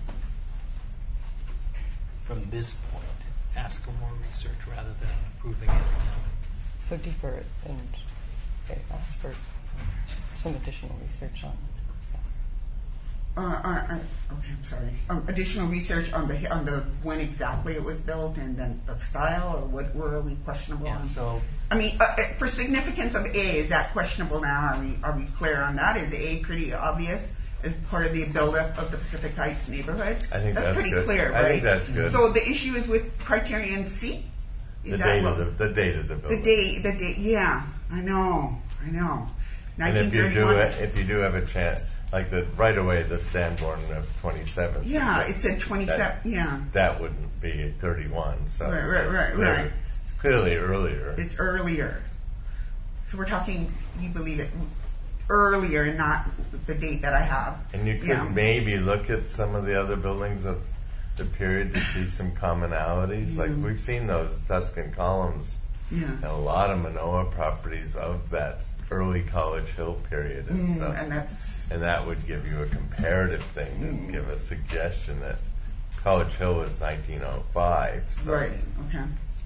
from this point, ask for more research rather than approving it now. So defer it and okay, ask for some additional research on. Uh, uh, uh, okay, I'm sorry. Um, additional research on the on the when exactly it was built and then the style, or what were we questionable Yeah, on? so I mean, uh, uh, for significance of A, is that questionable now? Are we are we clear on that? Is A pretty obvious as part of the buildup of the Pacific Heights neighborhood? I think that's pretty good. clear, I right? think that's good. So the issue is with criterion C. Is The that date what, of the the date of the the building. date? The date? Yeah, I know, I know. And if you do nineteen thirty-one. it, if you do have a chance, like the right away, the Sanborn of twenty-seventh. Yeah, it said twenty-seven. That, Yeah, that wouldn't be thirty-one. So Right, right, right, they're right. Clearly earlier. it's earlier. So we're talking. You believe it earlier, not the date that I have. And you could Yeah. maybe look at some of the other buildings of the period to see some commonalities. Like we've seen those Tuscan columns Yeah. and a lot of Manoa properties of that early College Hill period and Mm, stuff. and that's And that would give you a comparative thing to give a suggestion that College Hill was nineteen oh five. So right. Okay.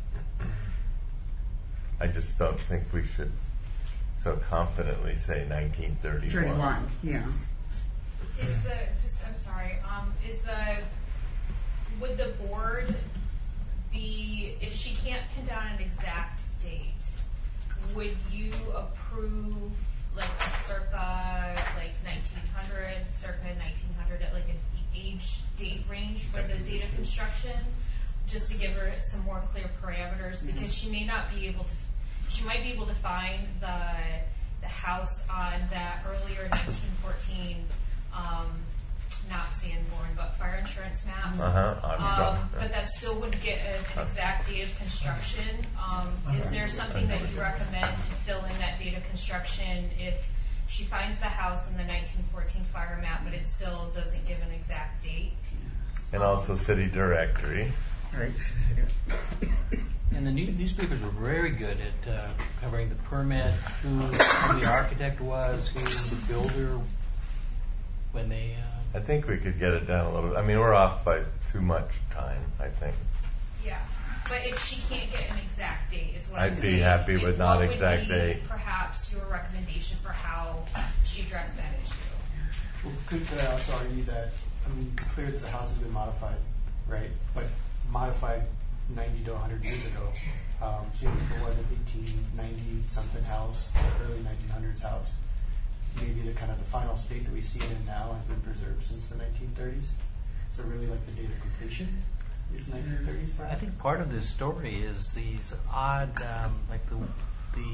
I just don't think we should so confidently say nineteen thirty-one. Thirty-one. Yeah. Is the, just, I'm sorry, um, is the, would the board be, if she can't pin down an exact date, would you approve like a circa, like nineteen hundred, circa nineteen hundred, at like an age date range for the date of construction? Just to give her some more clear parameters, because she may not be able to, she might be able to find the, the house on that earlier nineteen fourteen, um, not Sanborn, but fire insurance map. Uh-huh. I'm Um, sorry. but that still wouldn't get a- an exact date of construction. Um, is there something that you recommend to fill in that date of construction if she finds the house in the nineteen fourteen fire map, but it still doesn't give an exact date? And also city directory. Right. and the new, newspapers were very good at uh, covering the permit, who, who the architect was, who the builder when they. Uh, I think we could get it down a little. I mean, we're off by too much time, I think. Yeah, but if she can't get an exact date, is what I'm I'd be saying. happy Like, with not what would exact be date. Perhaps your recommendation for how she addressed that issue. Well, could, could I also argue that, I mean, it's clear that the house has been modified, right? But modified ninety to one hundred years ago. Um, so even if it was an eighteen ninety something house, or early nineteen hundreds house, maybe the kind of the final state that we see it in now has been preserved since the nineteen thirties. So really like the date of completion is nineteen thirties I perhaps? think part of this story is these odd, um, like the the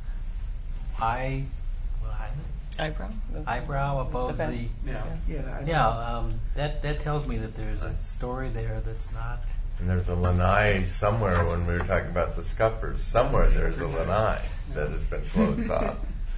eye, what eye? Eyebrow? eyebrow above The the. vent. Yeah. Yeah. I- Yeah, um, that that tells me that there's a story there that's not. And there's a lanai somewhere when we were talking about the scuppers. Somewhere there's a lanai that has been closed off.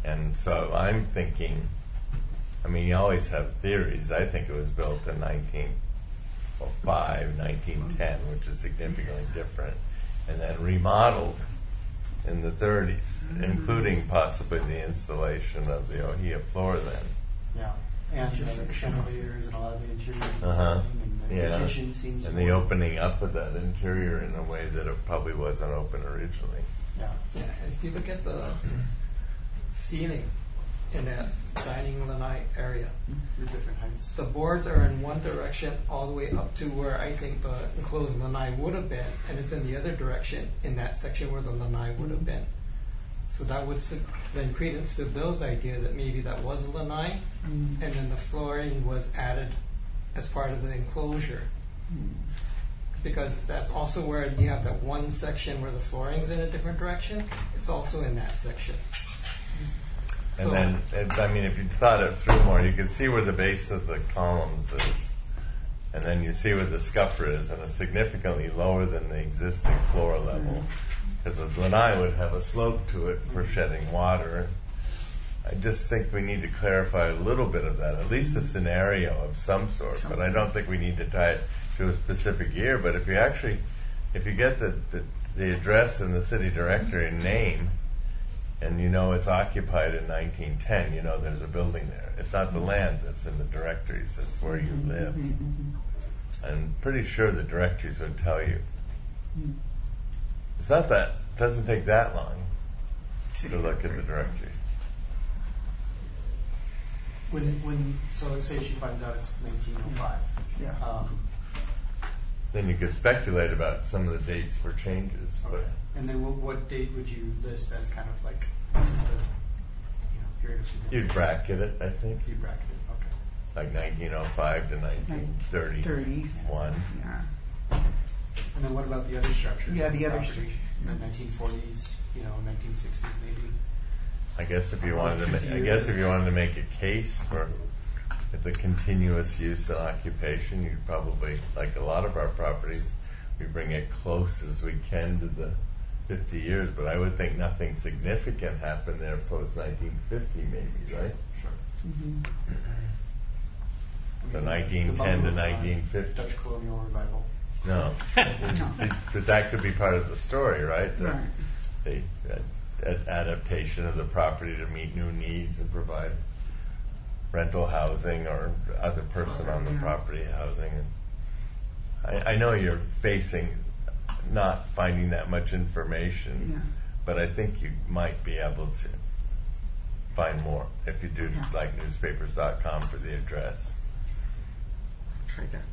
And so I'm thinking, I mean, you always have theories. I think it was built in nineteen oh five, nineteen ten, which is significantly different, and then remodeled in the thirties, mm-hmm. including possibly the installation of the Ohia floor then. Yeah, and the chandeliers and a lot of the interior uh-huh. and the, yeah. the kitchen seems and the opening up of that interior in a way that it probably wasn't open originally. Yeah. Yeah, if you look at the ceiling in that dining lanai area, the different heights. the boards are in one direction all the way up to where I think the enclosed lanai would have been, and it's in the other direction in that section where the lanai would have been. So that would su- lend credence to Bill's idea that maybe that was a lanai, mm. and then the flooring was added as part of the enclosure. Mm. Because that's also where you have that one section where the flooring's in a different direction. It's also in that section. And so, then, it, I mean, if you thought it through more, you can see where the base of the columns is, and then you see where the scupper is, and it's significantly lower than the existing floor level, because the lanai would have a slope to it for shedding water. I just think we need to clarify a little bit of that, at least a scenario of some sort, but I don't think we need to tie it to a specific year. But if you actually, if you get the, the, the address and the city directory and name, and you know it's occupied in nineteen ten, you know there's a building there. It's not the land that's in the directories, it's where you live. I'm pretty sure the directories would tell you. It's not that, it doesn't take that long to look at the directories. When, when, so let's say she finds out it's nineteen oh five. Yeah. Um, Then you could speculate about some of the dates for changes. okay. But And then what, what date would you list as kind of like, this is the you know, period of significance? you'd bracket it, I think, You bracket it, okay. like nineteen oh five to nineteen thirty-one. Yeah. And then what about the other structures? Yeah, the other Property, The nineteen forties, you know, nineteen sixties maybe. I guess if you wanted to, fifty ma- I years. guess if you wanted to make a case for the continuous use and occupation, you'd probably, like a lot of our properties, we bring it close as we can to the fifty years. But I would think nothing significant happened there post nineteen fifty, maybe, right? Sure. Mm-hmm. So I mean, nineteen the ten to bungalows, uh, nineteen fifty. Dutch colonial revival. No, but that could be part of the story, right? The, Right. the uh, ad- adaptation of the property to meet new needs and provide rental housing or other person on the Yeah. property housing. I, I know you're facing not finding that much information, Yeah. but I think you might be able to find more if you do Yeah. like newspapers dot com for the address. Try that.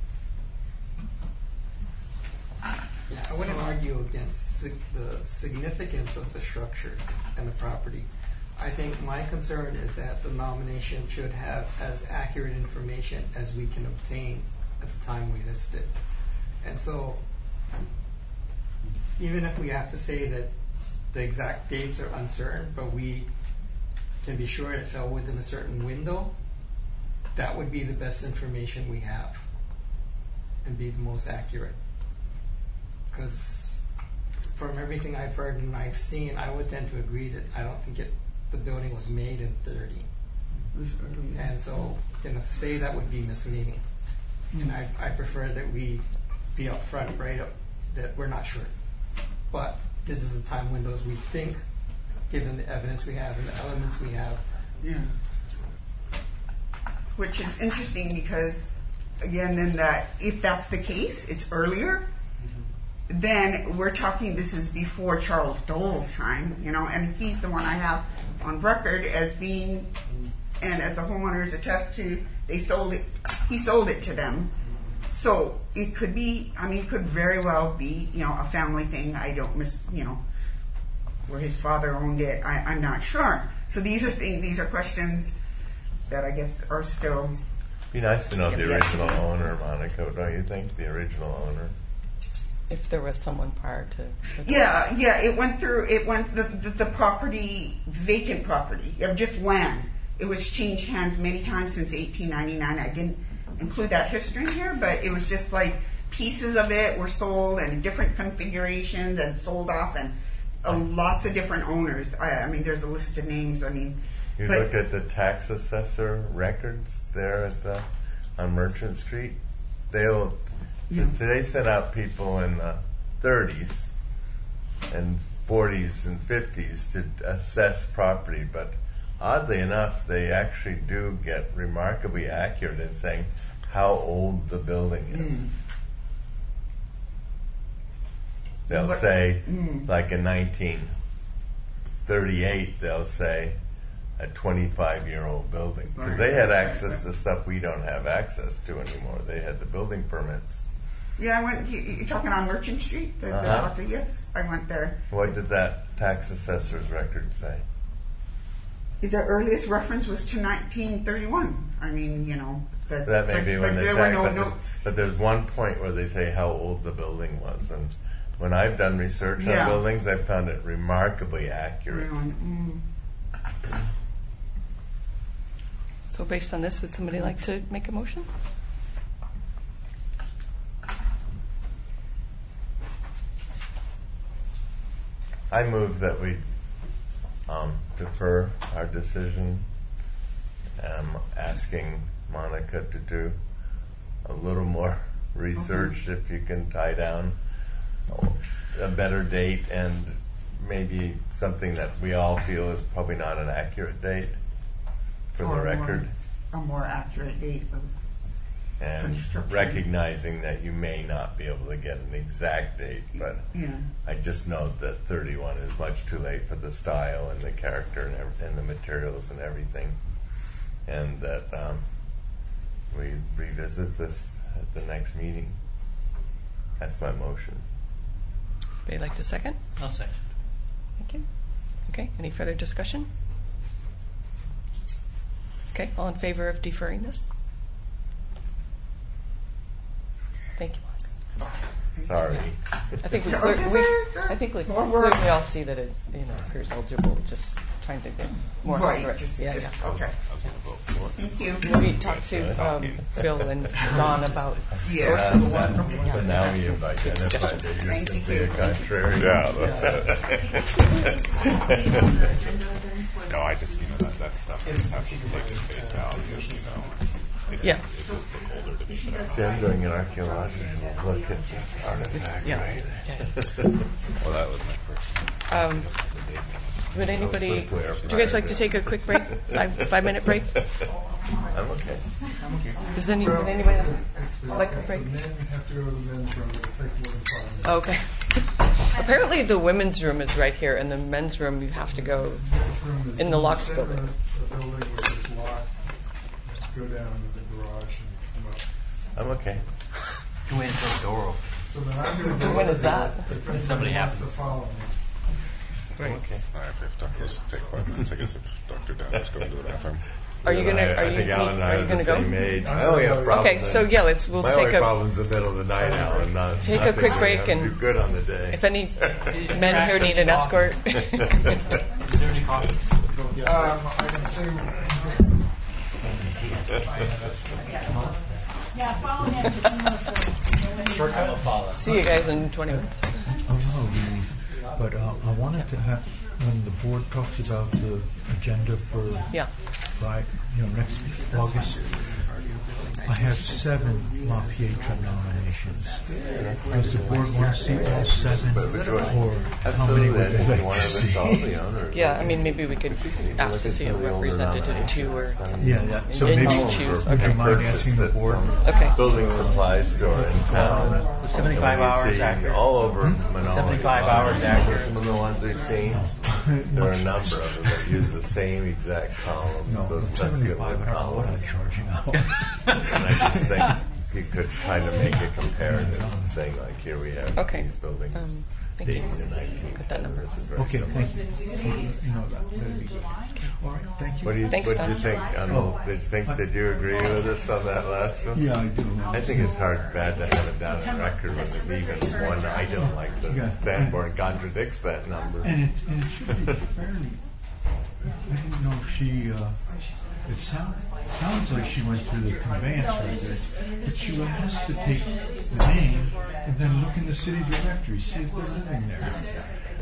yeah, I wouldn't argue against sig- the significance of the structure and the property. I think my concern is that the nomination should have as accurate information as we can obtain at the time we list it. And so, even if we have to say that the exact dates are uncertain, but we can be sure it fell within a certain window, that would be the best information we have and be the most accurate. Because from everything I've heard and I've seen, I would tend to agree that I don't think it, the building was made in thirty. And so, you know, to say that would be misleading. And I, I prefer that we be upfront, right, up, that we're not sure. But this is the time windows we think, given the evidence we have and the elements we have. Yeah. Which is interesting because, again, then that if that's the case, it's earlier. Then we're talking. This is before Charles Dole's time, you know, and he's the one I have on record as being, and as the homeowners attest to, they sold it. He sold it to them. So it could be. I mean, it could very well be, you know, a family thing. I don't miss, you know, where his father owned it. I, I'm not sure. So these are things. These are questions that I guess are still. Be nice to know the Yeah. original owner, Monica, don't you think? The original owner. If there was someone prior to. the Yeah, divorce. yeah. It went through. It went the, the the property, vacant property of just land. It was changed hands many times since eighteen ninety-nine. I didn't include that history here, but it was just like pieces of it were sold and different configurations and sold off, and uh, lots of different owners. I, I mean, there's a list of names. I mean, You But- look at the tax assessor records there at the on Merchant Street. They'll Yeah. so they sent out people in the thirties and forties and fifties to assess property, but oddly enough, they actually do get remarkably accurate in saying how old the building is. Mm. They'll But- say, Mm. like in nineteen thirty-eight, they'll say a twenty-five-year-old building. Because they had access to stuff we don't have access to anymore. They had the building permits. Yeah, I went. You, you're talking on Merchant Street? The, Uh-huh. the, yes, I went there. What did that tax assessor's record say? The earliest reference was to nineteen thirty-one. I mean, you know. That, That may but, be when but they there tax, were no but, notes. but there's one point where they say how old the building was. And when I've done research Yeah. on buildings, I've found it remarkably accurate. Mm. So based on this, would somebody like to make a motion? I move that we um, defer our decision. I'm asking Monica to do a little more research if you can tie down a better date and maybe something that we all feel is probably not an accurate date for Or the a more- record. A more accurate date of And construction. recognizing that you may not be able to get an exact date, but Yeah. I just note that thirty-one is much too late for the style and the character and, ev- and the materials and everything, and that um, we revisit this at the next meeting. That's my motion. Would you like to second? I'll second. Thank you. Okay, any further discussion? Okay, all in favor of deferring this? Thank you, Monica. Sorry. I think we, clear, we I think we clearly all see that it, you know, appears eligible. Just trying to get more Right, accurate. just- yeah, just- yeah. okay. Thank you. Maybe talk to um, Bill and Don about Yeah. sources. And that- Yeah. so now Have we some have good identified suggestions. that you're Thank simply you. a contrary. Yeah, no, I just, you know, that, that stuff is have to take at face value, you know. It, Yeah. It does look older to me, but I See, I'm doing an archaeological look at the artifact, Yeah. right? Yeah. well, that was my first. Um, would anybody? So clear Would you guys like to take a quick break? Five five minute break? I'm okay. Does any, would anybody like a If break? the men have to go to the men's room, it'll take more than five minutes. Okay. Apparently, the women's room is right here, and the men's room you have to go Men's room is in the locked center building. of The building which is locked. Just go down to the garage and come up. I'm okay. Go in and throw the door open. So then I'm going to go. When is that? If anybody Somebody wants has to follow me. I'm okay. All right, if doctors take five minutes, I guess if Doctor Downers go into the bathroom. Are you gonna? I, Are I you? think Alan and I Are you are gonna the go? same age. I only have problems. Okay, so yeah, let's. We'll My take only a. problem's the middle of the night, Alan. Not, Take a nothing quick that break I'm and- do good on the day. If any men here need an escort. Is there any coffee? Um, I can say. Yeah, follow him. Shortcut will follow. See you guys in twenty minutes. Oh, no, really. But uh, I wanted to have, when the board talks about the agenda for Yeah. Friday, you know, next August, I have seven La Pietra nominations. Does the board want to see all seven, or how many would they like to see? Yeah, I mean, maybe we could ask to see a representative too, or something. Yeah, yeah. So And maybe you choose. would you Okay. mind asking the board? Okay. Building supply store in town. seventy-five And we hours see accurate. all over Manala. seventy-five hours accurate. Some of the ones we've seen. There are a number of them that use the same exact columns. No, those seventy-five, I vestibular don't know what I'm columns. charging out. And I just think you could kind of make a comparative thing, like here we have Okay. these buildings. Um, thank you. dated in nineteen. Got that number. This is very Okay, similar. thank you. You know, that- that'd be good. All right, thank you. What do you, Thanks, what did you Don. think? On the, Oh. did you think? Did you agree with us on that last one? Yeah, I do. I think it's hard, bad to have it down on record when even one item like the Yeah. Sanborn contradicts that number. And it, and it should be fairly, I didn't know if she, uh, it sound, sounds like she went through the conveyance records, but she has to take the name and then look in the city directory, see if they're living there.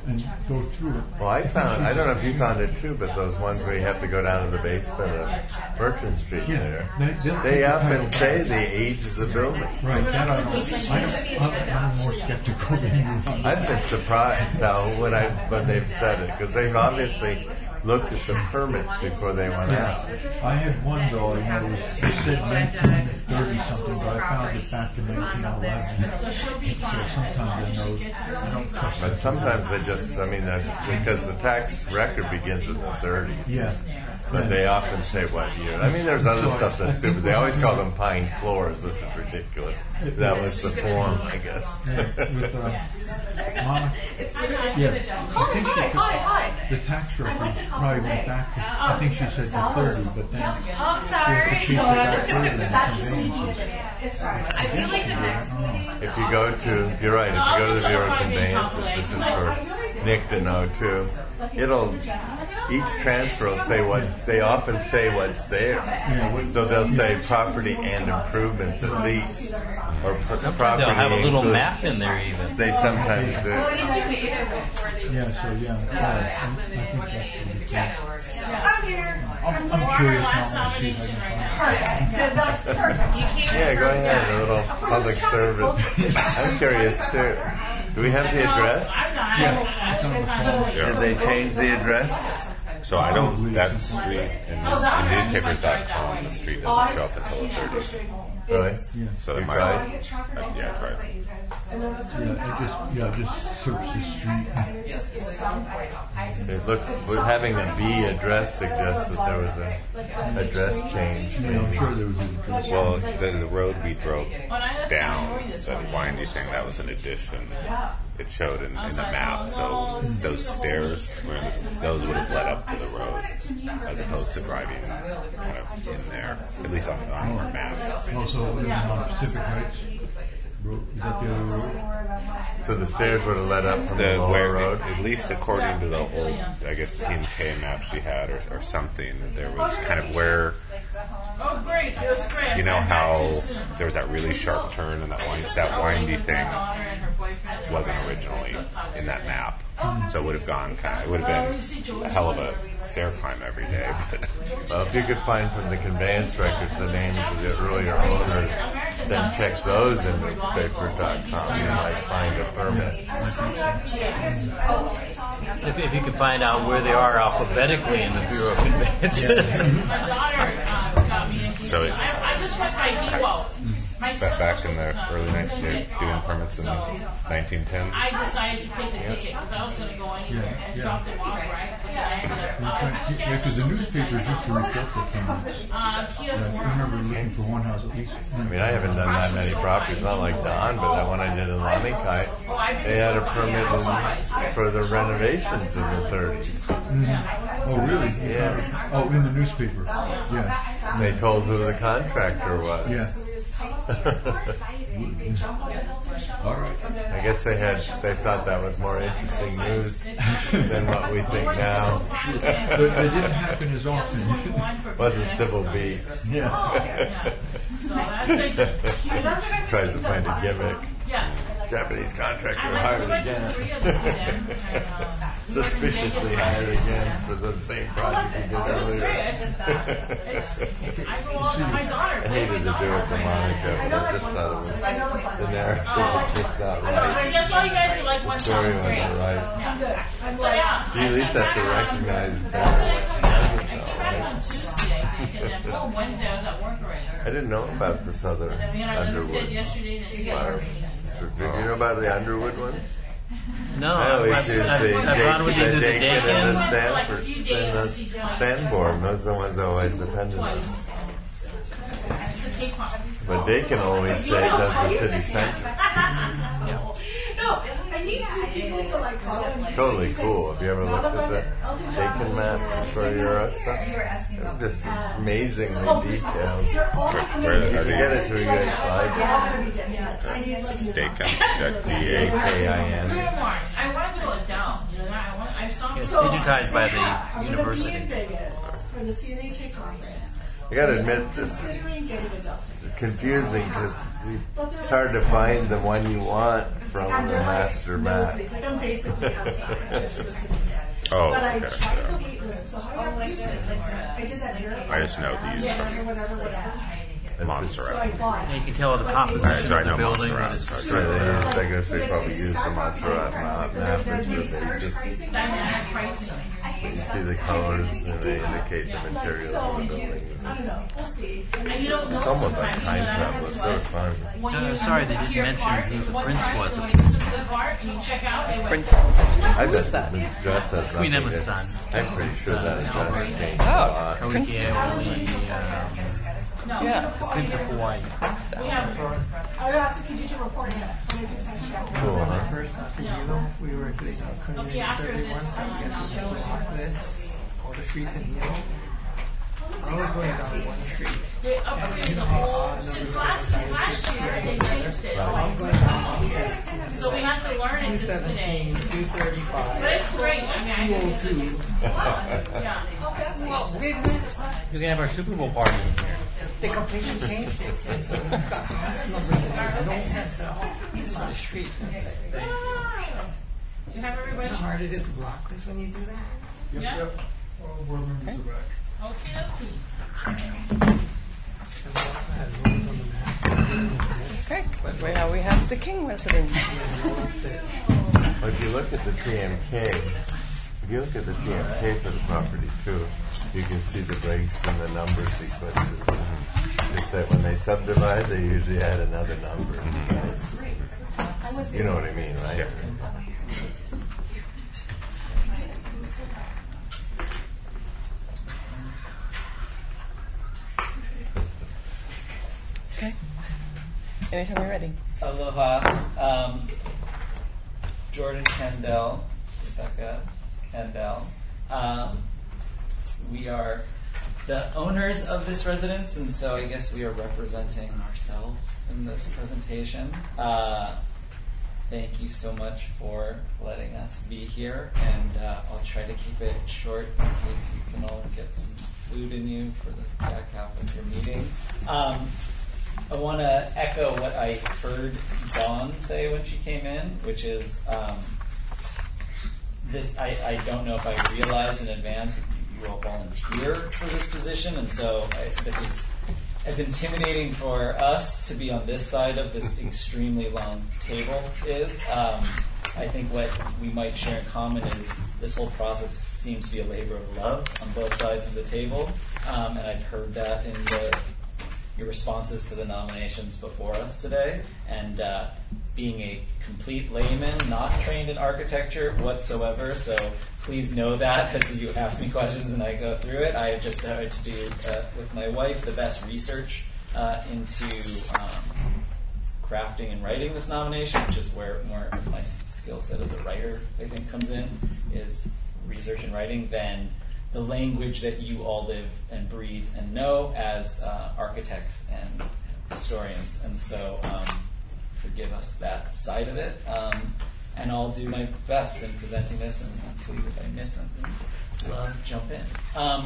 and go through it. Well, I found, I don't know if you found it too, but those ones where you have to go down to the basement of Merchant Street Yeah. there, They- they'll they take the often title say back. the age of the building. Right, that I don't, I don't, I'm, I'm more skeptical than you are. I've been surprised how when I when they've said it because they've obviously looked at the permits before they went out. I had one though, I know, it said nineteen thirty something, but I found it back to nineteen eleven. So she'll be So fine. sometimes I know, I don't trust But it. sometimes they just, I mean, that's because the tax record begins in the thirties. Yeah. But they often say what year. I mean, there's other stuff that's stupid. They always call them pine floors, which is ridiculous. That was the form, I guess. With, uh, Mama, yeah, I think she took, the tax records probably went back to, I think she said to thirty, but then. I'm sorry. If she said that further than conveyance. It's fine. I feel like the next meeting. If you go to, you're right, if you go to the Bureau of Conveyances, this is for Nick to know too, it'll, each transfer will say what, they often say what's there. So they'll say property and improvements at least, or pr- property. They'll have a little includes- map in there even. They sometimes do. Well, at least you made it before they. Yeah, so yeah, yeah, I think that's what it is. I'm here. I'm, I'm curious now to see if I can find it. That's perfect. You came in Yeah, go first. ahead, a little public service. I'm curious too. Do we have the address? Yeah, it's on the phone. Did they change the address? So I don't, that street in, news, in newspapers dot com, the street doesn't show up until the thirties. Really? Yeah. So there You might, tried? uh, yeah, I tried. Yeah, I just, yeah, just search the street. It looks, with having a B address suggests that there was a address change. Yeah, I'm sure there was a address. Well, the, the road we drove down, that windy thing, that was an addition. It showed in, in the map, so those stairs, were in the, those would have led up to the road, as opposed to driving kind of in there, at least on, on our map. Also, uh, Pacific Heights Road, is that the other road? So the stairs would have led up from the The lower where, road? at least according to the old, I guess, T M K map she had, or, or something, that there was kind of where, Oh, great. It was great. you know how there was that really sharp turn and that wind, that windy thing wasn't originally in that map. So it would have gone kind of, it would have been a hell of a stair climb every day. But Well, if you could find from the conveyance records the names of the earlier owners, then check those in newspaper dot com. You might find a permit. If, if you can find out where they are alphabetically in the Bureau of Conveyances. My daughter uh, got me into So it- I, I just went by default. My back, son back in the was, uh, early nineteen, doing doing permits in nineteen ten. I decided to take the ticket because I was going to go anywhere Yeah, and yeah. drop them off, right? But then I ended up, uh, I was Yeah, because the newspapers used to report the permits. Uh, Kia Yeah, four I remember hundred. looking for one house at least. I mean, I haven't done that many properties, not like Don, but that one I did in Lamikai, they had a permit in, for the renovations in the thirties. Oh, really? Yeah. Oh, in the newspaper. Yeah. They told who the contractor was. Yeah. All right. I guess they had, they thought that was more interesting news than what we think now. But that didn't happen as often. Wasn't Civil B. Yeah. So that's basically. Tries to find a gimmick. Yeah. Japanese contractor I went, hired we went to again. three of them and, uh, Suspiciously hired again for the same project he did it was great. earlier. It's, I go out with my daughter. I hated to do it for Monica, but I just thought it was, the narrative was just not right. That's all you guys do, like one The story sounds wasn't great. right. Yeah. So yeah. You at least have to recognize I that. came back on Tuesday, I think, and then oh, Wednesday I was at work already. I didn't know about this other And then we had our Zoom Underwood. yesterday. And Wow. Did you know about the Underwood ones? No, Oh, I've, it's I've, the I've gone with you to the Dakin and the Dakin. Stanford, and the Stanborn. Those are the ones I always depended on. It's a cake pop. But Dakin always say it does the city center. No, I need people to like call them. Totally cool. Have you ever looked at the Dakin maps for your uh, stuff? They're just amazingly detailed. Where If are you they? get it through your like Dakin, is that D A K I N. Bruno Mars. I want to go to Adele. You know that? I want. I saw. It's So, digitized by Yeah, the I'm gonna be in university. Vegas for the C N H A conference. I gotta admit, this Considering getting a dog. confusing because it's hard to find the one you want from And the they're master like map. nosebleeds. Like I'm basically outside, just listening. Oh, but I okay, tried yeah. the wait list. So how do I use it? I did that here. I just know these Whatever, whatever, whatever. Montserrat. So I bought. And you can tell the But composition I- I of the know building. Montserrat. That it's Right, they use, I guess they probably use the Montserrat map, map or they just Dynamic pricing. see the colors and they indicate the materials of the building. I don't know. We'll see. And you don't know It's almost like sometimes, time you know, travel. It's so fun. When No, you sorry, use they it to didn't your mention card, who it's the one prince price, was. and when you use it to the card and you check out, it went. Prince. I Who bet is that? Miss Dress has Queen nothing Emma's to- son. I'm pretty sure that address changed a Oh, lot. Prince. Koike um, No. Yeah. Prince of Hawaii. So, We have, I was asking you, did you report yet? When did you send it out? Cool, huh? First, after Hilo, we were doing our it'll be community after survey this. one time. um, Yes, we walked this, all the streets in Hilo. I was going down one street. They upgraded the whole, since last, since last year, they changed it. I was going down one So we have to learn two it this today. seventeen, two But thirty-five, it's great, I mean, I two think oh it's two. yeah. Well, You can have our Super Bowl party in here. They completely changed it. It's uh, numbers that make no sense at all. It's on the street. That's it. Do you have You know everybody? how hard it is to block this when you do that? Yep, Yeah. yep. All board members are back. Okey dokey. And we also had roads on the map. okay. Right now we have the King residence. Well, if you look at the T M K, if you look at the T M K for the property too, you can see the breaks and the number sequences. And just that when they subdivide, they usually add another number. Right? You know what I mean, right? Yeah. Okay. Anytime you're ready. Aloha. Um, Jordan Kendall, Rebecca Kendall. Um, we are the owners of this residence, and so I guess we are representing ourselves in this presentation. Uh, thank you so much for letting us be here, and uh, I'll try to keep it short in case you can all get some food in you for the back half of your meeting. Um, I want to echo what I heard Dawn say when she came in, which is um, this. I, I don't know if I realized in advance that you, you all volunteer for this position, and so I, this is as intimidating for us to be on this side of this extremely long table is. Um, I think what we might share in common is this whole process seems to be a labor of love on both sides of the table, um, and I've heard that in the your responses to the nominations before us today, and uh, being a complete layman, not trained in architecture whatsoever, so please know that as you ask me questions and I go through it. I have just tried to do, uh, with my wife, the best research uh, into um, crafting and writing this nomination, which is where more of my skill set as a writer, I think, comes in, is research and writing, than the language that you all live and breathe and know as uh, architects and historians. And so um, forgive us that side of it. Um, and I'll do my best in presenting this, and please, if I miss something, uh, jump in. Um,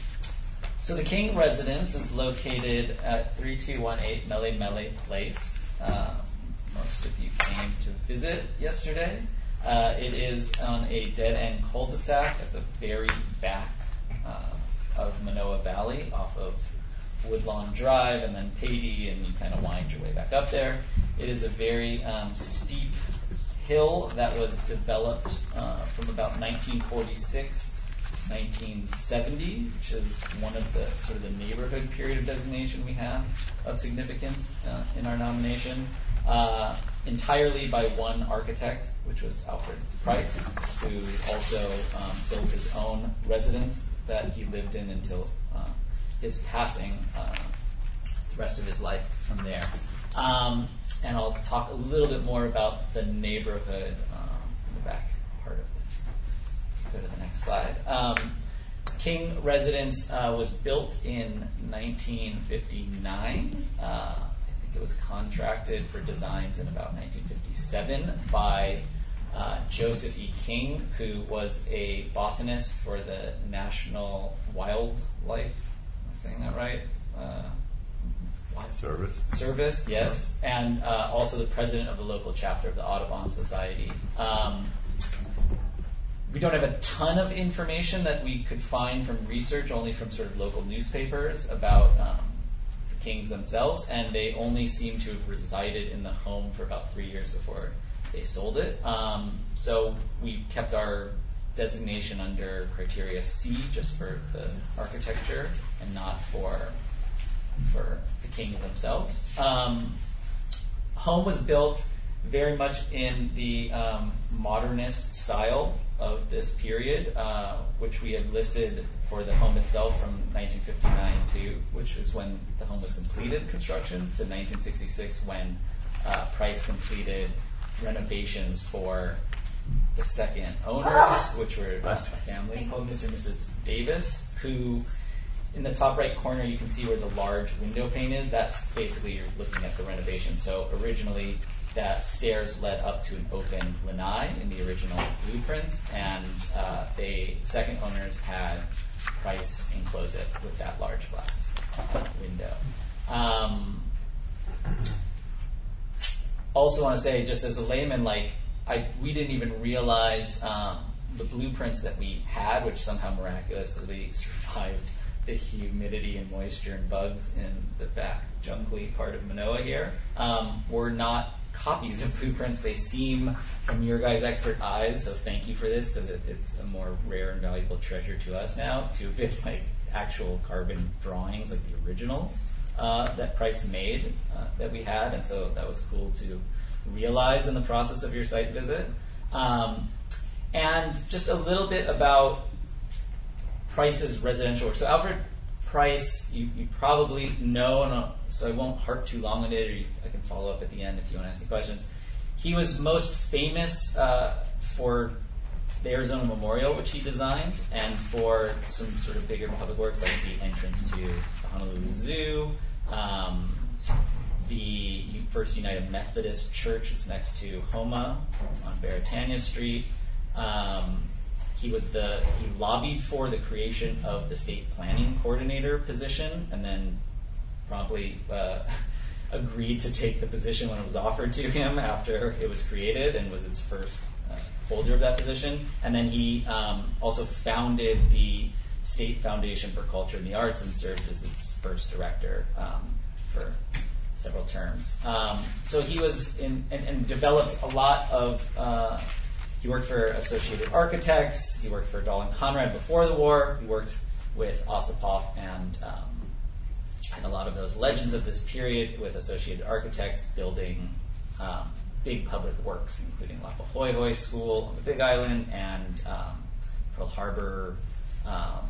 so the King Residence is located at three two one eight Mele Mele Place. Uh, most of you came to visit yesterday. Uh, it is on a dead-end cul-de-sac at the very back uh, of Manoa Valley, off of Woodlawn Drive and then Patey, and you kind of wind your way back up there. It is a very um, steep hill that was developed uh, from about nineteen forty-six to nineteen seventy, which is one of the sort of the neighborhood period of designation we have of significance uh, in our nomination. Uh, entirely by one architect, which was Alfred Price, who also um, built his own residence that he lived in until uh, his passing, uh, the rest of his life from there. Um, and I'll talk a little bit more about the neighborhood um, in the back part of this. Go to the next slide. Um, King Residence uh, was built in nineteen fifty-nine. Uh, It was contracted for designs in about nineteen fifty-seven by uh, Joseph E. King, who was a botanist for the National Wildlife, am I saying that right? uh, what? Service. Service, yes, and uh, also the president of the local chapter of the Audubon Society. Um, we don't have a ton of information that we could find from research, only from sort of local newspapers about um, the Kings themselves, and they only seem to have resided in the home for about three years before they sold it. Um, so we kept our designation under criteria C, just for the architecture, and not for for the Kings themselves. Um, home was built very much in the um, modernist style of this period, uh, which we have listed for the home itself from nineteen fifty-nine to, which was when the home was completed construction, to nineteen sixty-six when uh, Price completed renovations for the second owners, which were a family called Mister and Missus Davis, who, in the top right corner, you can see where the large window pane is. That's basically, you're looking at the renovation. So originally, that stairs led up to an open lanai in the original blueprints, and uh, they, second owners had Price enclose it with that large glass window. Um, also want to say, just as a layman, like, I, we didn't even realize um, the blueprints that we had, which somehow miraculously survived the humidity and moisture and bugs in the back jungly part of Manoa here, um, were not copies of blueprints. They seem, from your guys' expert eyes, so thank you for this, because it, it's a more rare and valuable treasure to us now, to have been like actual carbon drawings, like the originals uh, that Price made uh, that we had, and so that was cool to realize in the process of your site visit. Um, and just a little bit about Price's residential work. So Alfred Price, you, you probably know, and uh, so I won't harp too long on it, or you, I can follow up at the end if you want to ask me questions. He was most famous uh, for the Arizona Memorial, which he designed, and for some sort of bigger public works like the entrance to the Honolulu Zoo, um, the First United Methodist Church is next to Homa on Beretania Street. Um, he was the he lobbied for the creation of the state planning coordinator position, and then promptly uh, agreed to take the position when it was offered to him after it was created, and was its first uh, holder of that position. And then he um, also founded the State Foundation for Culture and the Arts and served as its first director um, for several terms. Um, so he was in and, and developed a lot of, uh, he worked for Associated Architects, he worked for Dahl and Conrad before the war, he worked with Ossipoff and, um, and a lot of those legends of this period with Associated Architects building um, big public works, including Lapahoehoe School on the Big Island and um, Pearl Harbor, um,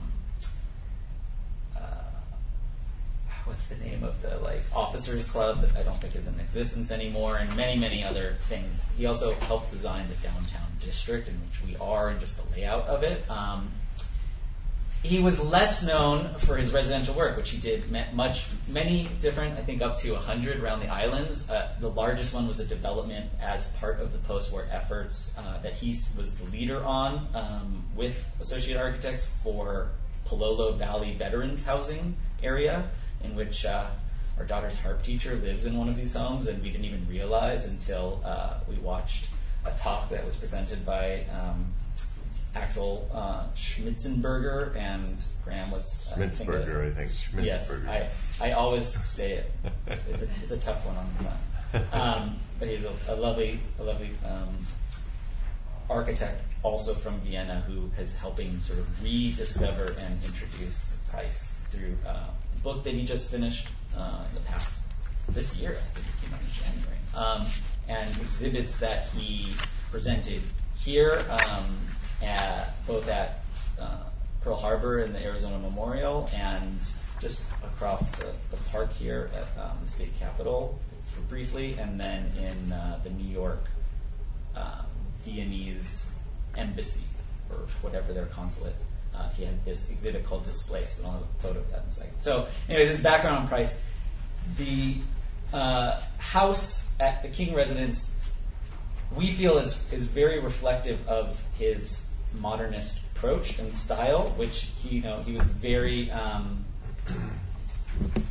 what's the name of the like officers club that I don't think is in existence anymore, and many, many other things. He also helped design the downtown district in which we are and just the layout of it. Um, he was less known for his residential work, which he did much, many different, I think up to one hundred around the islands. Uh, the largest one was a development as part of the post-war efforts uh, that he was the leader on um, with Associated Architects for Palolo Valley Veterans Housing area, in which uh, our daughter's harp teacher lives in one of these homes, and we didn't even realize until uh, we watched a talk that was presented by um, Axel uh, Schmitzenberger, and Graham was... Uh, Schmitzberger, I think. Schmitzberger. Yes, I, I always say it. It's a, it's a tough one on the tongue. Um, but he's a, a lovely, a lovely um, architect, also from Vienna, who is helping sort of rediscover and introduce Price through... Uh, book that he just finished uh, in the past, this year, I think it came out in January, um, and exhibits that he presented here, um, at, both at uh, Pearl Harbor and the Arizona Memorial, and just across the, the park here at um, the state capitol for briefly, and then in uh, the New York uh, Viennese embassy, or whatever their consulate. Uh, he had this exhibit called Displaced, and I'll have a photo of that in a second. So anyway, this is background on Price. The uh, house at the King residence, we feel is, is very reflective of his modernist approach and style, which he, you know, he was very, um,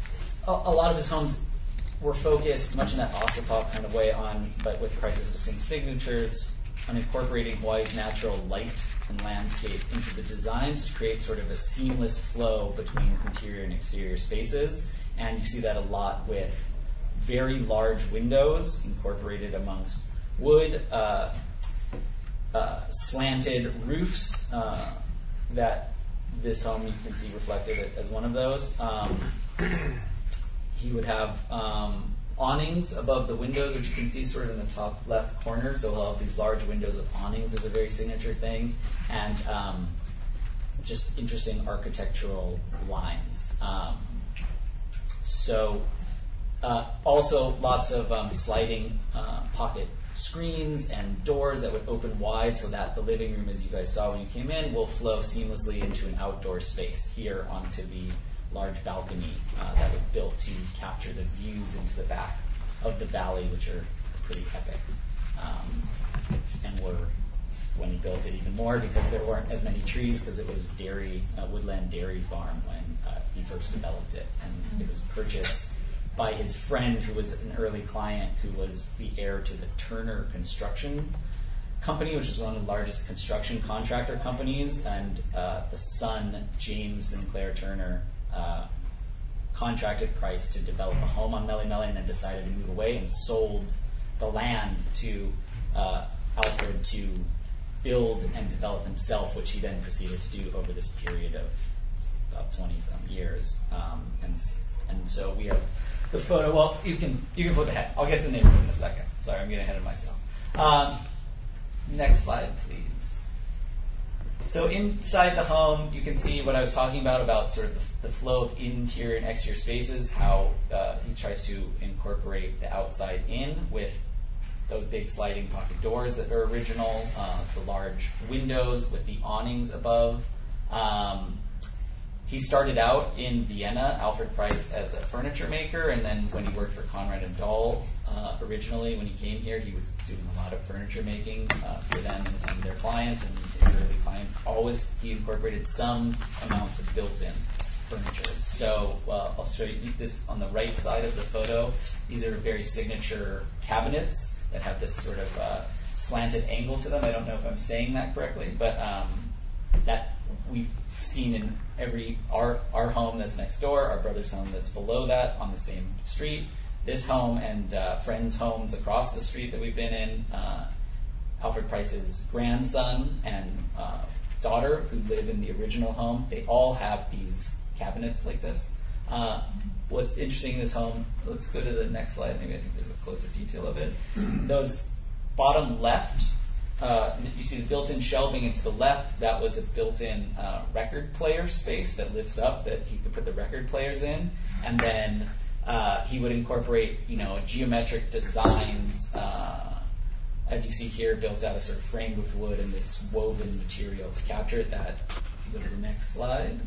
a, a lot of his homes were focused much in that Ossipov kind of way on, but with Price's distinct signatures, on incorporating Hawaii's natural light and landscape into the designs to create sort of a seamless flow between interior and exterior spaces. And you see that a lot with very large windows incorporated amongst wood, uh, uh, slanted roofs uh, that this home you can see reflected as one of those. Um, he would have um, awnings above the windows, which you can see sort of in the top left corner. So he'll have these large windows with awnings as a very signature thing, and um, just interesting architectural lines. Um, so uh, also lots of um, sliding uh, pocket screens and doors that would open wide so that the living room, as you guys saw when you came in, will flow seamlessly into an outdoor space here onto the large balcony uh, that was built to capture the views into the back of the valley, which are pretty epic. Um, and were, when he built it, even more because there weren't as many trees because it was dairy, uh, woodland dairy farm when uh, he first developed it. And it was purchased by his friend who was an early client who was the heir to the Turner Construction Company, which is one of the largest construction contractor companies, and uh, the son, James Sinclair Turner, uh, contracted Price to develop a home on Mele Mele and then decided to move away and sold the land to uh, Alfred to build and develop himself, which he then proceeded to do over this period of about twenty-some years. Um, and, and so we have the photo. Well, you can you can flip ahead. I'll get to the neighborhood in a second. Sorry, I'm getting ahead of myself. Um, next slide, please. So inside the home, you can see what I was talking about, about sort of the, the flow of interior and exterior spaces, how uh, he tries to incorporate the outside in with those big sliding pocket doors that are original, uh, the large windows with the awnings above. Um, He started out in Vienna, Alfred Price, as a furniture maker, and then when he worked for Conrad and Dahl uh, originally, when he came here, he was doing a lot of furniture making uh, for them and, and their clients and his early clients. Always, he incorporated some amounts of built-in furniture. So uh, I'll show you this on the right side of the photo. These are very signature cabinets that have this sort of uh, slanted angle to them. I don't know if I'm saying that correctly, but um, that we've seen in every our our home that's next door, our brother's home that's below that on the same street, this home and uh, friends' homes across the street that we've been in. Uh, Alfred Price's grandson and uh, daughter, who live in the original home, they all have these cabinets like this. Uh, what's interesting in this home, let's go to the next slide, maybe I think there's a closer detail of it. Those bottom left, Uh, you see the built-in shelving into the left. That was a built-in uh, record player space that lifts up that he could put the record players in, and then uh, he would incorporate, you know, geometric designs, uh, as you see here, built out of sort of framed with wood and this woven material to capture it. That, if you go to the next slide,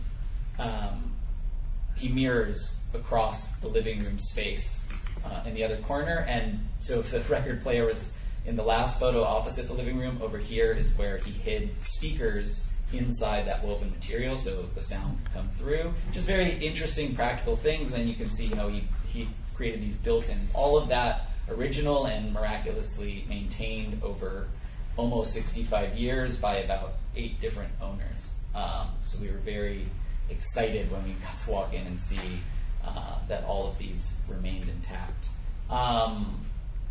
um, he mirrors across the living room space uh, in the other corner, and so if the record player was in the last photo opposite the living room, over here is where he hid speakers inside that woven material so the sound could come through. Just very interesting practical things. And then you can see, you know, he, he created these built-ins. All of that original and miraculously maintained over almost sixty-five years by about eight different owners. Um, so we were very excited when we got to walk in and see uh, that all of these remained intact. Um,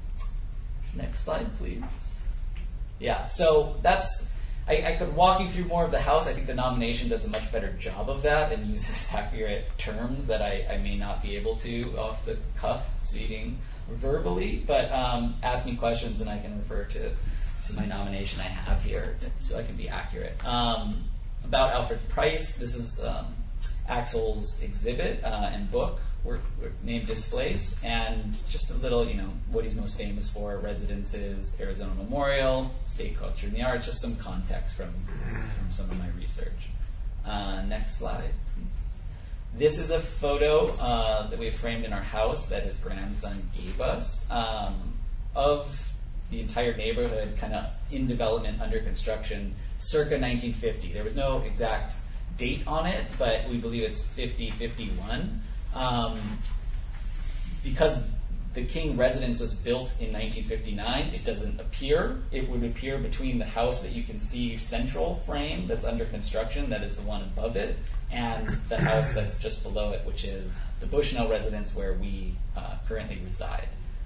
Next slide, please. Yeah, so that's, I, I could walk you through more of the house. I think the nomination does a much better job of that and uses accurate terms that I, I may not be able to off the cuff, speaking verbally, but um, ask me questions and I can refer to, to my nomination I have here so I can be accurate. Um, about Alfred Price, this is um, Axel's exhibit uh, and book. Were, were named displays, and just a little, you know, what he's most famous for: residences, Arizona Memorial, State Culture and the Arts. Just some context from, from some of my research. Uh, next slide. This is a photo uh, that we have framed in our house that his grandson gave us um, of the entire neighborhood, kind of in development, under construction, circa nineteen fifty. There was no exact date on it, but we believe it's fifty fifty-one. Um, because the King residence was built in nineteen fifty-nine, it doesn't appear. It would appear between the house that you can see central frame that's under construction, that is the one above it, and the house that's just below it, which is the Bushnell residence where we uh, currently reside.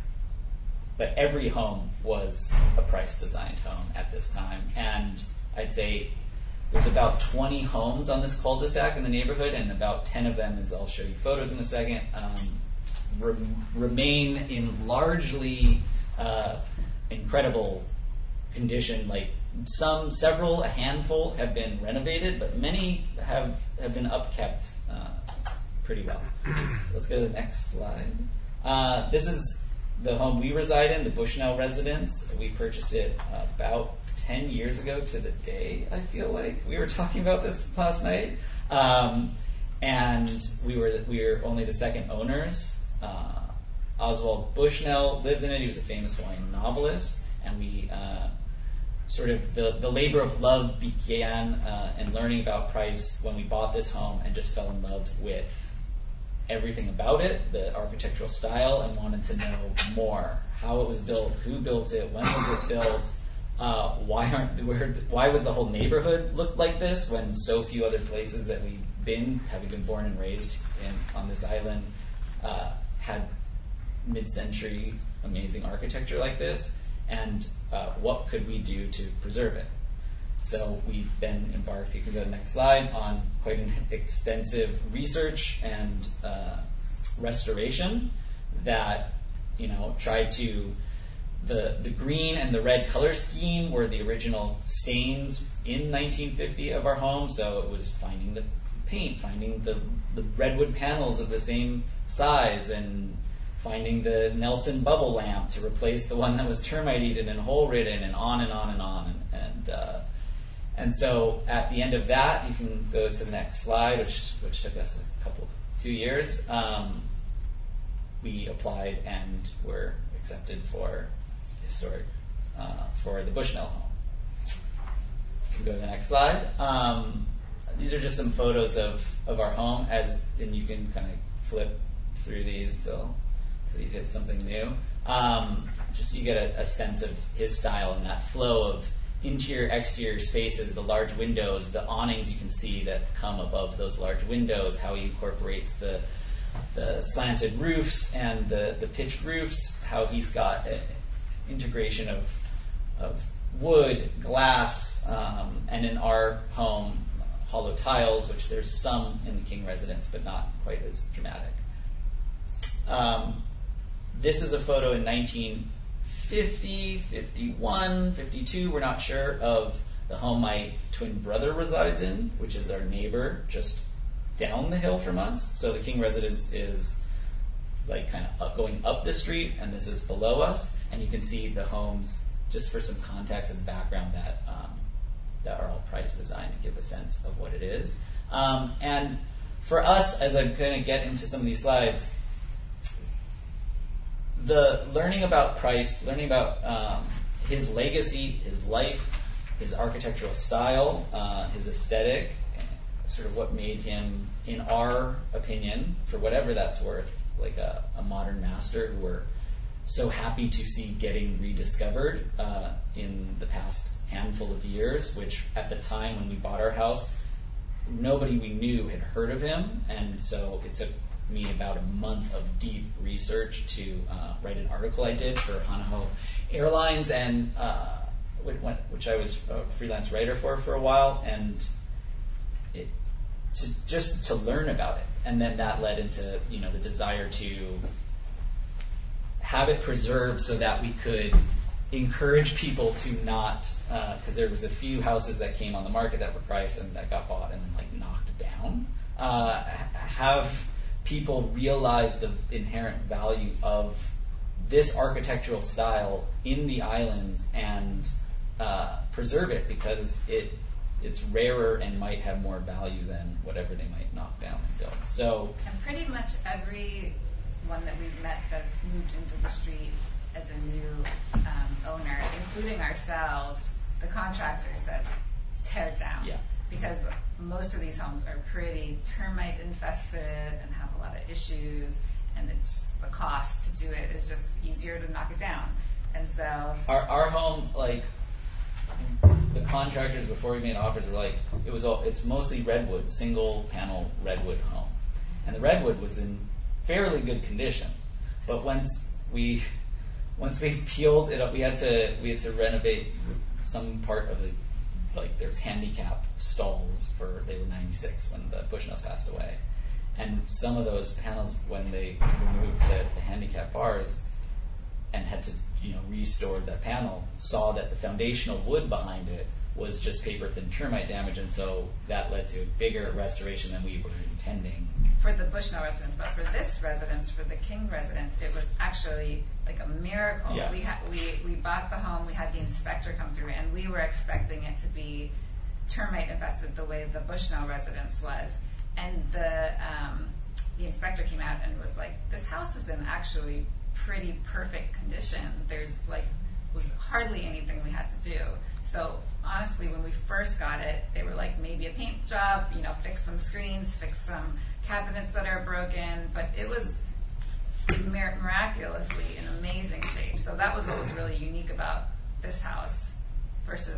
But every home was a Price-designed home at this time, and I'd say there's about twenty homes on this cul-de-sac in the neighborhood, and about ten of them, as I'll show you photos in a second, um, re- remain in largely uh, incredible condition. Like some, several, a handful have been renovated, but many have, have been upkept uh, pretty well. Let's go to the next slide. Uh, this is the home we reside in, the Bushnell residence. We purchased it uh, about ten years ago to the day, I feel like. We were talking about this last night. Um, and we were we were only the second owners. Uh, Oswald Bushnell lived in it. He was a famous Hawaiian novelist. And we uh, sort of, the, the labor of love began uh, in learning about Price when we bought this home and just fell in love with everything about it, the architectural style, and wanted to know more. How it was built, who built it, when was it built, uh, why aren't where, why was the whole neighborhood look like this when so few other places that we've been, having been born and raised in on this island, uh, had mid-century amazing architecture like this, and uh, what could we do to preserve it? So we then embarked, you can go to the next slide, on quite an extensive research and uh, restoration that, you know, tried to, the, the green and the red color scheme were the original stains in nineteen fifty of our home, so it was finding the paint, finding the, the redwood panels of the same size, and finding the Nelson bubble lamp to replace the one that was termite eaten and hole ridden, and on and on and on. And, and uh, And so at the end of that, you can go to the next slide, which which took us a couple, two years. Um, we applied and were accepted for historic, uh, for the Bushnell home. You can go to the next slide. Um, these are just some photos of, of our home, as and you can kind of flip through these till, till you hit something new. Um, just so you get a, a sense of his style and that flow of interior, exterior spaces, the large windows, the awnings you can see that come above those large windows, how he incorporates the the slanted roofs and the, the pitched roofs, how he's got an integration of of wood, glass, um, and in our home, hollow tiles, which there's some in the King residence, but not quite as dramatic. Um, this is a photo in nineteen fifty, fifty-one, fifty-two, we're not sure, of the home my twin brother resides in, which is our neighbor just down the hill from us. So the King residence is like kind of up, going up the street, and this is below us, and you can see the homes, just for some context in the background, that um, that are all Price designed to give a sense of what it is. Um, and for us, as I'm going to get into some of these slides, the learning about Price, learning about um, his legacy, his life, his architectural style, uh, his aesthetic, sort of what made him, in our opinion, for whatever that's worth, like a, a modern master who we're so happy to see getting rediscovered uh, in the past handful of years, which at the time when we bought our house, nobody we knew had heard of him, and so it took me about a month of deep research to uh, write an article I did for Hanaho Airlines, and uh, which I was a freelance writer for for a while, and it to just to learn about it, and then that led into, you know, the desire to have it preserved so that we could encourage people to not, because uh, there was a few houses that came on the market that were priced and that got bought and then like knocked down. Uh, have people realize the inherent value of this architectural style in the islands and uh, preserve it, because it it's rarer and might have more value than whatever they might knock down and build. So, and pretty much every one that we've met that moved into the street as a new um, owner, including ourselves, the contractor said, tear it down. Yeah. Because most of these homes are pretty termite infested and have a lot of issues, and it's the cost to do it is just easier to knock it down. And so Our our home, like the contractors before we made offers were like, it was all it's mostly redwood, single panel redwood home, and the redwood was in fairly good condition. But once we once we peeled it up, we had to we had to renovate some part of the, like there's handicap stalls for, they were ninety-six when the Bushnells passed away, and some of those panels, when they removed the, the handicap bars and had to, you know, restore that panel, saw that the foundational wood behind it was just paper thin termite damage, and so that led to a bigger restoration than we were intending. For the Bushnell residence, but for this residence, for the King residence, it was actually like a miracle. Yeah. We had we we bought the home, we had the inspector come through, and we were expecting it to be termite infested the way the Bushnell residence was. And the um, the inspector came out and was like, "This house is in actually pretty perfect condition. There's like was hardly anything we had to do." So honestly, when we first got it, they were like, maybe a paint job, you know, fix some screens, fix some cabinets that are broken, but it was mir- miraculously in amazing shape. So that was what was really unique about this house versus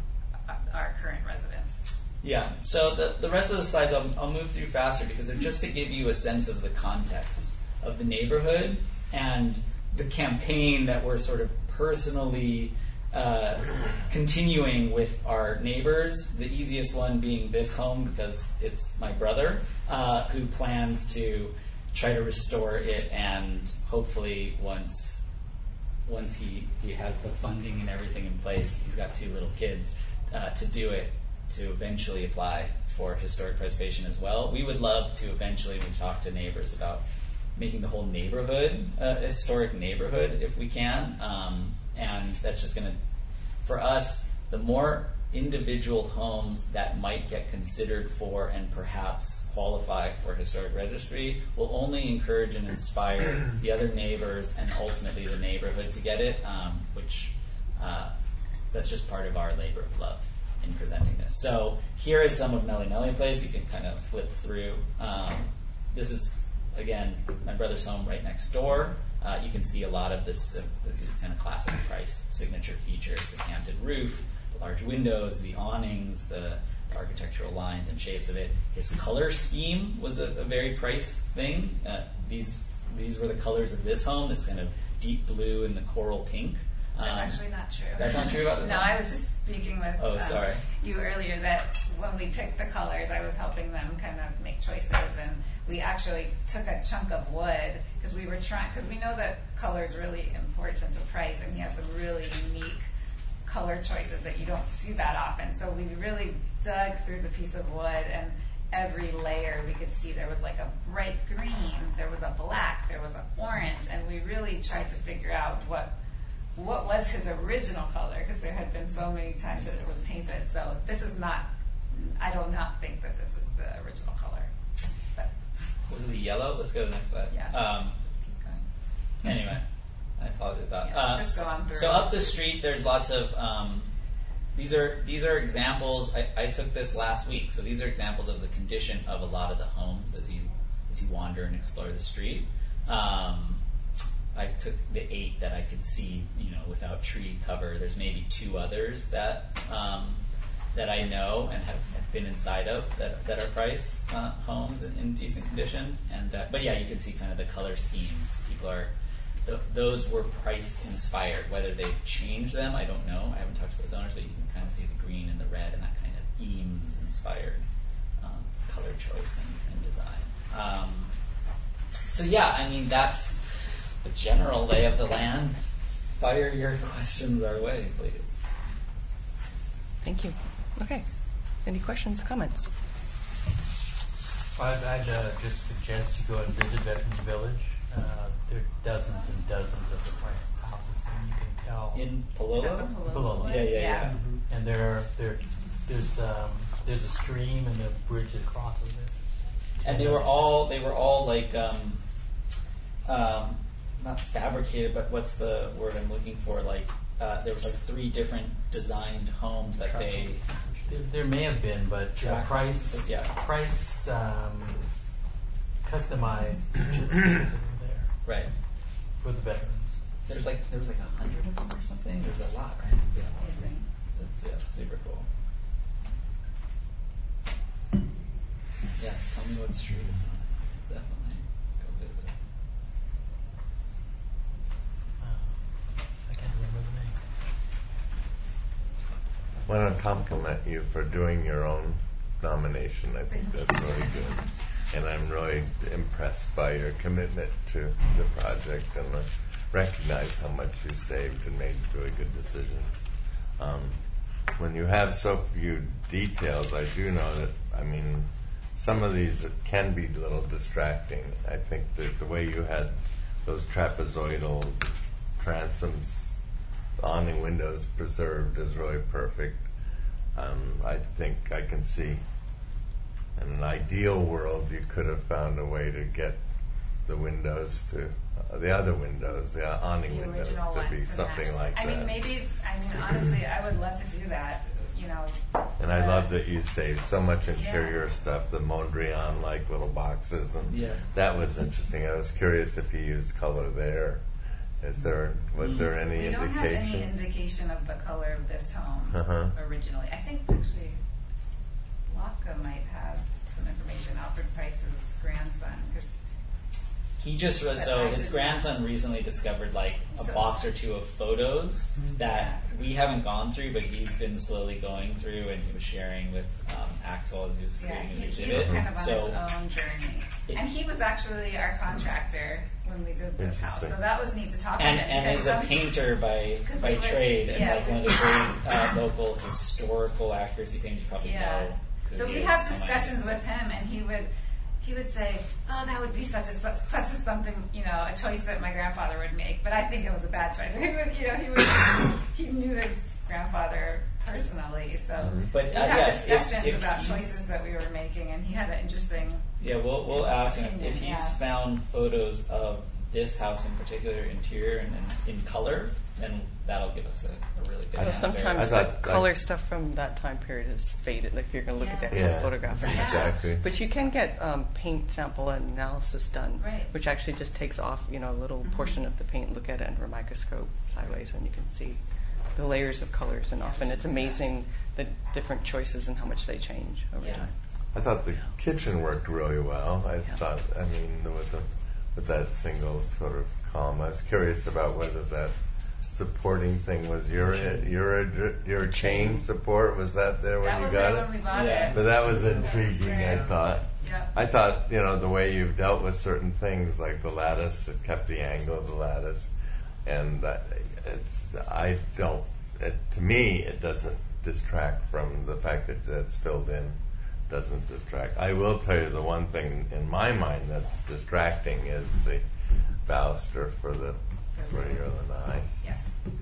our current residence. Yeah, so the, the rest of the slides I'll, I'll move through faster because they're just to give you a sense of the context of the neighborhood and the campaign that we're sort of personally uh, continuing with our neighbors. The easiest one being this home because it's my brother uh, who plans to try to restore it, and hopefully once once he, he has the funding and everything in place, he's got two little kids, uh, to do it, to eventually apply for historic preservation as well. We would love to eventually, we've talked to neighbors about making the whole neighborhood a historic neighborhood if we can. Um, and that's just going to, for us, the more individual homes that might get considered for and perhaps qualify for historic registry will only encourage and inspire the other neighbors and ultimately the neighborhood to get it, um, which uh, that's just part of our labor of love in presenting this. So here is some of Melly Melly Place. You can kind of flip through. Um, this is, again, my brother's home right next door. Uh, you can see a lot of this, uh, this is kind of classic Price signature features, the canted roof, the large windows, the awnings, the architectural lines and shapes of it. His color scheme was a, a very Price thing. Uh, these these were the colors of this home, this kind of deep blue and the coral pink. That's Um, actually not true. That's not true about this No, one? I was just speaking with Oh, um, sorry. you earlier that when we picked the colors, I was helping them kind of make choices, and we actually took a chunk of wood because we were trying, because we know that color is really important to Price, and he has some really unique color choices that you don't see that often. So we really dug through the piece of wood, and every layer we could see there was like a bright green, there was a black, there was an orange, and we really tried to figure out what what was his original color, because there had been so many times that it was painted. So this is not, I do not think that this is the original color. But Was it the yellow? Let's go to the next slide. Yeah. Um, anyway, I apologize about Yeah, uh, just go on through. So up the street, there's lots of. Um, these are these are examples. I, I took this last week, so these are examples of the condition of a lot of the homes as you as you wander and explore the street. Um, I took the eight that I could see, you know, without tree cover. There's maybe two others that um, that I know and have, have been inside of that, that are Price uh, homes in, in decent condition. And uh, but yeah, you can see kind of the color schemes. People are th- those were Price inspired. Whether they've changed them, I don't know. I haven't talked to those owners, but you can kind of see the green and the red and that kind of Eames inspired um, color choice and, and design. Um, so yeah, I mean that's the general lay of the land. Fire your questions our way, please. Thank you. Okay. Any questions, comments? I'd, I'd uh, just suggest you go and visit Veterans Village. Uh, there are dozens and dozens of the Price houses, and you can tell. In Palolo? Palolo. Yeah, yeah, yeah. Mm-hmm. And there, there, there's um, there's a stream and a bridge that crosses it. And they were all they were all like um, um, not fabricated, but what's the word I'm looking for? Like uh, there was like three different designed homes that they. There, there may have been, but uh, Track. Price, Yeah. Price um, customized each of those, Right. for the veterans. There's like there was like a hundred of them or something. There's a lot, right? Yeah. Amazing. That's yeah, super cool. Yeah, tell me what street it's on. Definitely go visit. Uh, I can't remember the name. I want to compliment you for doing your own nomination. I think that's really good. And I'm really impressed by your commitment to the project, and I recognize how much you saved and made really good decisions. Um, when you have so few details, I do know that, I mean, some of these can be a little distracting. I think that the way you had those trapezoidal transoms, awning windows preserved is really perfect. Um, I think I can see in an ideal world you could have found a way to get the windows to, uh, the other windows, the awning The windows original to be ones to something match. like I that. mean, maybe, it's, I mean, honestly, I would love to do that, you know. And I but- love that you saved so much interior Yeah. stuff, the Mondrian like little boxes, and Yeah. that was interesting. I was curious if you used color there. Is there was there any We don't have any indication? indication of the color of this home Uh-huh. originally. I think actually Laka might have some information. Alfred Price's grandson, because He just was, But so I his did grandson recently discovered like a So- box or two of photos Mm-hmm. that we haven't gone through, but he's been slowly going through, and he was sharing with um, Axel as he was yeah, creating he, his he's exhibit. kind of on so his own journey. And he was actually our contractor when we did this house, so Interesting. that was neat to talk and to him. and because is a some- painter by 'cause by we were- trade, and yeah, like one of the great uh, local historical accuracy painters you probably Yeah. know. who So he we is, have oh my discussions goodness. with him, and he would he would say, "Oh, that would be such a su- such a something, you know, a choice that my grandfather would make." But I think it was a bad choice. He would, you know, he would he knew his grandfather personally, so Mhm. But, we uh, had yeah, if- discussions if about he's- choices that we were making, and he had an interesting. Yeah, we'll we'll ask him if he's Yeah. found photos of this house in particular, interior and in, in color, then that'll give us a, a really good Well, answer. sometimes I the thought- color I- stuff from that time period is faded. Like if you're going to look at the Yeah. actual Yeah, photograph, and exactly. stuff. But you can get um, paint sample analysis done, Right. which actually just takes off, you know, a little portion of the paint, look at it under a microscope sideways, and you can see the layers of colors. And often it's amazing the different choices and how much they change over Yeah. time. I thought the kitchen worked really well. I Yeah. thought, I mean, with the with that single sort of column, I was curious about whether that supporting thing was your your your chain support. Was that there when That you was got there it? when we bought Yeah. it. But that was intriguing. I thought. Yeah. I thought, you know, the way you've dealt with certain things, like the lattice, it kept the angle of the lattice, and that it's. I don't. It, to me, it doesn't distract from the fact that it's filled in. Doesn't distract. I will tell you the one thing in my mind that's distracting is the baluster for the for your lanai. Yes.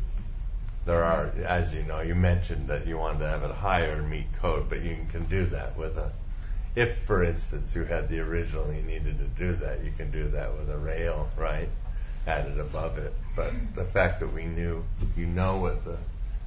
There are, as you know, you mentioned that you wanted to have it higher to meet code, but you can do that with a. If, for instance, you had the original, you needed to do that, you can do that with a rail, right? Added above it. But the fact that we knew, you know what the.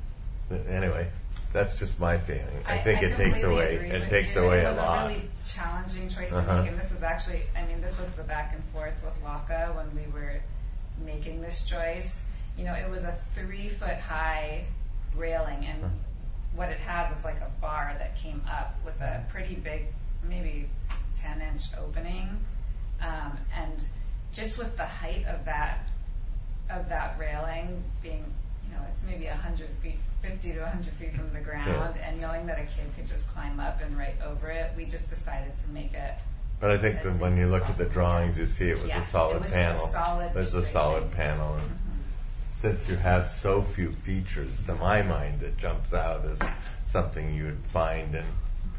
the anyway, that's just my feeling. I, think it takes completely away. agree It with takes you. away it a was lot. a really challenging choice to Uh-huh. make, and this was actually, I mean, this was the back and forth with Laka when we were making this choice. You know, it was a three foot high railing, and what it had was like a bar that came up with a pretty big, maybe ten inch opening, um, and just with the height of that of that railing being, you know, it's maybe a hundred feet, fifty to a hundred feet from the ground, Yeah. and knowing that a kid could just climb up and right over it, we just decided to make it. But I think as that thick when you as look at the possible. drawings, you see it was Yeah, a solid it was panel. a solid It was a straight solid line. panel. And Mhm. since you have so few features, to my mind, it jumps out as something you would find in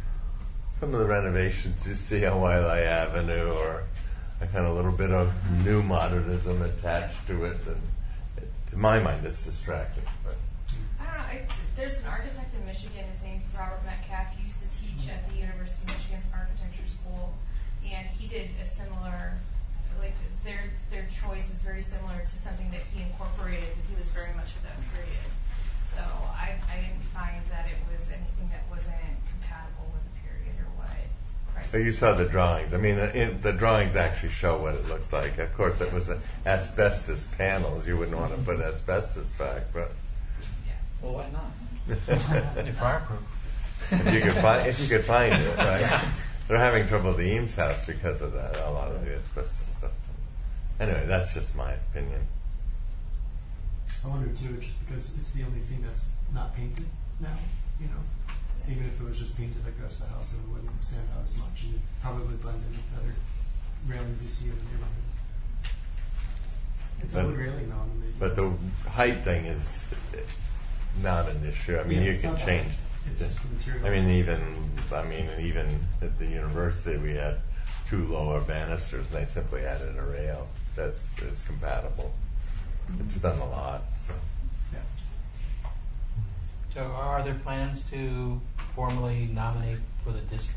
some of the renovations you see on Wailea Avenue, or a kind of little bit of new modernism attached to it. And it, to my mind, it's distracting. But I don't know. I, there's an architect in Michigan. His name's Robert Metcalf. He used to teach at the University of Michigan's architecture school, and he did a similar, like their their choice is very similar to something that he incorporated. He was very much of that period. So I I didn't find that it was anything that wasn't compatible with the period or what Price But you saw the drawings. I mean, the, in, the drawings actually show what it looks like. Of course, it was a asbestos panels. You wouldn't want to put asbestos back, but Well, why not? It's fireproof. if you could find, if you could find it, right? Yeah. They're having trouble at the Eames house because of that. A lot of the asbestos stuff. Anyway, that's just my opinion. I wonder too, just because it's the only thing that's not painted now, you know. Even if it was just painted like the rest of the house, it wouldn't stand out as much, and it'd probably blend in with other railings you see in the neighborhood. It's a wood railing though. I mean, they- But the height thing is not an issue. I mean, Yeah, you it's can not change. that. It's just the material. I mean, even I mean, even at the university, we had two lower banisters, and they simply added a rail that is compatible. It's done a lot. So. So are there plans to formally nominate for the district?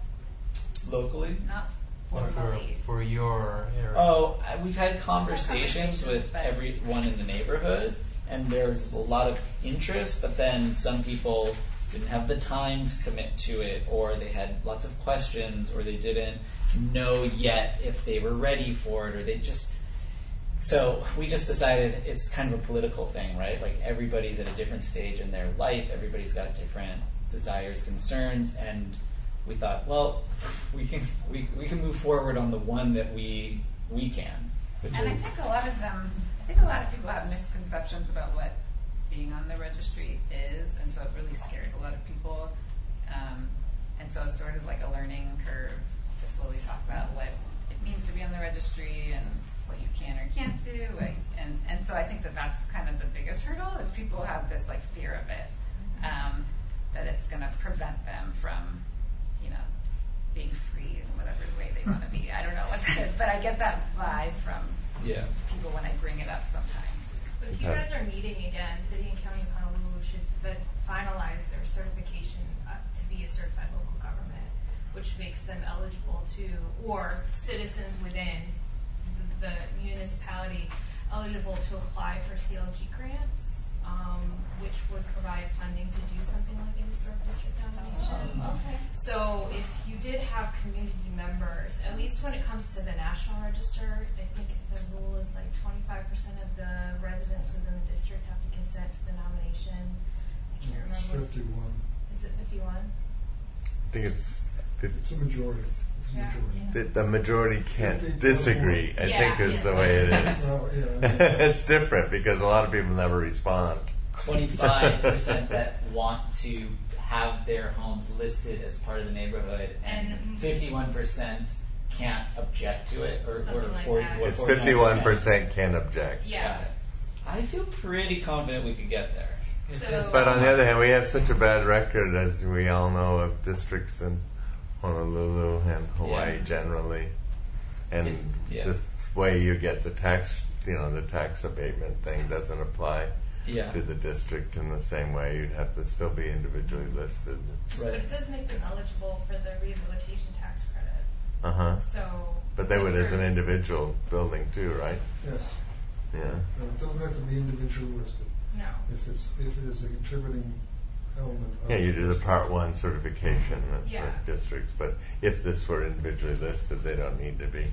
Locally? Not Or for, formally. for your area? Oh, I- we've had conversations with everyone in the neighborhood, and there's a lot of interest, but then some people didn't have the time to commit to it, or they had lots of questions, or they didn't know yet if they were ready for it, or they just... So we just decided it's kind of a political thing, right? Like everybody's at a different stage in their life, everybody's got different desires, concerns, and we thought, well, we can we, we can move forward on the one that we we can, which And I is think a lot of them, I think a lot of people have misconceptions about what being on the registry is, and so it really scares a lot of people. Um, and so it's sort of like a learning curve to slowly talk about what it means to be on the registry and what you can or can't do. Like, and, and so I think that that's kind of the biggest hurdle is people have this like fear of it, um, that it's going to prevent them from, you know, being free in whatever way they want to be. I don't know what that is, but I get that vibe from yeah. people when I bring it up sometimes. But if you guys are meeting again, City and County of Honolulu should fi- finalize their certification uh, to be a certified local government, which makes them eligible to, or citizens within the, the municipality eligible to apply for C L G grants, um, which would provide funding to do something like a historic district nomination. Oh, okay. So if you did have community members, at least when it comes to the National Register, I think the rule is like twenty-five percent of the residents within the district have to consent to the nomination. I can't It's remember. fifty-one. Is it fifty-one? I think it's. It's a majority. It's a Yeah. majority. The, the majority can't Fifty disagree, I Yeah, think is yeah. the way it is. Well, yeah, I mean- It's different because a lot of people never respond. twenty-five percent that want to have their homes listed as part of the neighborhood, and And- fifty-one percent can't object to it, or, or Something like forty, that. what, It's forty-nine fifty-one percent can object. Yeah. Got it. I feel pretty confident we could get there. So- But on the other hand, we have such a bad record, as we all know, of districts in Honolulu and Hawaii Yeah. generally. And It's- yeah. this way you get the tax, you know, the tax abatement thing doesn't apply Yeah. to the district in the same way. You'd have to still be individually listed. But Right. it does make them eligible for the rehabilitation tax credit. Uh huh. So. But they would if as an you're- individual building too, right? Yes. Yeah. No, it doesn't have to be individually listed. No. If it's, if it is a contributing element of. Yeah, you do the part one certification Yeah. for districts, but if this were individually listed, they don't need to be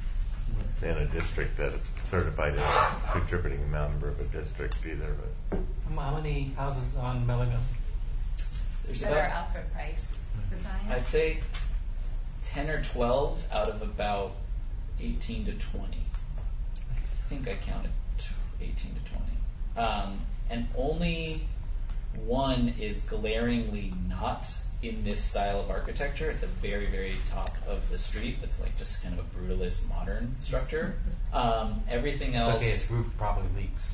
in a district that's certified as a contributing member of a district either. But How how many houses on Milligan? There's That are about, Alfred Price design. I'd say, ten or twelve out of about eighteen to twenty. I think I counted t- eighteen to twenty. Um, and only one is glaringly not in this style of architecture at the very, very top of the street. That's like just kind of a brutalist modern structure. Um, everything It's else... okay, its roof probably leaks.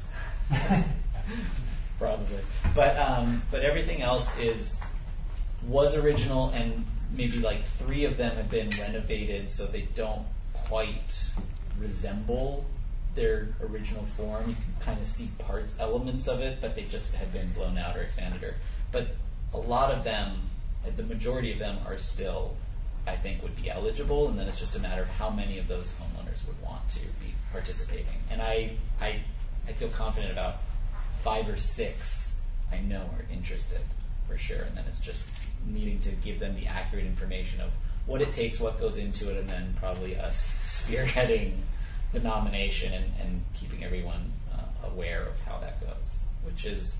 Probably, but um, but everything else is was original, and maybe like three of them have been renovated, so they don't quite resemble their original form. You can kind of see parts, elements of it, but they just have been blown out or expanded. Or, but a lot of them, the majority of them, are still, I think, would be eligible, and then it's just a matter of how many of those homeowners would want to be participating. And I, I, I feel confident about five or six I know are interested for sure, and then it's just needing to give them the accurate information of what it takes, what goes into it, and then probably us spearheading the nomination and, and keeping everyone uh, aware of how that goes, which is,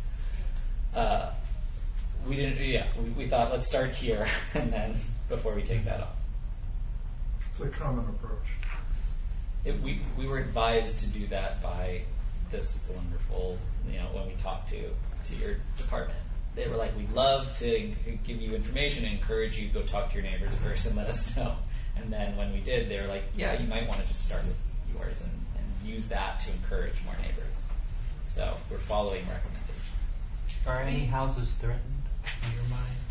uh, we didn't, yeah, we, we thought let's start here and then before we take that off. It's a common approach. It, we, we were advised to do that by this wonderful, you know, when we talked to, to your department. They were like, we'd love to give you information and encourage you to go talk to your neighbors first and let us know. And then when we did, they were like, yeah, you might want to just start with yours and, and use that to encourage more neighbors. So we're following recommendations. Are any houses threatened in your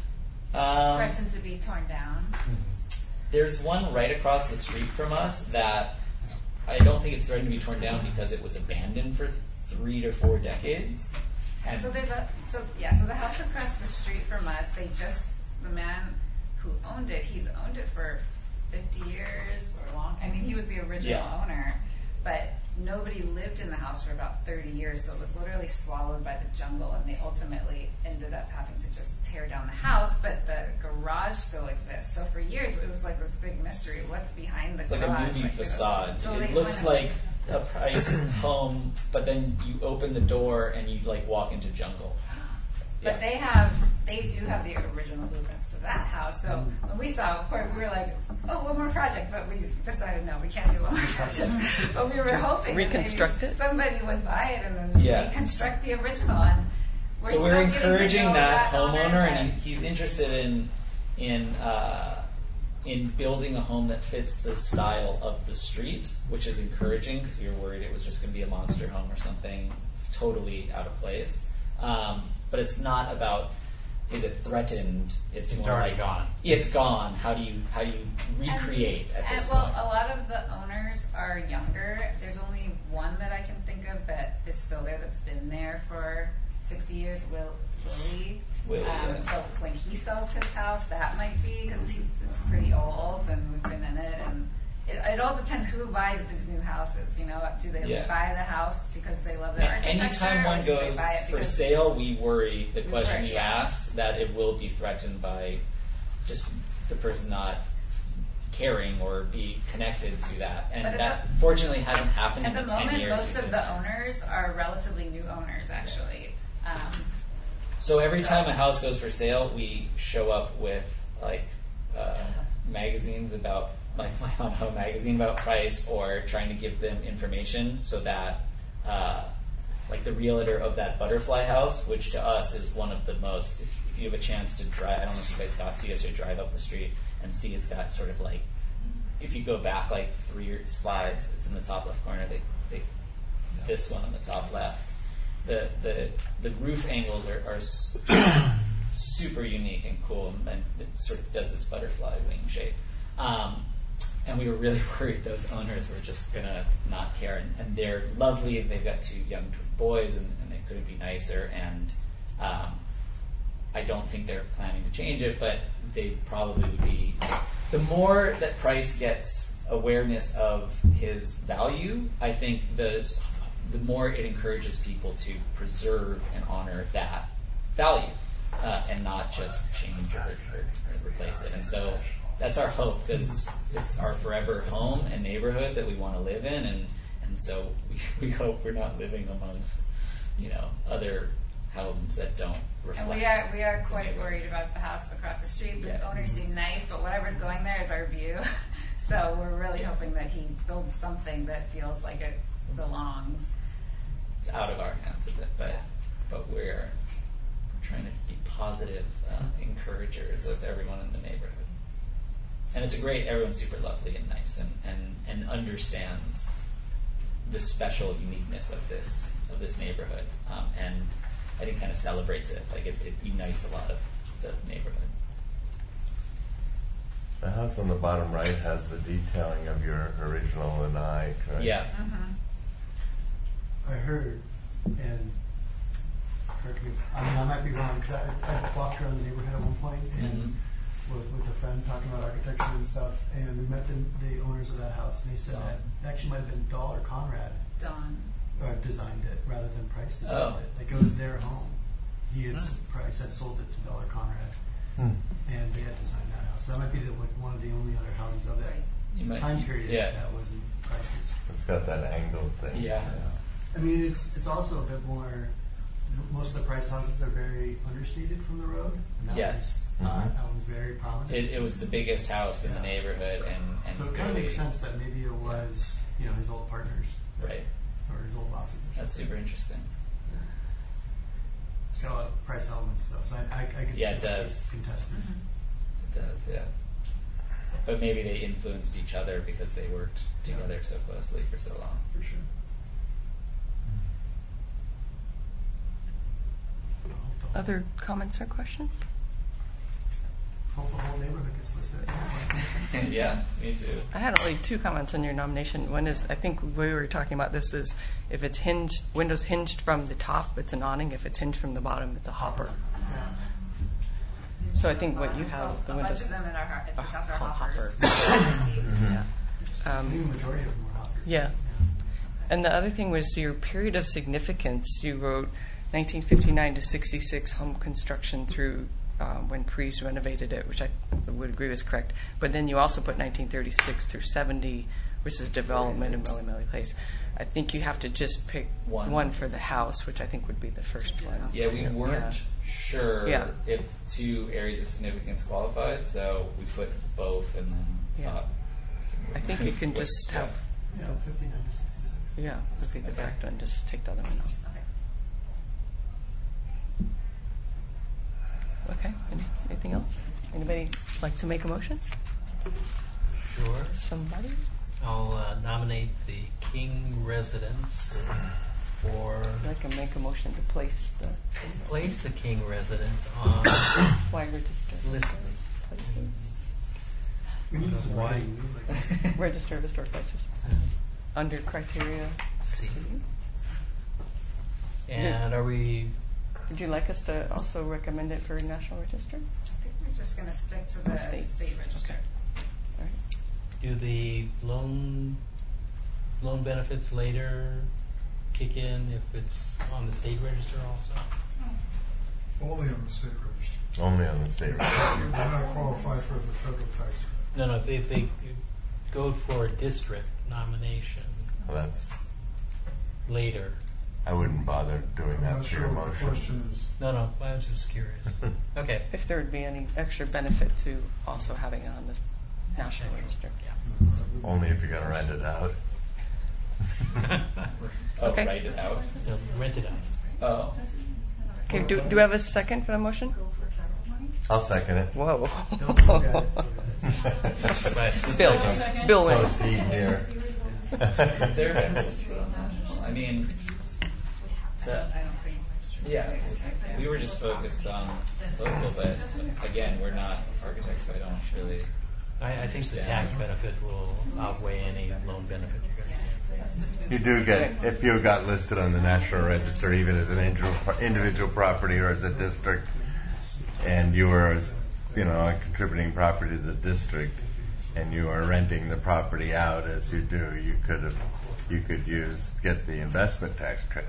mind? Um, Threatened to be torn down. There's one right across the street from us that I don't think it's threatened to be torn down because it was abandoned for three to four decades. And So there's a so yeah so the house across the street from us, they just the man who owned it, he's owned it for fifty years or long. I mean, he was the original Yeah. owner, but nobody lived in the house for about thirty years. So it was literally swallowed by the jungle, and they ultimately ended up having to just tear down the house. But the garage still exists. So for years, it was like this big mystery: what's behind the it's like garage? a movie Like, facade. so It they looks went- like a price home, but then you open the door and you like walk into jungle. But they have, they do have the original blueprints to that house. So Mm-hmm. when we saw, of course, we were like, oh, one more project. But we decided, no, we can't do one more project. But we were hoping that Reconstruct maybe it? somebody would buy it and then Yeah. reconstruct the original. And we're so we're still getting to encouraging know that, owner, homeowner, and but- he, he's interested in in uh, in building a home that fits the style of the street, which is encouraging because we were worried it was just going to be a monster home or something totally out of place. Um, but it's not about is it threatened. It's, It's more already like gone. It's gone. How do you how do you recreate And, at and this well, point? a lot of the owners are younger. There's only one that I can think of that is still there that's been there for sixty years. Will Willie. Willie, um, yeah. So when he sells his house, that might be because he's it's pretty old and we've been in it, and it, it all depends who buys these new houses. You know, do they Yeah. buy the house because they love the Now, architecture? anytime or one do they goes buy it for because- sale, we worry the We question worry, you yeah. asked that it will be threatened by just the person not caring or be connected to that, and But at that the- fortunately hasn't happened At in the the ten moment, years. most we've of been the there. owners are relatively new owners, actually. Um, So every time a house goes for sale, we show up with like uh, magazines about like my own home magazine about price, or trying to give them information so that uh, like the realtor of that butterfly house, which to us is one of the most. If, if you have a chance to drive, I don't know if you guys got to yesterday, drive up the street and see it's got sort of like. If you go back like three slides, it's in the top left corner. They, they, this one on the top left. The, the the roof angles are, are s- super unique and cool, and, and it sort of does this butterfly wing shape. Um, and we were really worried those owners were just gonna not care, and, and they're lovely, and they've got two young boys, and, and they couldn't be nicer. And um, I don't think they're planning to change it, but they probably would be. The more that Price gets awareness of his value, I think the the more it encourages people to preserve and honor that value, uh, and not just change or, or, or replace it. And so that's our hope, because it's our forever home and neighborhood that we want to live in, and, and so we, we hope we're not living amongst, you know, other homes that don't reflect. And we are we are quite worried about the house across the street. The Yeah. owners seem nice, but whatever's going there is our view. So we're really hoping that he builds something that feels like it belongs. It's out of our hands a bit, but but we're trying to be positive uh, encouragers of everyone in the neighborhood. And it's a great, everyone's super lovely and nice, and, and, and understands the special uniqueness of this of this neighborhood, um, and I think kind of celebrates it. Like it, it unites a lot of the neighborhood. The house on the bottom right has the detailing of your original lanai, correct? Yeah. I heard, and correct me, if- I mean, I might be wrong, because I, I walked around the neighborhood at one point and with, with a friend talking about architecture and stuff, and we met the, the owners of that house, and they said that it actually might have been Dahl or Conrad Don. uh, designed it rather than Price designed Oh. it. Like it was their home. He had Price had sold it to Dahl or Conrad. Hmm. and they had designed that house. That might be the, like one of the only other houses of that You might- time period yeah. that was in crisis. It's got that angled thing. Yeah. I mean, it's it's also a bit more. Most of the price houses are very understated from the road. And that Yes. was, uh, Mhm. that was very prominent. It, it was the biggest house in the Yeah. neighborhood, and, and so it kind of really- makes sense that maybe it was, you know, his old partners, Right. or his old bosses. Or That's something. super interesting. It's got a lot of price elements though, so I, I, I could Yeah, see it that does. contested. It does, yeah. But maybe they influenced each other because they worked together so closely for so long. For sure. Other comments or questions? Hope the whole neighborhood gets listed. Yeah, me too. I had only two comments on your nomination. One is, I think we were talking about this is if it's hinged, windows hinged from the top, it's an awning. If it's hinged from the bottom, it's a hopper. So I think what you have, the a bunch windows. of them in our, har- at this house are Hop- hoppers. Yeah. I think Um, the majority of them were hoppers. yeah. And the other thing was your period of significance. You wrote nineteen fifty-nine to sixty-six home construction through um, when Preece renovated it, which I would agree was correct. But then you also put nineteen thirty-six through seventy, which is development in Melly Melly Place. I think you have to just pick One. one for the house, which I think would be the first one. Yeah, we weren't Yeah. sure Yeah. if two areas of significance qualified, so we put both and then Yeah. thought. I think you can What- just yeah. have, Yeah, fifty-nine to sixty-six. yeah, would be the Okay. correct one. Just take the other one out. Okay. Any, anything else? Anybody like to make a motion? Sure. Somebody? I'll uh, nominate the King residence for I can make a motion to place the place the King residence on why register list. We need some Why? writing. We need, like, register of historic places under criteria C. C. And are we? Would you like us to also recommend it for National Register? I think we're just going to stick to the State. state, register. All right. Do the loan loan benefits later kick in if it's on the state register also? Only on the state register. Only on the state You register. do not qualify for the federal tax credit. No, no. If they, if they go for a district nomination Well, that's. later. I wouldn't bother doing I'm that not for sure your what the motion. question is. No, no. I was just curious. Okay. If there would be any extra benefit to also having it on the National Register. Yeah. Only if you're going to rent it out. Oh, Okay. write it out. No, rent it out. Oh. Okay. Do do we have a second for the motion? I'll second it. Whoa. Don't look at it. But Bill. Bill Oh, wins. Steve here. Is there benefits to it? I mean, to, yeah, we were just focused on local, but again, we're not architects, so I don't really. I, I think the tax benefit will outweigh any loan benefit you're going to get. You do get, if you got listed on the National Register, even as an individual, individual property or as a district, and you were, you know, a contributing property to the district, and you are renting the property out as you do, you could have, you could use, get the investment tax credit.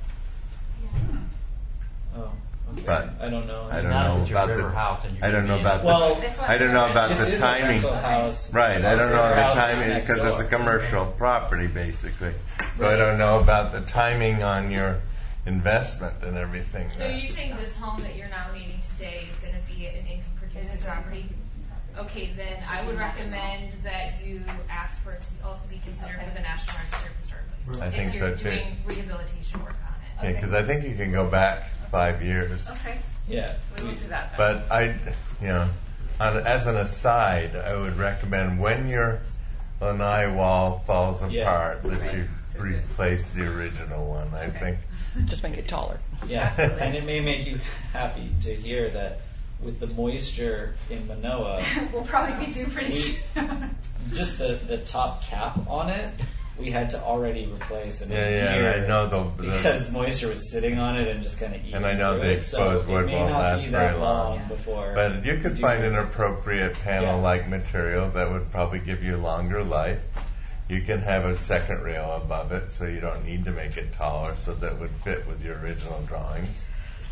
Oh, okay. But I don't know. I don't Not if know it's your about river the. house and you're I don't know gonna about be Well, the. I don't know about this the is timing. a rental house. Right, I Our don't know river the house is timing next because it's a door. commercial property, basically. So I Right. don't know about the timing on your investment and everything. So you're saying this home that you're nominating today is going to be an income producing property? Okay, then I would recommend that you ask for it to also be considered for the National Register of Historic Places. I think if you're so, too. doing rehabilitation work on it. Yeah, because I think you can go back five years. Okay, Yeah. we will do that then. But I, you know, on, as an aside, I would recommend when your lanai wall falls Yeah. apart that you replace the original one. I think. Just make it taller. Yeah, and it may make you happy to hear that with the moisture in Manoa, we'll probably be due pretty we, soon. just the, the top cap on it, we had to already replace in Yeah, a yeah, year and I know the- the- because moisture was sitting on it and just kind of eating And I know through the it. exposed so wood it may won't not last be very that long. long before. But you could do find an it. appropriate panel-like material that would probably give you longer life. You can have a second rail above it, so you don't need to make it taller, so that would fit with your original drawings.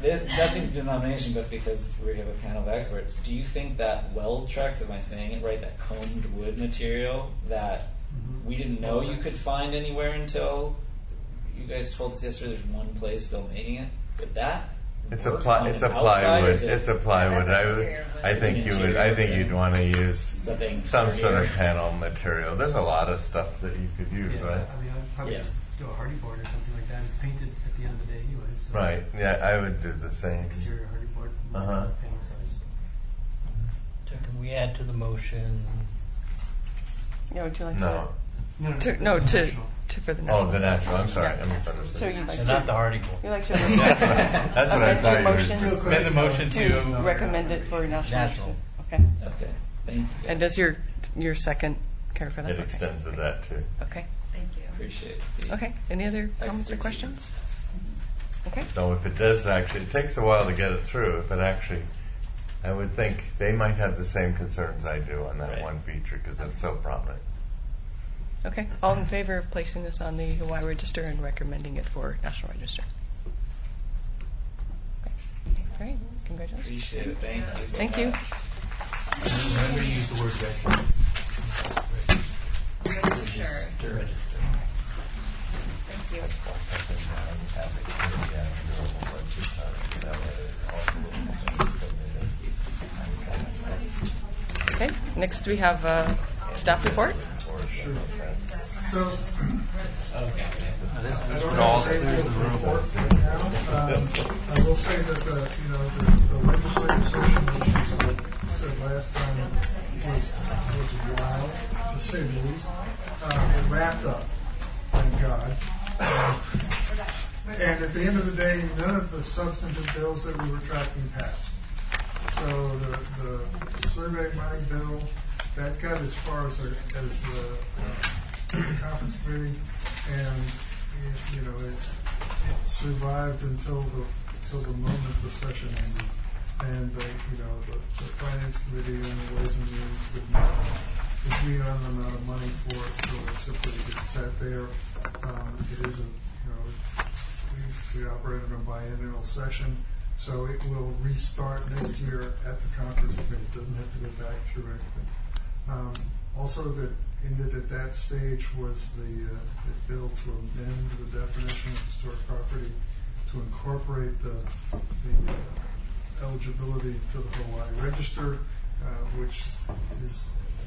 there's nothing to denomination, but because we have a panel of experts, do you think that weld trucks, am I saying it right, that combed wood material that Mm-hmm. we didn't know you could find anywhere until you guys told us yesterday there's one place still making it? Would that It's a work ply, on it's the a outside, or plywood. is it- It's a plywood. I would. I think It's you an would. I interior think thing. you'd want to use Something some sort of sturdier. panel material. There's a lot of stuff that you could use, Yeah, right? I mean, I'd probably Yeah. just do a hardy board or something like that. It's painted at the end of the day anyway. So Right. Yeah, I would do the same. Exterior hardy board, Uh-huh. panel size. So can we add to the motion? Yeah, would you like No. No, no, to, no, no, the to, national. to for the national? Oh, the natural. I'm sorry. Yeah. I misunderstood. So you'd like So to not the Hardy Board. You like to That's what I amend thought your you were motion just Amend the motion to to recommend it for national. National. Okay. Okay, thank you. And does your your second care for that? It Okay. extends to that too. Okay. Thank you. Appreciate it. Okay. Any other comments or Expertise. questions? Okay. So if it does actually, it takes a while to get it through. If it actually, I would think they might have the same concerns I do on that Right. one feature because it's so prominent. Okay. All in favor of placing this on the Hawaii Register and recommending it for National Register? Okay. All right. Congratulations. Appreciate it. Thank you. so Thank you. much. Remember to use the word register. Register. Register. Thank you. Okay. Next we have uh, staff report. Sure. So, Okay. Now this I is don't all have to say clears the the room. report right now. Um, I will say that the, you know, the, the legislative session, which you said, said last time, was, was wild, to say the least. Um, it wrapped up, thank God. Um, and at the end of the day, none of the substantive bills that we were tracking passed. So the, the survey money bill, that got as far as, the- as the uh, conference committee, and it, you know it, it survived until the until the moment the session ended, and the, you know the, the finance committee and the ways and means did not agree on the amount of money for it, so it simply it sat there. Um, it isn't, you know, we, we operate in a biennial session, so it will restart next year at the conference committee. It doesn't have to go back through anything. Um, also, that ended at that stage was the, uh, the bill to amend the definition of historic property to incorporate the, the uh, eligibility to the Hawaii Register, uh, which is,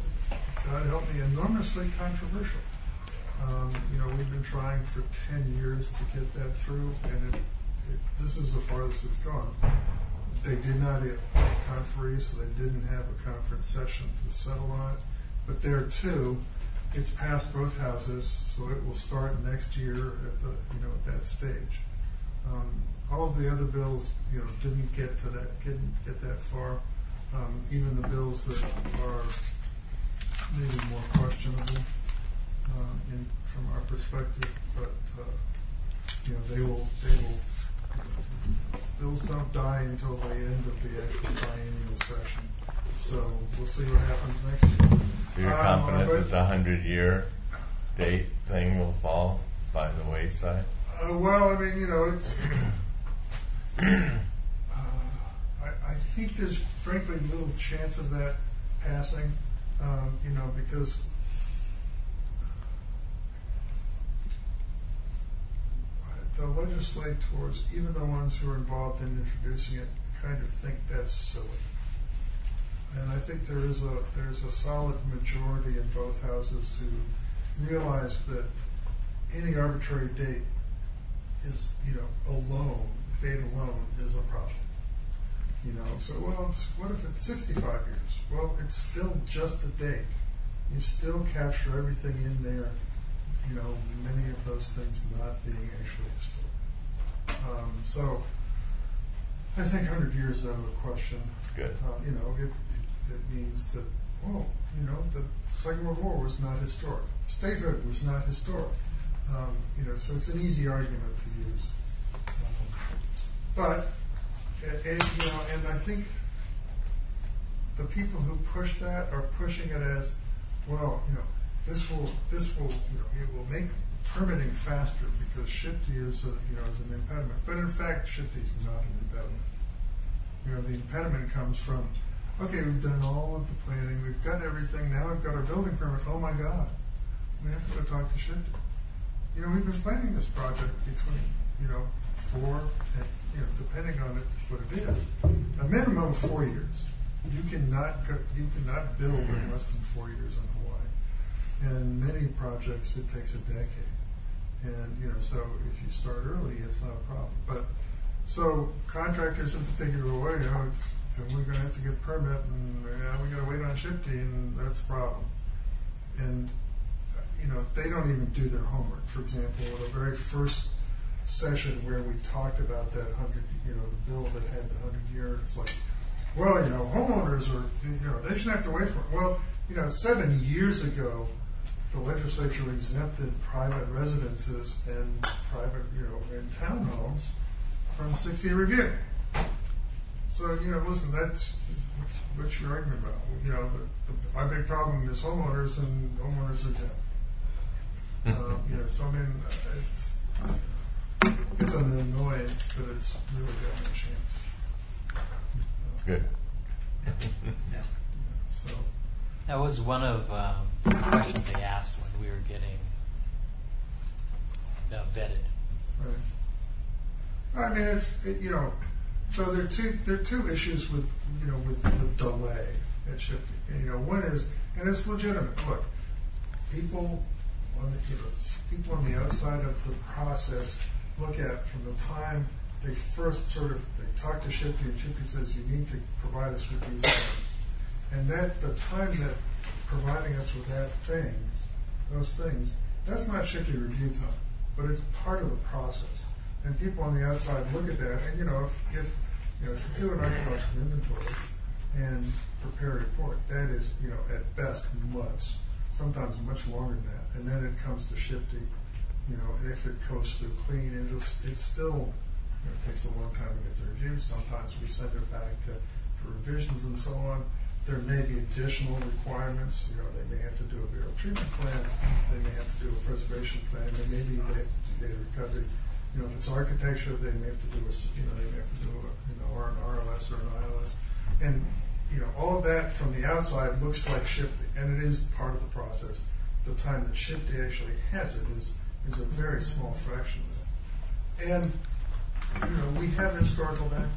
God help me, enormously controversial. Um, you know, we've been trying for ten years to get that through, and it, it, this is the farthest it's gone. They did not get a conference, so they didn't have a conference session to settle on it. But there too, it's passed both houses, so it will start next year at the, you know, at that stage. Um, all of the other bills, you know, didn't get to that, didn't get that far. Um, even the bills that are maybe more questionable um, in, from our perspective, but uh, you know, they will, they will. Bills don't die until the end of the actual biennial session. So we'll see what happens next year. So you're Um, confident but- that the hundred-year date thing will fall by the wayside? Uh, well, I mean, you know, it's. uh, I, I think there's frankly little chance of that passing, um, you know, because the legislators, even the ones who are involved in introducing it, kind of think that's silly. And I think there is a there's a solid majority in both houses who realize that any arbitrary date is, you know, alone, date alone is a problem. You know, so well, it's, what if it's sixty-five years? Well, it's still just a date. You still capture everything in there. You know, many of those things not being actually historic. Um, so, I think one hundred years is out of the question. Good. Uh, you know, it, it, it means that, oh, you know, the Second World War was not historic. Statehood was not historic. Um, you know, so it's an easy argument to use. Um, but, and, and, you know, and I think the people who push that are pushing it as, well, you know, this will, this will, you know, it will make permitting faster because Shifty is a, you know is an impediment. But in fact, Shifty is not an impediment. You know, the impediment comes from, okay, we've done all of the planning, we've got everything, now we've got our building permit. Oh my God, we have to go talk to Shifty. You know, we've been planning this project between, you know, four and, you know, depending on it, what it is, a minimum of four years. You cannot go, you cannot build in less than four years in Hawaii. And many projects, it takes a decade. And, you know, so if you start early, it's not a problem. But, so contractors in particular, well, you know, it's, then we're going to have to get a permit, and yeah, we got to wait on Shifty, and that's a problem. And, you know, they don't even do their homework. For example, the very first session where we talked about that hundred, you know, the bill that had the hundred year, it's like, well, you know, homeowners are, you know, they shouldn't have to wait for it. Well, you know, seven years ago, the legislature exempted private residences and private, you know, and townhomes from sixty-year review. So, you know, listen, that's, what's, what's your argument about? You know, the, the, my big problem is homeowners, and homeowners are exempt. um, you know, so I mean, it's it's an annoyance, but it's really got no chance. Good. Yeah. So that was one of um, the questions they asked when we were getting uh, vetted. Right. I mean, it's it, you know, so there are two there are two issues with you know with the delay at Shifty. You know, one is, and it's legitimate. Look, people on the you know, people on the outside of the process look at from the time they first sort of they talk to Shifty, and Shifty says you need to provide us with these things, and that the time that providing us with that things, those things, that's not Shifty review time, but it's part of the process. And people on the outside look at that, and you know, if, if you know, if you do an archaeological inventory and prepare a report, that is, you know, at best months, sometimes much longer than that. And then it comes to Shifty, you know, and if it goes through clean, it's it's still, you know, it takes a long time to get the review. Sometimes we send it back to for revisions and so on. There may be additional requirements. You know, they may have to do a burial treatment plan. They may have to do a preservation plan. They maybe they have to do data recovery. You know, if it's architecture, they may have to do a, you know, they may have to do a, you know, or an R L S or an I L S. And, you know, all of that from the outside looks like Shifty, and it is part of the process. The time that Shifty actually has it is, is a very small fraction of that. And, you know, we have historical backlog.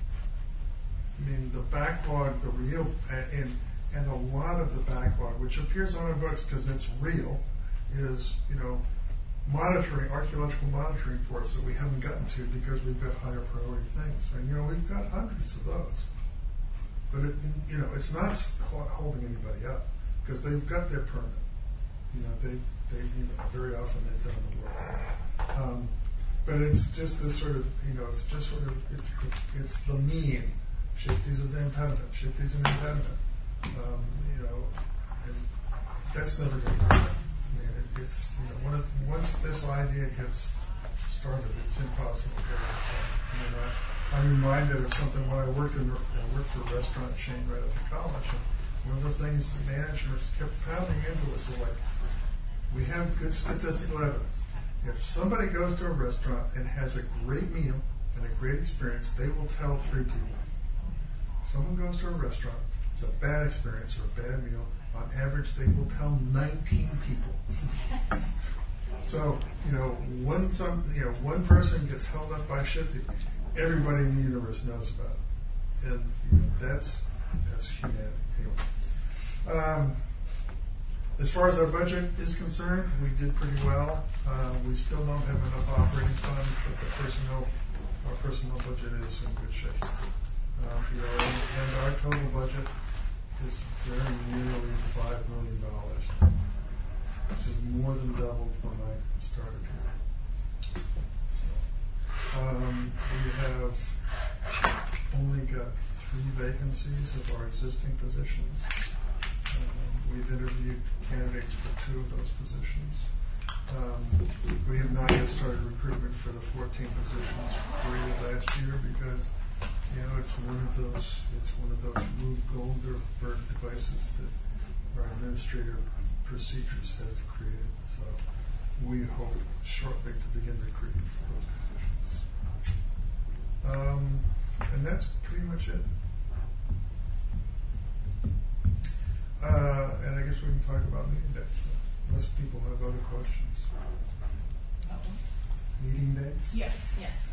I mean, the backlog, the real, and, and a lot of the backlog, which appears on our books because it's real, is, you know, monitoring, archaeological monitoring reports that we haven't gotten to because we've got higher priority things. And, you know, we've got hundreds of those. But, it, you know, it's not holding anybody up because they've got their permit. You know, they, they you know, very often they've done the work. Um, but it's just this sort of, you know, it's just sort of, it's the, it's the mean. Shifty's an impediment. Shifty's an impediment. Um, you know, and that's never going to happen. It's, you know, one of, once this idea gets started, it's impossible to get it. I mean, I, I'm reminded of something when I worked in I worked for a restaurant chain right after college, and one of the things the managers kept pounding into us is like, we have good statistical evidence. If somebody goes to a restaurant and has a great meal and a great experience, they will tell three people. If someone goes to a restaurant, it's a bad experience or a bad meal, on average, they will tell nineteen people. So, you know, one some you know one person gets held up by Shifty, everybody in the universe knows about it, and you know, that's that's humanity. Anyway, um, as far as our budget is concerned, we did pretty well. Uh, we still don't have enough operating funds, but the personnel our personnel budget is in good shape. Um, you know, and, and our total budget is very nearly five million dollars, which is more than doubled when I started here. So, um, we have only got three vacancies of our existing positions. Um, we've interviewed candidates for two of those positions. Um, we have not yet started recruitment for the fourteen positions created last year because, you know, it's one of those it's one of those Rube Goldberg devices that our administrative procedures have created. So we hope shortly to begin recruiting for those positions. Um, and that's pretty much it. Uh, and I guess we can talk about meeting dates, unless people have other questions. Meeting dates? Yes, yes.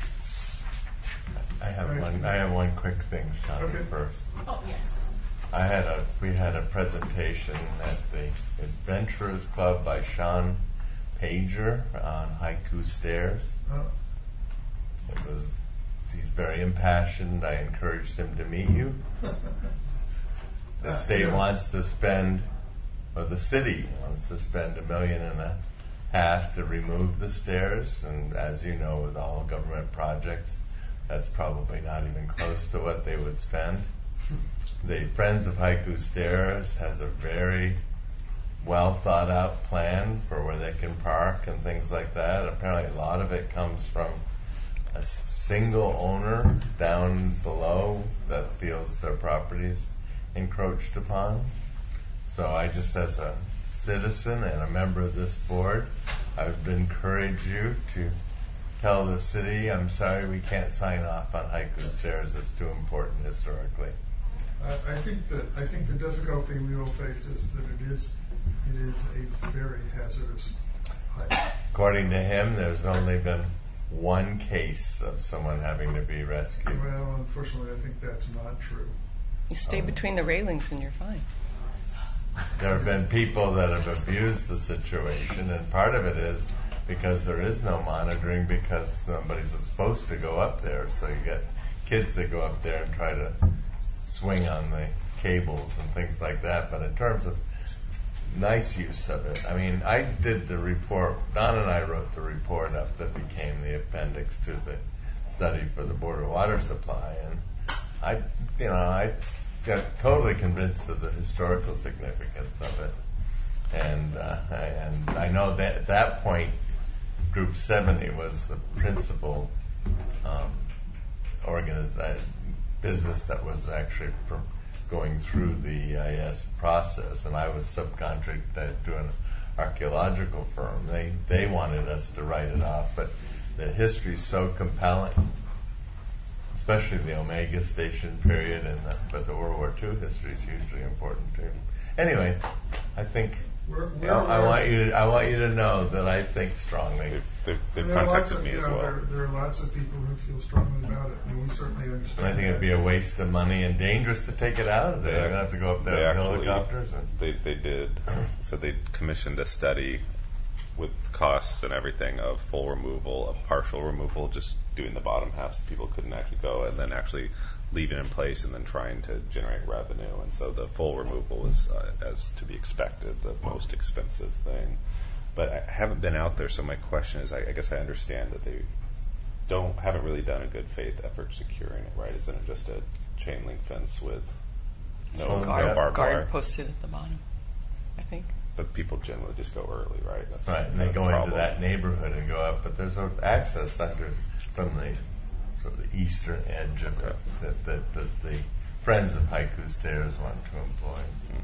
I have Right. one. I have one quick thing, Sean. Okay. First, Oh, yes. I had a we had a presentation at the Adventurers Club by Sean Pager on Haiku Stairs. Uh, It was he's very impassioned. I encouraged him to meet you. The Uh, state yeah. wants to spend, or the city wants to spend a million and a half to remove the stairs, and as you know, with all government projects, that's probably not even close to what they would spend. The Friends of Haiku Stairs has a very well thought out plan for where they can park and things like that. Apparently a lot of it comes from a single owner down below that feels their property's encroached upon. So I just, as a citizen and a member of this board, I would encourage you to tell the city, I'm sorry we can't sign off on Haiku Stairs, it's too important historically. I, I think that I think the difficulty we will face is that it is it is a very hazardous hike. According to him, there's only been one case of someone having to be rescued. Well, unfortunately, I think that's not true. You stay between the railings and you're fine. There have been people that have abused the situation, and part of it is because there is no monitoring because nobody's supposed to go up there. So you get kids that go up there and try to swing on the cables and things like that. But in terms of nice use of it, I mean, I did the report, Don and I wrote the report up that became the appendix to the study for the Board of Water Supply, and I, you know, I got totally convinced of the historical significance of it. And uh, I, and I know that at that point, Group seventy was the principal um, organiz- uh, business that was actually pr- going through the E I S process, and I was subcontracted to an archaeological firm. They they wanted us to write it off, but the history is so compelling, especially the Omega Station period, and the, but the World War Two history is hugely important too. Anyway, I think We're, you know, I want you to I want you to know that I think strongly. They've, they've there are lots contacted of, me you as know, well. there, there are lots of people who feel strongly about it, and we certainly understand. And I think it'd be a waste of money and dangerous to take it out of there. They're gonna have to go up there They with actually- helicopters. And They they did. So they commissioned a study with costs and everything of full removal, of partial removal, just doing the bottom half so people couldn't actually go, and then actually leaving in place and then trying to generate revenue. And so the full removal is, uh, as to be expected, the most expensive thing. But I haven't been out there, so my question is, I, I guess I understand that they don't haven't really done a good faith effort securing it, right? Isn't it just a chain link fence with no, So no guard, barbed guard wire? posted at the bottom, I think. But people generally just go early, right? That's right, and they the go into problem. that neighborhood and go up, but there's an access under from the sort of the eastern edge of it that, that, that the Friends of Haiku Stairs want to employ.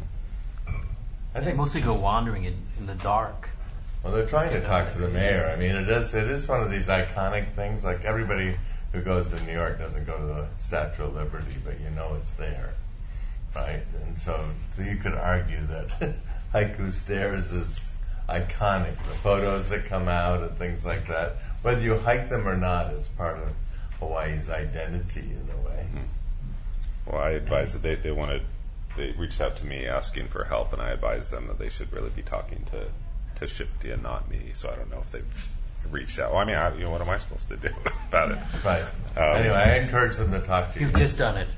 I They think mostly go wandering in, in the dark. Well, they're trying to talk to the mayor. I mean, it is it is one of these iconic things. Like everybody who goes to New York doesn't go to the Statue of Liberty, but you know it's there, right? And so, so you could argue that Haiku Stairs is iconic. The photos that come out and things like that, whether you hike them or not, it's part of Hawaii's identity in a way. Well, I advised that they, they wanted, they reached out to me asking for help, and I advised them that they should really be talking to, to Shipty and not me. So I don't know if they've reached out. Well, I mean, I, you know, what am I supposed to do about it? Right. Um, anyway, I encourage them to talk to you. You've just done it.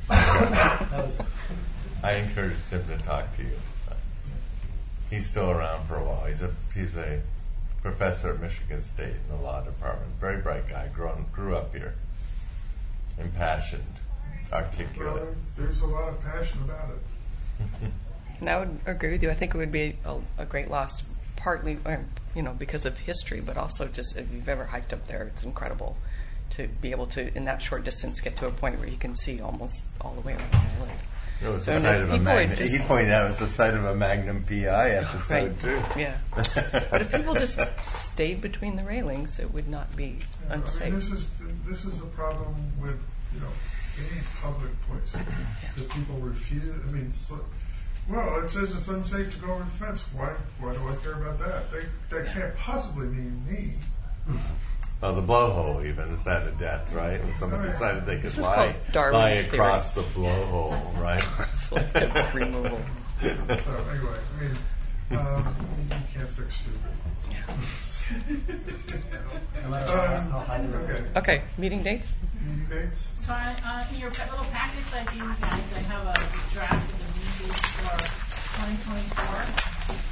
I encouraged him to talk to you. He's still around for a while. He's a he's a professor at Michigan State in the law department. Very bright guy. Grown grew up here. Impassioned, articulate. Well, there's a lot of passion about it. And I would agree with you. I think it would be a, a great loss, partly, um, you know, because of history, but also just if you've ever hiked up there, it's incredible to be able to, in that short distance, get to a point where you can see almost all the way around the island. It was So the no, site of a people are Magnum. just- He pointed out it's the site of a Magnum P I episode Right. too. Yeah. But if people just stayed between the railings, it would not be I unsafe. mean, this is this is a problem with you know any public place that people refuse. I mean, it's like, well, it says it's unsafe to go over the fence. Why why do I care about that? They, that can't possibly mean me. Well, the blowhole even is that a death, right? And somebody Right. decided they could This is lie, called Darwin's lie theory. across the blowhole, right? Selective removal. So anyway, I mean, um, you can't fix stupid. um, okay. Okay, meeting dates? Meeting dates? So I, uh, in your pa- little packets I gave you guys, I have a draft of the meeting dates for twenty twenty-four.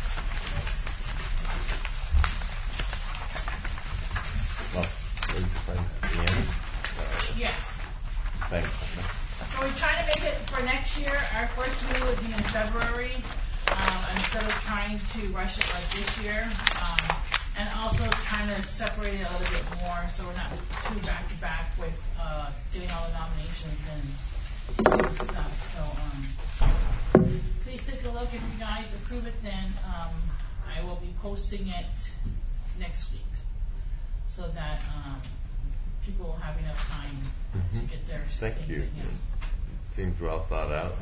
Well, where'd you find that? The end? Yes. Thanks. So we're trying to make it for next year. Our first meeting would be in February, um, instead of trying to rush it like this year. Um, and also trying to separate it a little bit more so we're not too back to back with uh, getting all the nominations and stuff. So um, please take a look. If you guys approve it, then um, I will be posting it next week so that um, people will have enough time Mhm. to get their Thank things you. in. Seems well thought out.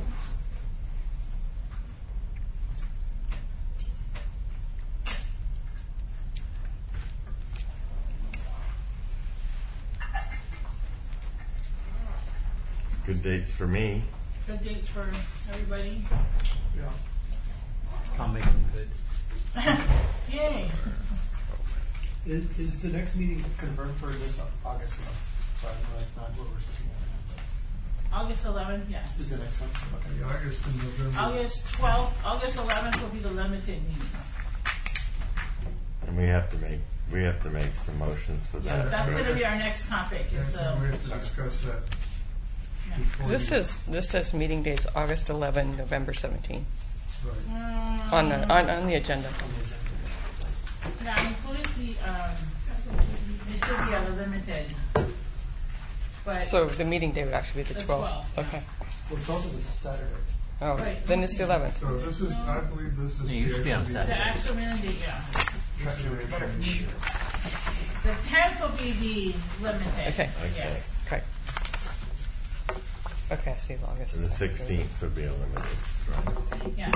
Good dates for me. Good dates for everybody. Yeah. I'll make them good. Yay! Is, is the next meeting confirmed for this August month? Sorry, no, that's not what we're looking at. August eleventh, yes. Is the next one? Okay. The August and November. August twelfth, August eleventh will be the limited meeting. And we have to make we have to make some motions for Yeah, that. that's gonna be our next topic, is And the, we have to discuss that. yeah. before This you- says this says meeting dates August eleventh, November seventeenth Right. Mm, on the on, on the agenda. Yeah, I included the, um, it should be on the limited. But, So the meeting date would actually be the The twelfth. twelfth, Okay. Well, twelfth is a Saturday. Oh, Right. then it's the eleventh. So this is, I believe this is. It used to be on the- Saturday. the actual meeting date, yeah. Consideration. The tenth will be the limited. Okay. Yes. Okay. Okay, I see August. And the sixteenth would be a limited. Yeah.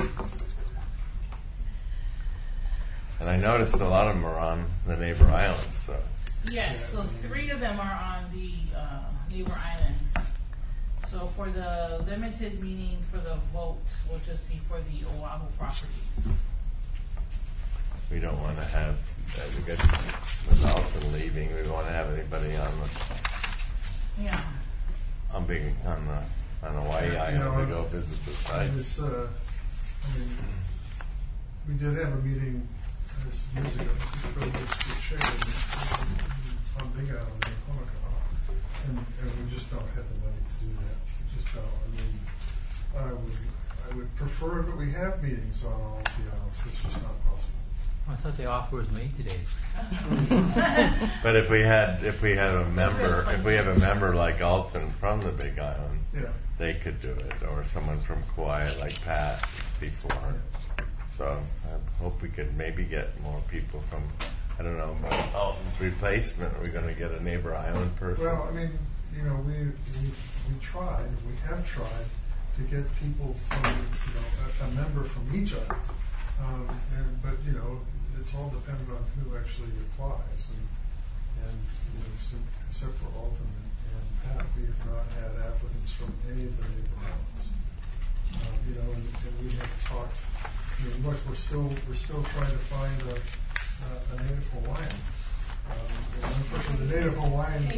And I noticed a lot of them are on the neighbor islands. So Yes, so three of them are on the uh, neighbor islands. So for the limited meeting for the vote will just be for the Oahu properties. we don't want to have. Uh, we got with Alton leaving. We don't want to have anybody on the Yeah. on being on the on Hawaii You Island know, to go visit the I site. was, uh, I mean, we did have a meeting uh, some years ago, with the chair on Big Island in Honoka'a, and, and we just don't have the money to do that. We just don't. I mean, I would, I would prefer that we have meetings on all of the islands, which is not possible. I thought the offer was made today. But if we had if we had a member if we have a member like Alton from the Big Island, Yeah. they could do it, or someone from Kauai like Pat before. So I hope we could maybe get more people from. I don't know about Alton's replacement. Are we going to get a neighbor island person? Well, I mean, you know, we, we, we tried, we have tried to get people from, you know, a, a member from each island. Um, and, but, you know, it's all dependent on who actually applies. And, and you know, so, except for Alton and, and Pat, we have not had applicants from any of the neighbor islands. Um, you know, and, and we have talked, you know, look, we're still, we're still trying to find a, a, a native Hawaiian. Um, and unfortunately, the native Hawaiians.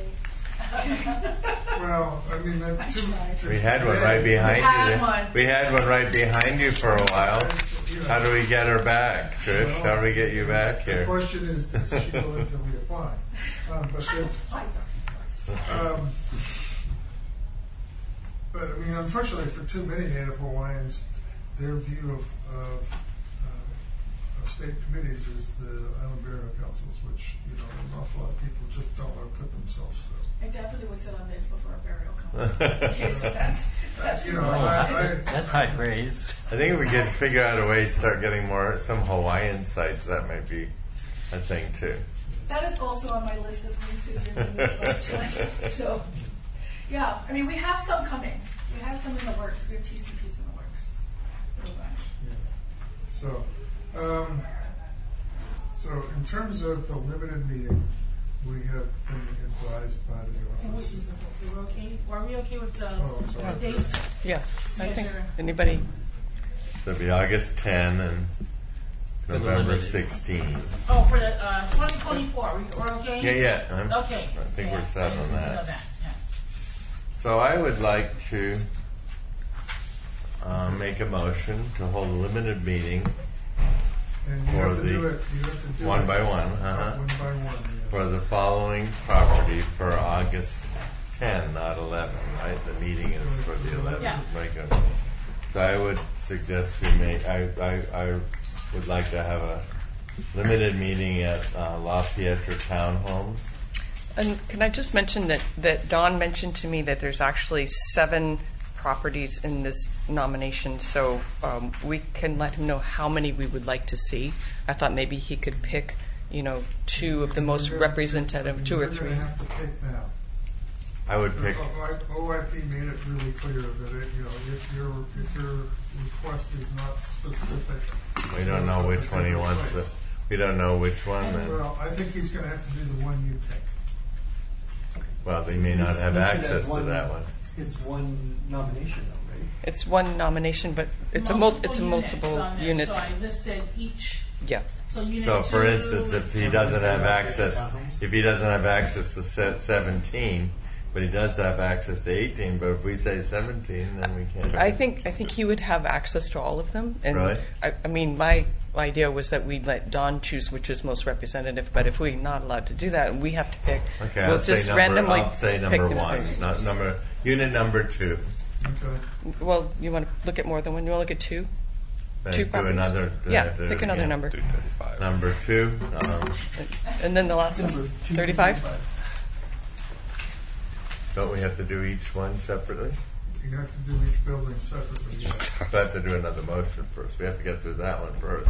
Well, I mean, that too, we had one right behind Had you. one. We had one right behind you for a while. How do we get her back, Trish? How do we get you back The here? question is, does she go until we apply? Um, but if, um, but I mean, unfortunately, for too many Native Hawaiians, their view of, of, uh, of state committees is the Island Burial Councils, which, you know, an awful lot of people just don't want to put themselves through. I definitely would sit on this before a burial council. In case that's, that's you know, I, I, That's high praise. I think if we could figure out a way to start getting more some Hawaiian sites, that might be a thing too. That is also on my list of things to do in this lifetime. So, yeah, I mean, we have some coming. We have some in the works. We have T C Ps in the works. Oh, gosh. So, um, so in terms of the limited meeting, we have been advised by the And office. we- is it- We're okay, are we okay with the Oh, I'm sorry. the dates? Yes, I Yes, think sir. anybody. There'll be August tenth and For the November limited. sixteenth. Oh, for the uh, twenty twenty-four, we- we're okay? Yeah, yeah. I'm- Okay. I think Yeah, we're set I just on need to know that. that, yeah. So I would like to uh, make a motion to hold a limited meeting And you for have to the do it, you have to do one it. by one, uh-huh, One by one, yes. for the following property for August tenth, not eleven, right? The meeting is for the eleventh. Yeah. Right, good. So I would suggest we make, I, I, I would like to have a limited meeting at uh, La Pietra Townhomes. And can I just mention that, that Don mentioned to me that there's actually seven properties in this nomination, so um, we can let him know how many we would like to see. I thought maybe he could pick, you know, two of the most You're gonna- representative, two or You're three. going to have to pick now. I would pick, O I P made it really clear that it, you know, if your if your request is not specific. we don't know which one he wants to, we don't know which one, and, Well, I think he's going to have to do the one you pick. well, they may not It's have listed as access to one- that one. It's one nomination, though, right? It's one nomination, but it's a mul- it's a units multiple on there. units. So I listed each, Yeah. so unit So for two- instance, if he doesn't have access, if he doesn't have access to se- seventeen, but he does have access to eighteen, but if we say seventeen, then we can't. I think I think he would have access to all of them. And Really? I, I mean, my idea was that we'd let Don choose which is most representative. But if we're not allowed to do that, we have to pick. Okay, we'll I'll just say number, randomly I'll say pick number the one, numbers. not number, unit number two. Okay. Well, you want to look at more than one? You want to look at two? Then Two do properties? another. do I Yeah, have to- pick another yeah. number. Do thirty-five. Number two, um, And then the last one, Number two thirty-five? don't we have to do each one separately? You have to do each building separately. Yes. We have to do another motion first. We have to get through that one first.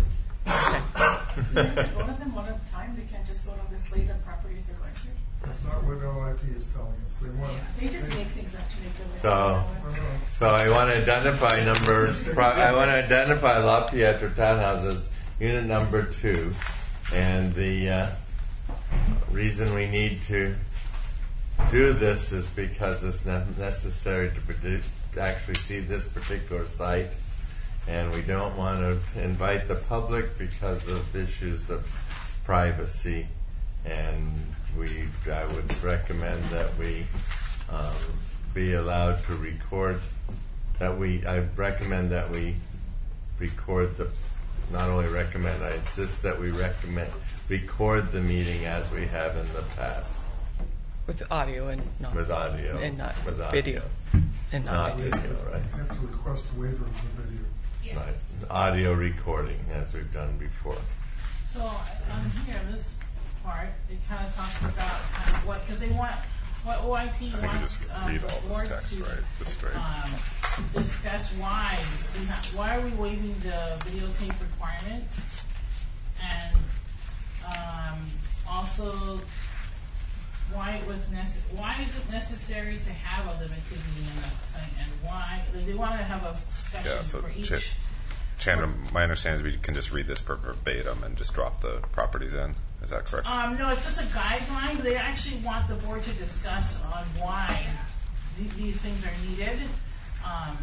One of them one at a time. They can't just vote on the slate of properties they're going to. That's not what O I P is telling us. They want. They just make things up to make them. So, so I want to identify numbers. Pro, I want to identify La Pietra townhouses, unit number two, and the uh, reason we need to do this is because it's ne- necessary to produ- actually see this particular site, and we don't want to invite the public because of issues of privacy, and we I would recommend that we um, be allowed to record that we I recommend that we record the not only recommend I insist that we recommend record the meeting as we have in the past With audio and not with audio and not with audio. video and not, Not video. video, right? You have to request a waiver of the video. Right. Audio recording as we've done before. So on here, this part, it kind of talks about kind of what, because they want, what O I P I think you wants just um, read the all this board text, to right? Just straight. um, discuss why, we ha- why are we waiving the videotape requirement? And um, also, why it was necess- why is it necessary to have a limited meeting in that site, and why, like, they want to have a discussion Yeah, so for each. Ch- Chandra, my understanding is we can just read this per verbatim and just drop the properties in. Is that correct? Um, no, it's just a guideline. They actually want the board to discuss on why th- these things are needed. Um,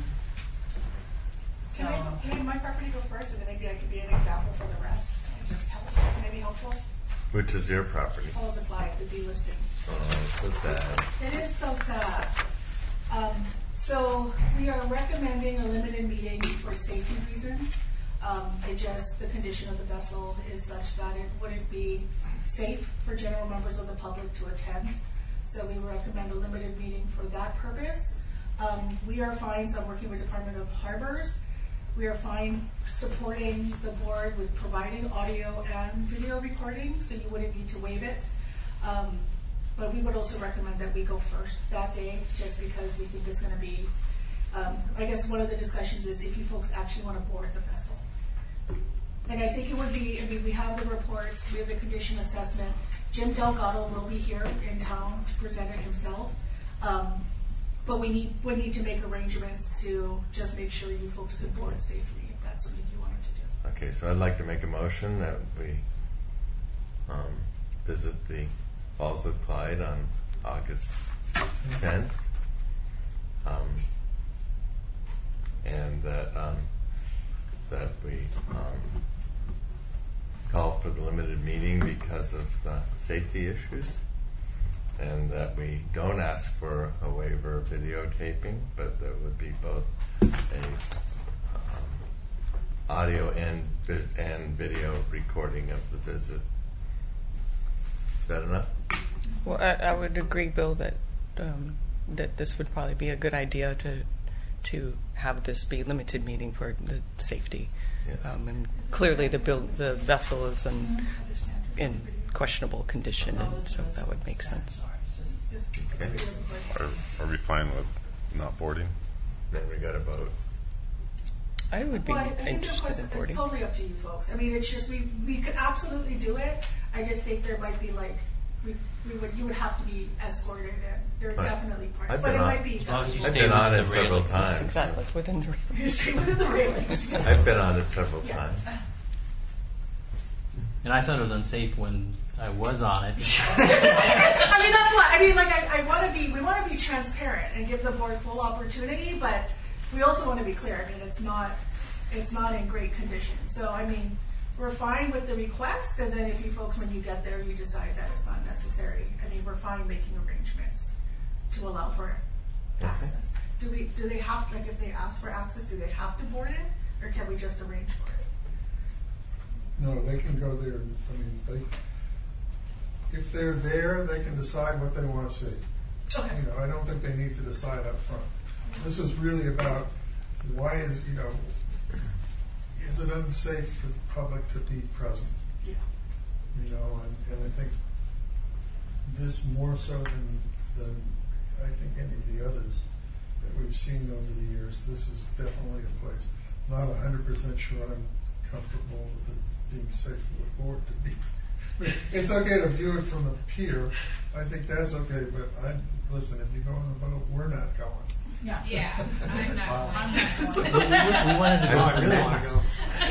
so, Can, I, can my property go first, and then maybe I could be an example for the rest and just tell them? Can I be helpful? Which is your property? Falls applied, the delisting. Oh, so sad. It is so sad. Um, so we are recommending a limited meeting for safety reasons. Um, it just, the condition of the vessel is such that it wouldn't be safe for general members of the public to attend. So we recommend a limited meeting for that purpose. Um, we are fine, so I'm working with Department of Harbors. We are fine supporting the board with providing audio and video recording, so you wouldn't need to waive it. Um, But we would also recommend that we go first that day, just because we think it's going to be um, I guess one of the discussions is if you folks actually want to board the vessel. And I think it would be, I mean, we have the reports, we have the condition assessment. Jim Delgado will be here in town to present it himself. Um, but we need we need to make arrangements to just make sure you folks could board safely if that's something you wanted to do. Okay, so I'd like to make a motion that we um, visit the Falls of Clyde on August tenth. Um, and that um, that we um, call for the limited meeting because of the safety issues, and that we don't ask for a waiver of videotaping, but there would be both a um, audio and vi- and video recording of the visit. Is that enough? Well, I, I would agree, Bill, that um, that this would probably be a good idea to to have this be a limited meeting for the safety. Yes. Um, and clearly, the build, the vessel is in, in questionable condition, and so that would make sense. Okay. Are, are we fine with not boarding? Then we got to vote. I would be Well, I think of interested course in it's boarding. totally up to you folks. I mean, it's just we we could absolutely do it. I just think there might be like we, we would you would have to be escorted, and there are Right. definitely parts, I've but been it on- might be. As long as you I've stay been on within it the several railing. times. Exactly, within the You stay within the railings. yes. I've been on it several Yeah. times. And I thought it was unsafe when I was on it. I mean, that's why. I mean, like, I, I want to be. We want to be transparent and give the board full opportunity, but we also want to be clear. I mean, it's not. It's not in great condition. So, I mean, we're fine with the request, and then if you folks, when you get there, you decide that it's not necessary. I mean, we're fine making arrangements to allow for access. Do we? Do they have like if they ask for access? Do they have to board it, or can we just arrange for it? No, they can go there. and- I mean, they, if they're there, they can decide what they want to see. Okay. You know, I don't think they need to decide up front. This is really about why is, you know, is it unsafe for the public to be present? Yeah. You know, and, and I think this more so than, than I think any of the others that we've seen over the years, this is definitely a place. Not one hundred percent sure I'm comfortable with it being safe for the board to be. I mean, it's okay to view it from a pier. I think that's okay, but I listen. If you go on the boat, we're not going. Yeah. Yeah, I'm not. I'm not we, we, we wanted to go. I really want to go.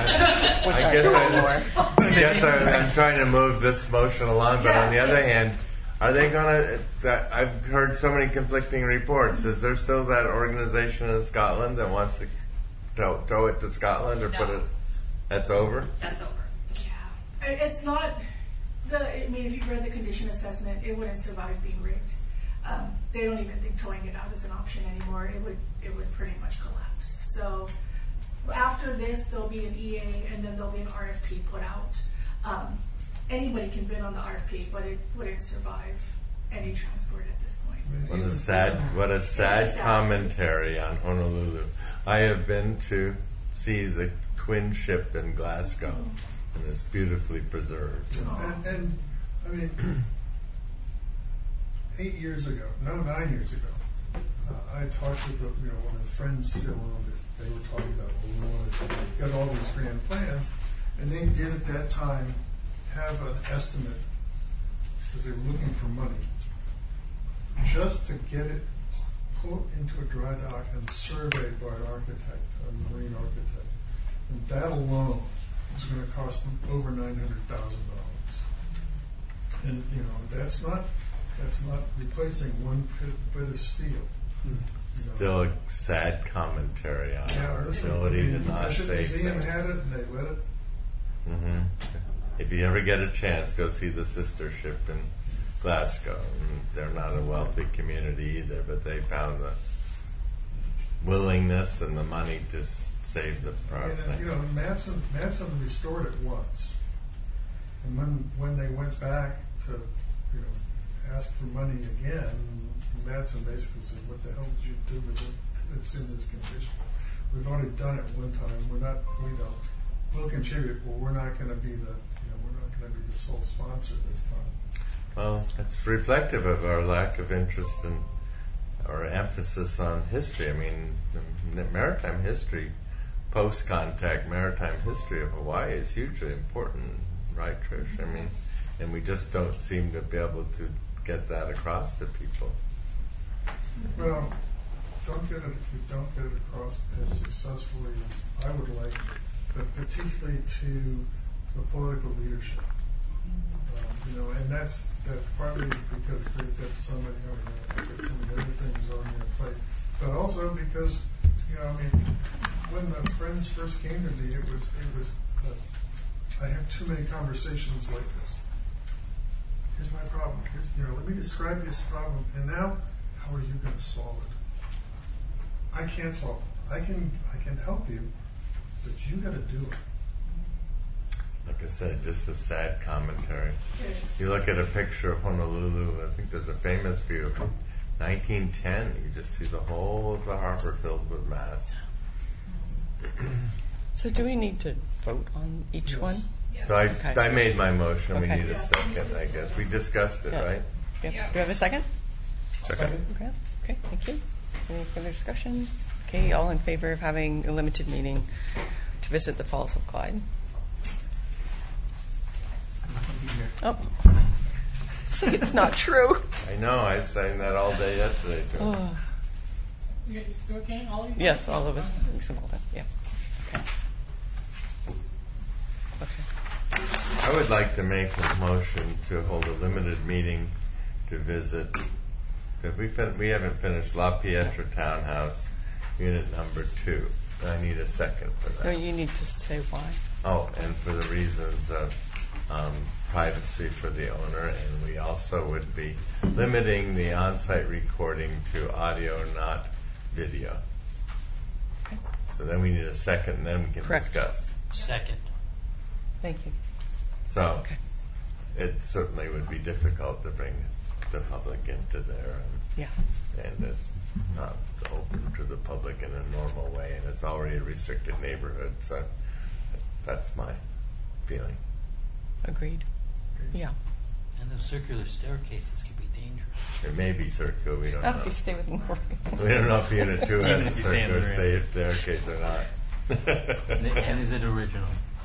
I guess, I, I guess I, I'm trying to move this motion along, but on the other hand, are they going to? I've heard so many conflicting reports. Is there still that organization in Scotland that wants to tow, tow it to Scotland or No. put it? That's over. That's over. I- It's not, the. I mean, if you've read the condition assessment, it wouldn't survive being rigged. Um, they don't even think towing it out is an option anymore. It would it would pretty much collapse. So after this, there'll be an E A, and then there'll be an R F P put out. Um, anybody can bid on the R F P, but it wouldn't survive any transport at this point. What a sad, what a sad sad. commentary on Honolulu. I have been to see the twin ship in Glasgow, and it's beautifully preserved. And, and I mean, eight years ago, no, nine years ago, uh, I talked with the, you know, one of the friends still owned it. They were talking about, well, we wanted to get all these grand plans, and they did at that time have an estimate because they were looking for money just to get it put into a dry dock and surveyed by an architect, a marine architect. And that alone was going to cost them over nine hundred thousand dollars. And you know, that's not that's not replacing one bit, bit of steel. You know. Still a sad commentary on Yeah, our listen, ability the to not Mission save Museum things. had it, and they let it. hmm If you ever get a chance, go see the sister ship in Glasgow. And they're not a wealthy community either, but they found the willingness and the money to s- save the And, property. uh, you know, Matson Matson restored it once, and when when they went back to, you know, ask for money again, Matson basically said, "What the hell did you do with it? It's in this condition. We've already done it one time. We're not, we don't. We'll contribute, but we're not going to be the, you know, we're not going to be the sole sponsor this time." Well, it's reflective of our lack of interest in or emphasis on history. I mean, the maritime history, post-contact maritime history of Hawaii is hugely important, right, Trish? I mean, and we just don't seem to be able to get that across to people. Well, don't get it if you don't get it across as successfully as I would like, but particularly to the political leadership. Um, you know, and that's that's partly because they've got so many, I mean, they've got so many other things on their plate, but also because, you know, I mean, when the Friends first came to me, it was it was uh, I have too many conversations like this. Here's my problem. Here's, you know, let me describe this problem, and now, how are you going to solve it? I can't solve it. I can I can help you, but you got to do it. Like I said, just a sad commentary. You look at a picture of Honolulu, I think there's a famous view from nineteen ten. You just see the whole of the harbor filled with masts. So do we need to vote on each Yes. one? So I, Okay. I made my motion. Okay. We need a second, I guess. We discussed it, Yeah. right? Yep. Do we have a second? Second. Okay. Okay. Thank you. Any further discussion? Okay. All in favor of having a limited meeting to visit the Falls of Clyde? Oh. Say it's not true. I know. I was saying that all day yesterday, too. Oh. You guys okay? All of you? Yes, all of us. Except Walden. Yeah. Okay. Okay. I would like to make a motion to hold a limited meeting to visit. Because we fin- we haven't finished La Pietra Townhouse, unit number two. I need a second for that. No, you need to say why. Oh, and for the reasons of um, privacy for the owner, and we also would be limiting the on-site recording to audio, not video. Okay. So then we need a second, and then we can Correct. discuss. Second. Thank you. So Okay. it certainly would be difficult to bring the public into there, and, Yeah. and it's not open to the public in a normal way, and it's already a restricted neighborhood. So that's my feeling. Agreed. Yeah. And those circular staircases can be dangerous. It may be circular. We don't Not know. if you stay with more. We don't know if Unit Two Even has a if you stay in the circular room. sta- staircase or not. And and is it original?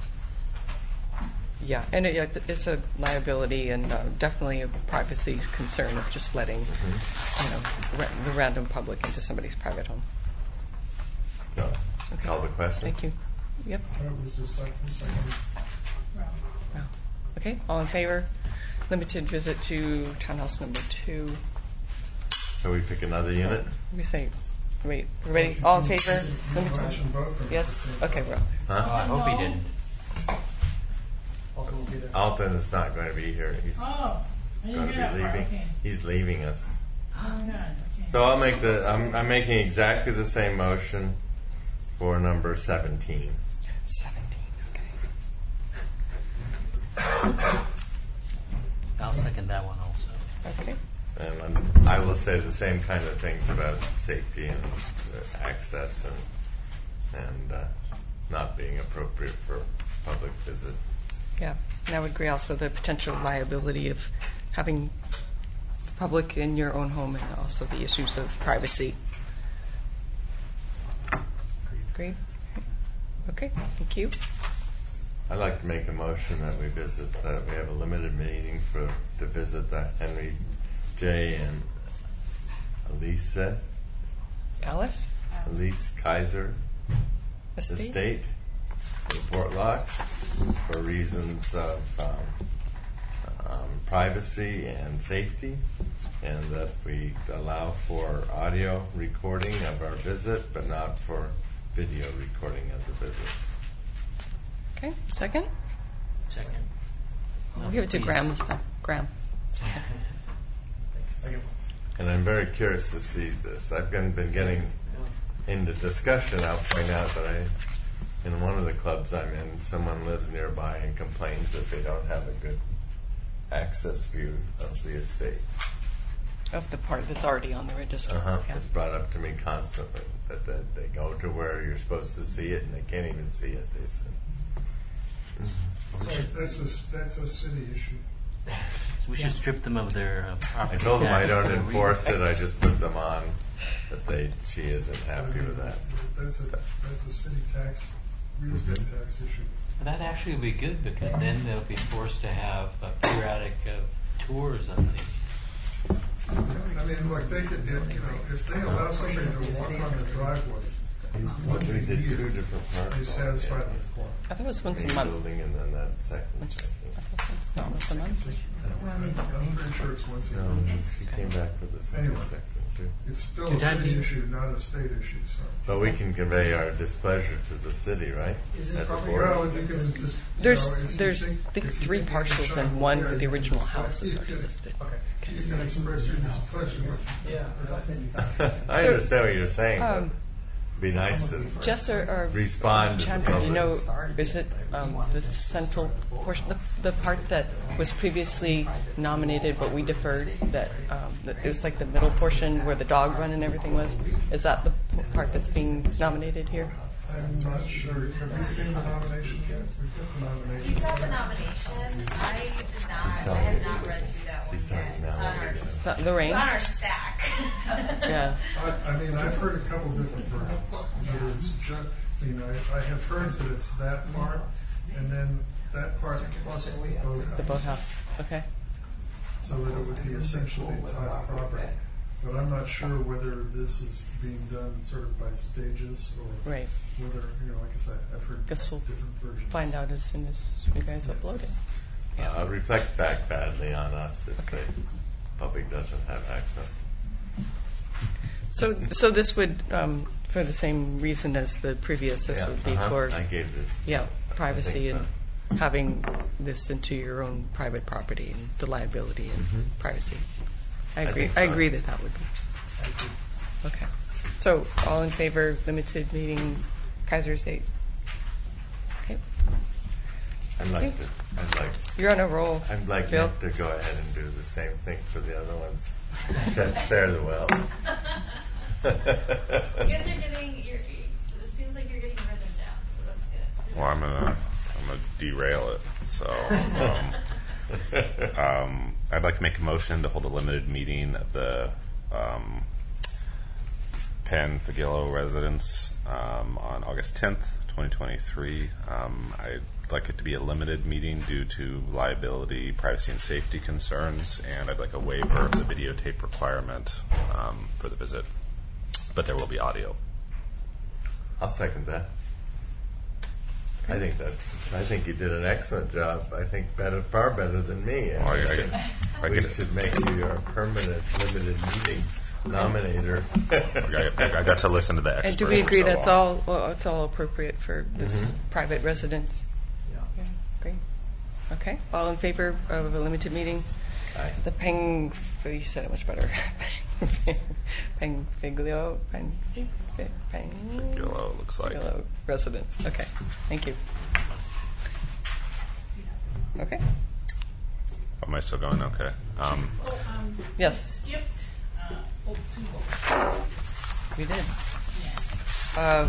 Yeah, and it, yeah, it's a liability and uh, definitely a privacy concern of just letting you know ra- the random public into somebody's private home. No. Okay. Call the question. Thank you. Yep. That was the second. second. Wow. Okay. All in favor? Limited visit to townhouse number two. So we pick another unit. We say, wait, everybody, all in favor? You Limited. mentioned both of them. Yes. Okay. Well. Huh? Oh, I hope he didn't. Alton will be there. Alton is not going to be here. He's Oh, I going didn't to hear that be part. leaving. Okay. He's leaving us. Oh, my God. Okay. So I'll make the. I'm, I'm making exactly the same motion for number seventeen. Seventeen. I'll second that one also. Okay. Okay. And I'm, I will say the same kind of things about safety and uh, access and and uh, not being appropriate for public visit. Yeah, and I would agree also the potential liability of having the public in your own home and also the issues of privacy. Agreed? Okay, thank you. I'd like to make a motion that we visit, that we have a limited meeting for, to visit the Henry J. and Elisa, Alice? Elise Kaiser Estate? Estate in Port Locke for reasons of um, um, privacy and safety, and that we allow for audio recording of our visit, but not for video recording of the visit. Okay, second? Second. I'll give it to Please. Graham this time. Graham. And I'm very curious to see this. I've been, been getting into discussion. I'll point out that I, in one of the clubs I'm in, someone lives nearby and complains that they don't have a good access view of the estate. Of the part that's already on the register. Uh-huh. Yeah. It's brought up to me constantly that, that they go to where you're supposed to see it and they can't even see it, they said. So that's a that's a city issue. So we should strip them of their uh, I property told them I tax don't and enforce it. I re- just put them on that they she isn't happy with that. That's a, that's a city tax, real estate tax issue. That actually would be good because then they'll be forced to have uh, periodic uh, tours of the. I mean, like they could, if, you know, if they allow somebody to walk on their driveway once We a did year, two different parts. they satisfy the requirement. I thought it was once a Main month. building and then that second section. It's not once a month. I'm pretty sure it's once a No, year. she came back with the second Anyway. section too. It's still Did a that city be- issue, not a state issue, so. But we can convey our displeasure to the city, right? Is this As a property- board. Well, you can just. you There's know, if you there's think- I think if you three think you can parcels shut and them one there, with the you can original just- house is you already can- listed. Okay. You can express your displeasure. Yeah. I So, understand what you're saying, but um, it'd be nice to Jess or, or respond to the Chandra, you know, public. is it um, the central portion, the, the part that was previously nominated but we deferred, that um, that it was like the middle portion where the dog run and everything was? Is that the part that's being nominated here? I'm not sure. Have you seen the nomination yet? We've got the nomination. You got the nomination. I did not. I have not read through that one She's yet. talking It's now. on our, The, the it's rain? on our stack. Yeah. I, I mean, I've heard a couple different versions. Whether it's ju- you know, I, I have heard that it's that part, and then that part plus the boathouse. The boathouse. Okay. So that it would be essentially title property. But I'm not sure whether this is being done sort of by stages or Right. whether, you know, like I said, I've heard Guess we'll different versions. find out as soon as you guys upload it. Uh, it reflects back badly on us if the public doesn't have access. So, so this would, um, for the same reason as the previous, this Yeah, would be uh-huh. for I gave it. yeah, I privacy think and having this into your own private property and the liability and Mhm. privacy. I I agree. think I so. agree that that would be. Okay. So, all in favor, limited meeting, Kaiser Estate. Okay. I'd like Okay. to. I'd like. You're on a roll, I'd like Bill. Nick to go ahead and do the same thing for the other ones. That fare the well. You guys are getting. You're, it seems like you're getting rhythm down, so that's good. Well, I'm gonna I'm gonna derail it. So, um, um, I'd like to make a motion to hold a limited meeting at the um, Penn Fagillo residence um, on August tenth, twenty twenty-three. Um, I'd like it to be a limited meeting due to liability, privacy, and safety concerns, and I'd like a waiver of the videotape requirement um, for the visit. But there will be audio. I'll second that. I think that's. I think you did an excellent job. I think better, far better than me. And Well, I- I I- think I we get it. should make you your permanent limited meeting nominator. I, I, I got to listen to the experts. And do we agree for so that's long. all? Well, it's all appropriate for this Mhm. private residence. Yeah. Great. Okay. All in favor of a limited meeting? Aye. The Peng. You said it much better. Peng Figlio. Peng. Peng. Fagillo looks like. Figlio residence. Okay. Thank you. Okay. Am I still going? Okay. Um, Oh, um, Yes. Skipped uh, Otsubo. We did. Yes. Uh,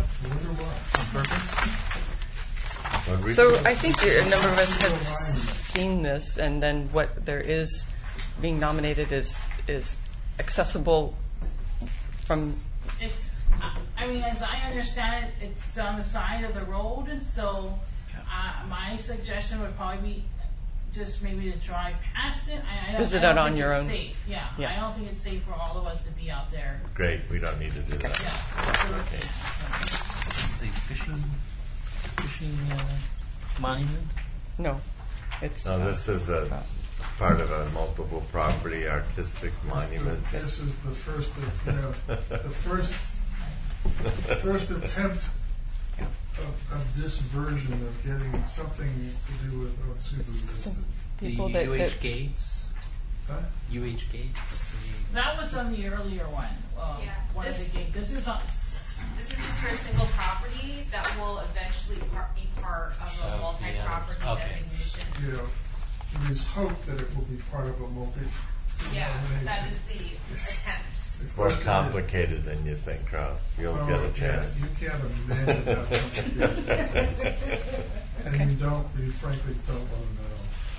What we- So I think a number of us have seen this, and then what there is being nominated is is accessible from. It's, I- I mean, as I understand it, it's on the side of the road, and so uh, my suggestion would probably be just maybe to drive past it. I, I don't, Visit I don't it on think your it's own. Safe. Yeah. Yeah. I don't think it's safe for all of us to be out there. Great. We don't need to do that. Yeah. Is the fishing fishing uh, monument? No, it's. No, this is a part of a multiple property artistic monument. This is the first, of, you know, the first, the first attempt of, of this version of getting something to do with Otsubu listed. People the that- U H that- Gates. Huh? U H Gates. The, That was on the earlier one. Uh, Yeah. One of This- the gates. This is on. This is just for a single property that will eventually par- be part of a Of the, uh, multi-property okay. designation. You know, it is hoped that it will be part of a multi. Yeah, that is denomination. the attempt. The It's more question is- complicated than you think, Charles. You'll Oh, get a yeah, chance. You can't imagine how complicated this is. And you don't, you frankly don't want to know.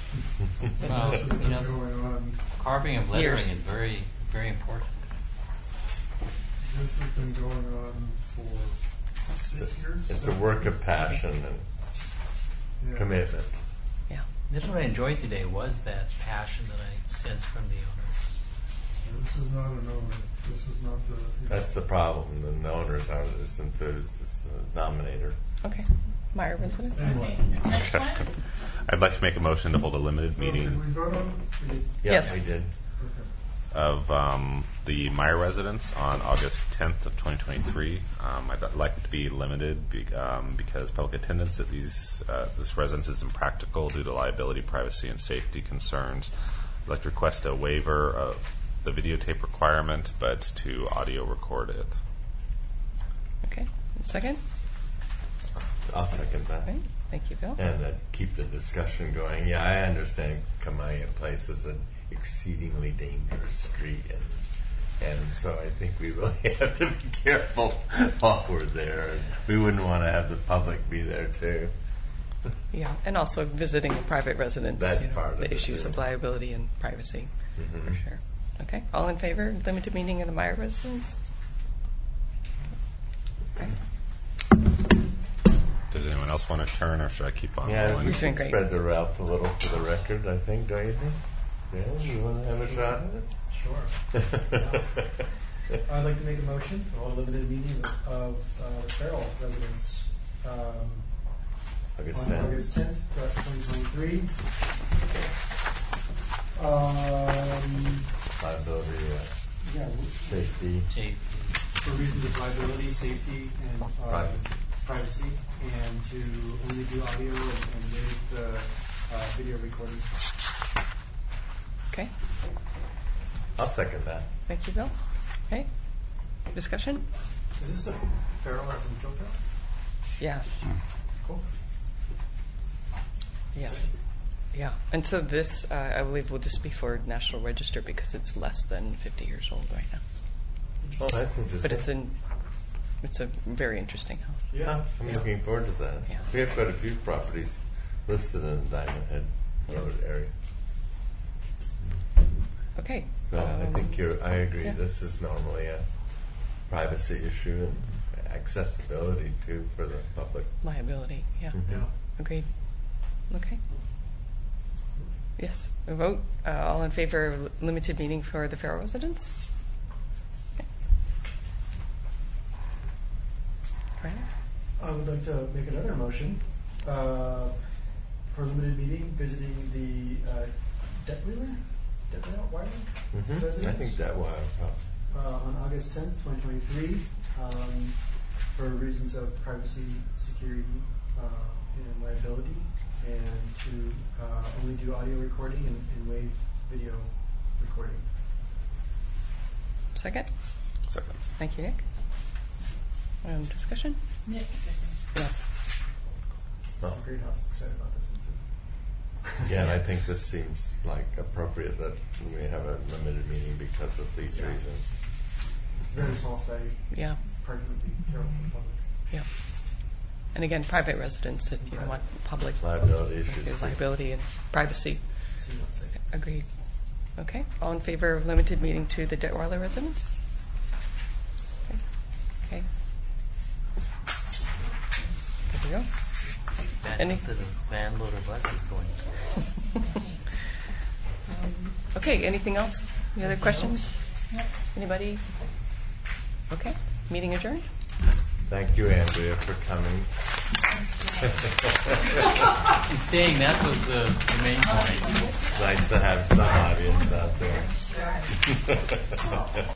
Well, This has you been know, going on. carving and lettering Years. is very, very important. This has been going on for six years. It's a work of passion and Yeah. commitment. Yeah. That's what I enjoyed today was that passion that I sensed from the owners. This is not an owner. This is not the. That's the problem. The owners aren't as enthused as the nominator. Okay. Meyer residents? Okay, next one. I'd like to make a motion to hold a limited Oh, did meeting we vote on? We did. Yeah, Yes. we did. Okay. of um, the Meyer residents on August tenth of twenty twenty-three. Um, I'd like it to be limited be, um, because public attendance at these uh, this residence is impractical due to liability, privacy, and safety concerns. I'd like to request a waiver of the videotape requirement, but to audio record it. Okay. Second? I'll second that. Okay. Thank you, Bill. And uh, keep the discussion going. Yeah, I understand Kamaya Place is an exceedingly dangerous street, and and so I think we really have to be careful while we're there. And we wouldn't want to have the public be there too. Yeah, and also visiting a private residence, That's you know, part of the it, issues too. of liability and privacy, Mhm. for sure. Okay, all in favor, limited meeting of the Meyer residence? Okay. Does anyone else want to turn, or should I keep on Yeah, going? we should spread the route a little for the record, I think, don't you think? Yeah, you want to have a shot at it? Sure. I'd like to make a motion for a limited meeting of uh, the Farrell residents um, August on tenth. August tenth, twenty twenty-three. Um, Liability, uh, yeah, safety. For reasons of liability, safety, and uh, Privacy. privacy, and to only do audio and, and waive the uh, video recording. Okay, I'll second that. thank you, Bill. Okay, discussion? Is this the Farrell as in Joker? Yes. Cool. Yes. Yeah, and so this, uh, I believe, will just be for National Register because it's less than fifty years old right now. Oh, that's interesting. But it's in, it's a very interesting house. Yeah, I'm Yeah. looking forward to that. Yeah. We have quite a few properties listed in the Diamond Head Road area. Okay. So I um, think you're, I agree, yeah. this is normally a privacy issue and accessibility too for the public. Liability, yeah. Mhm. Yeah. Agreed. Okay. Yes, a vote. Uh, all in favor of limited meeting for the Farrell residents? Okay. Right. I would like to make another motion uh, for a limited meeting visiting the uh, Detweiler, Detweiler Weiler Mhm. residents. I think that will uh, on August tenth, twenty twenty-three, um, for reasons of privacy, security, uh, and liability, and to uh, only do audio recording and, and waive video recording. Second? Second. Thank you, Nick. Um, discussion? Nick, second. Yes. Well, It's a great house. Excited about this one too. yeah, and I think this seems like appropriate that we have a limited meeting because of these Yeah. reasons. It's a very small site. Yeah. Parking would be terrible for the public. Yeah. And again, private residents that you don't want public Liability issues, okay, too. liability and privacy. See what's safe. Agreed. Okay. All in favor of limited meeting to the Detweiler residents? Okay. Okay. There we go. That Any- the van load of buses going. Okay. Anything else? Any other questions? Anybody? Okay. Meeting adjourned. Thank you, Andrea, for coming. I'm saying that was the, the main point. Nice to have some audience out there.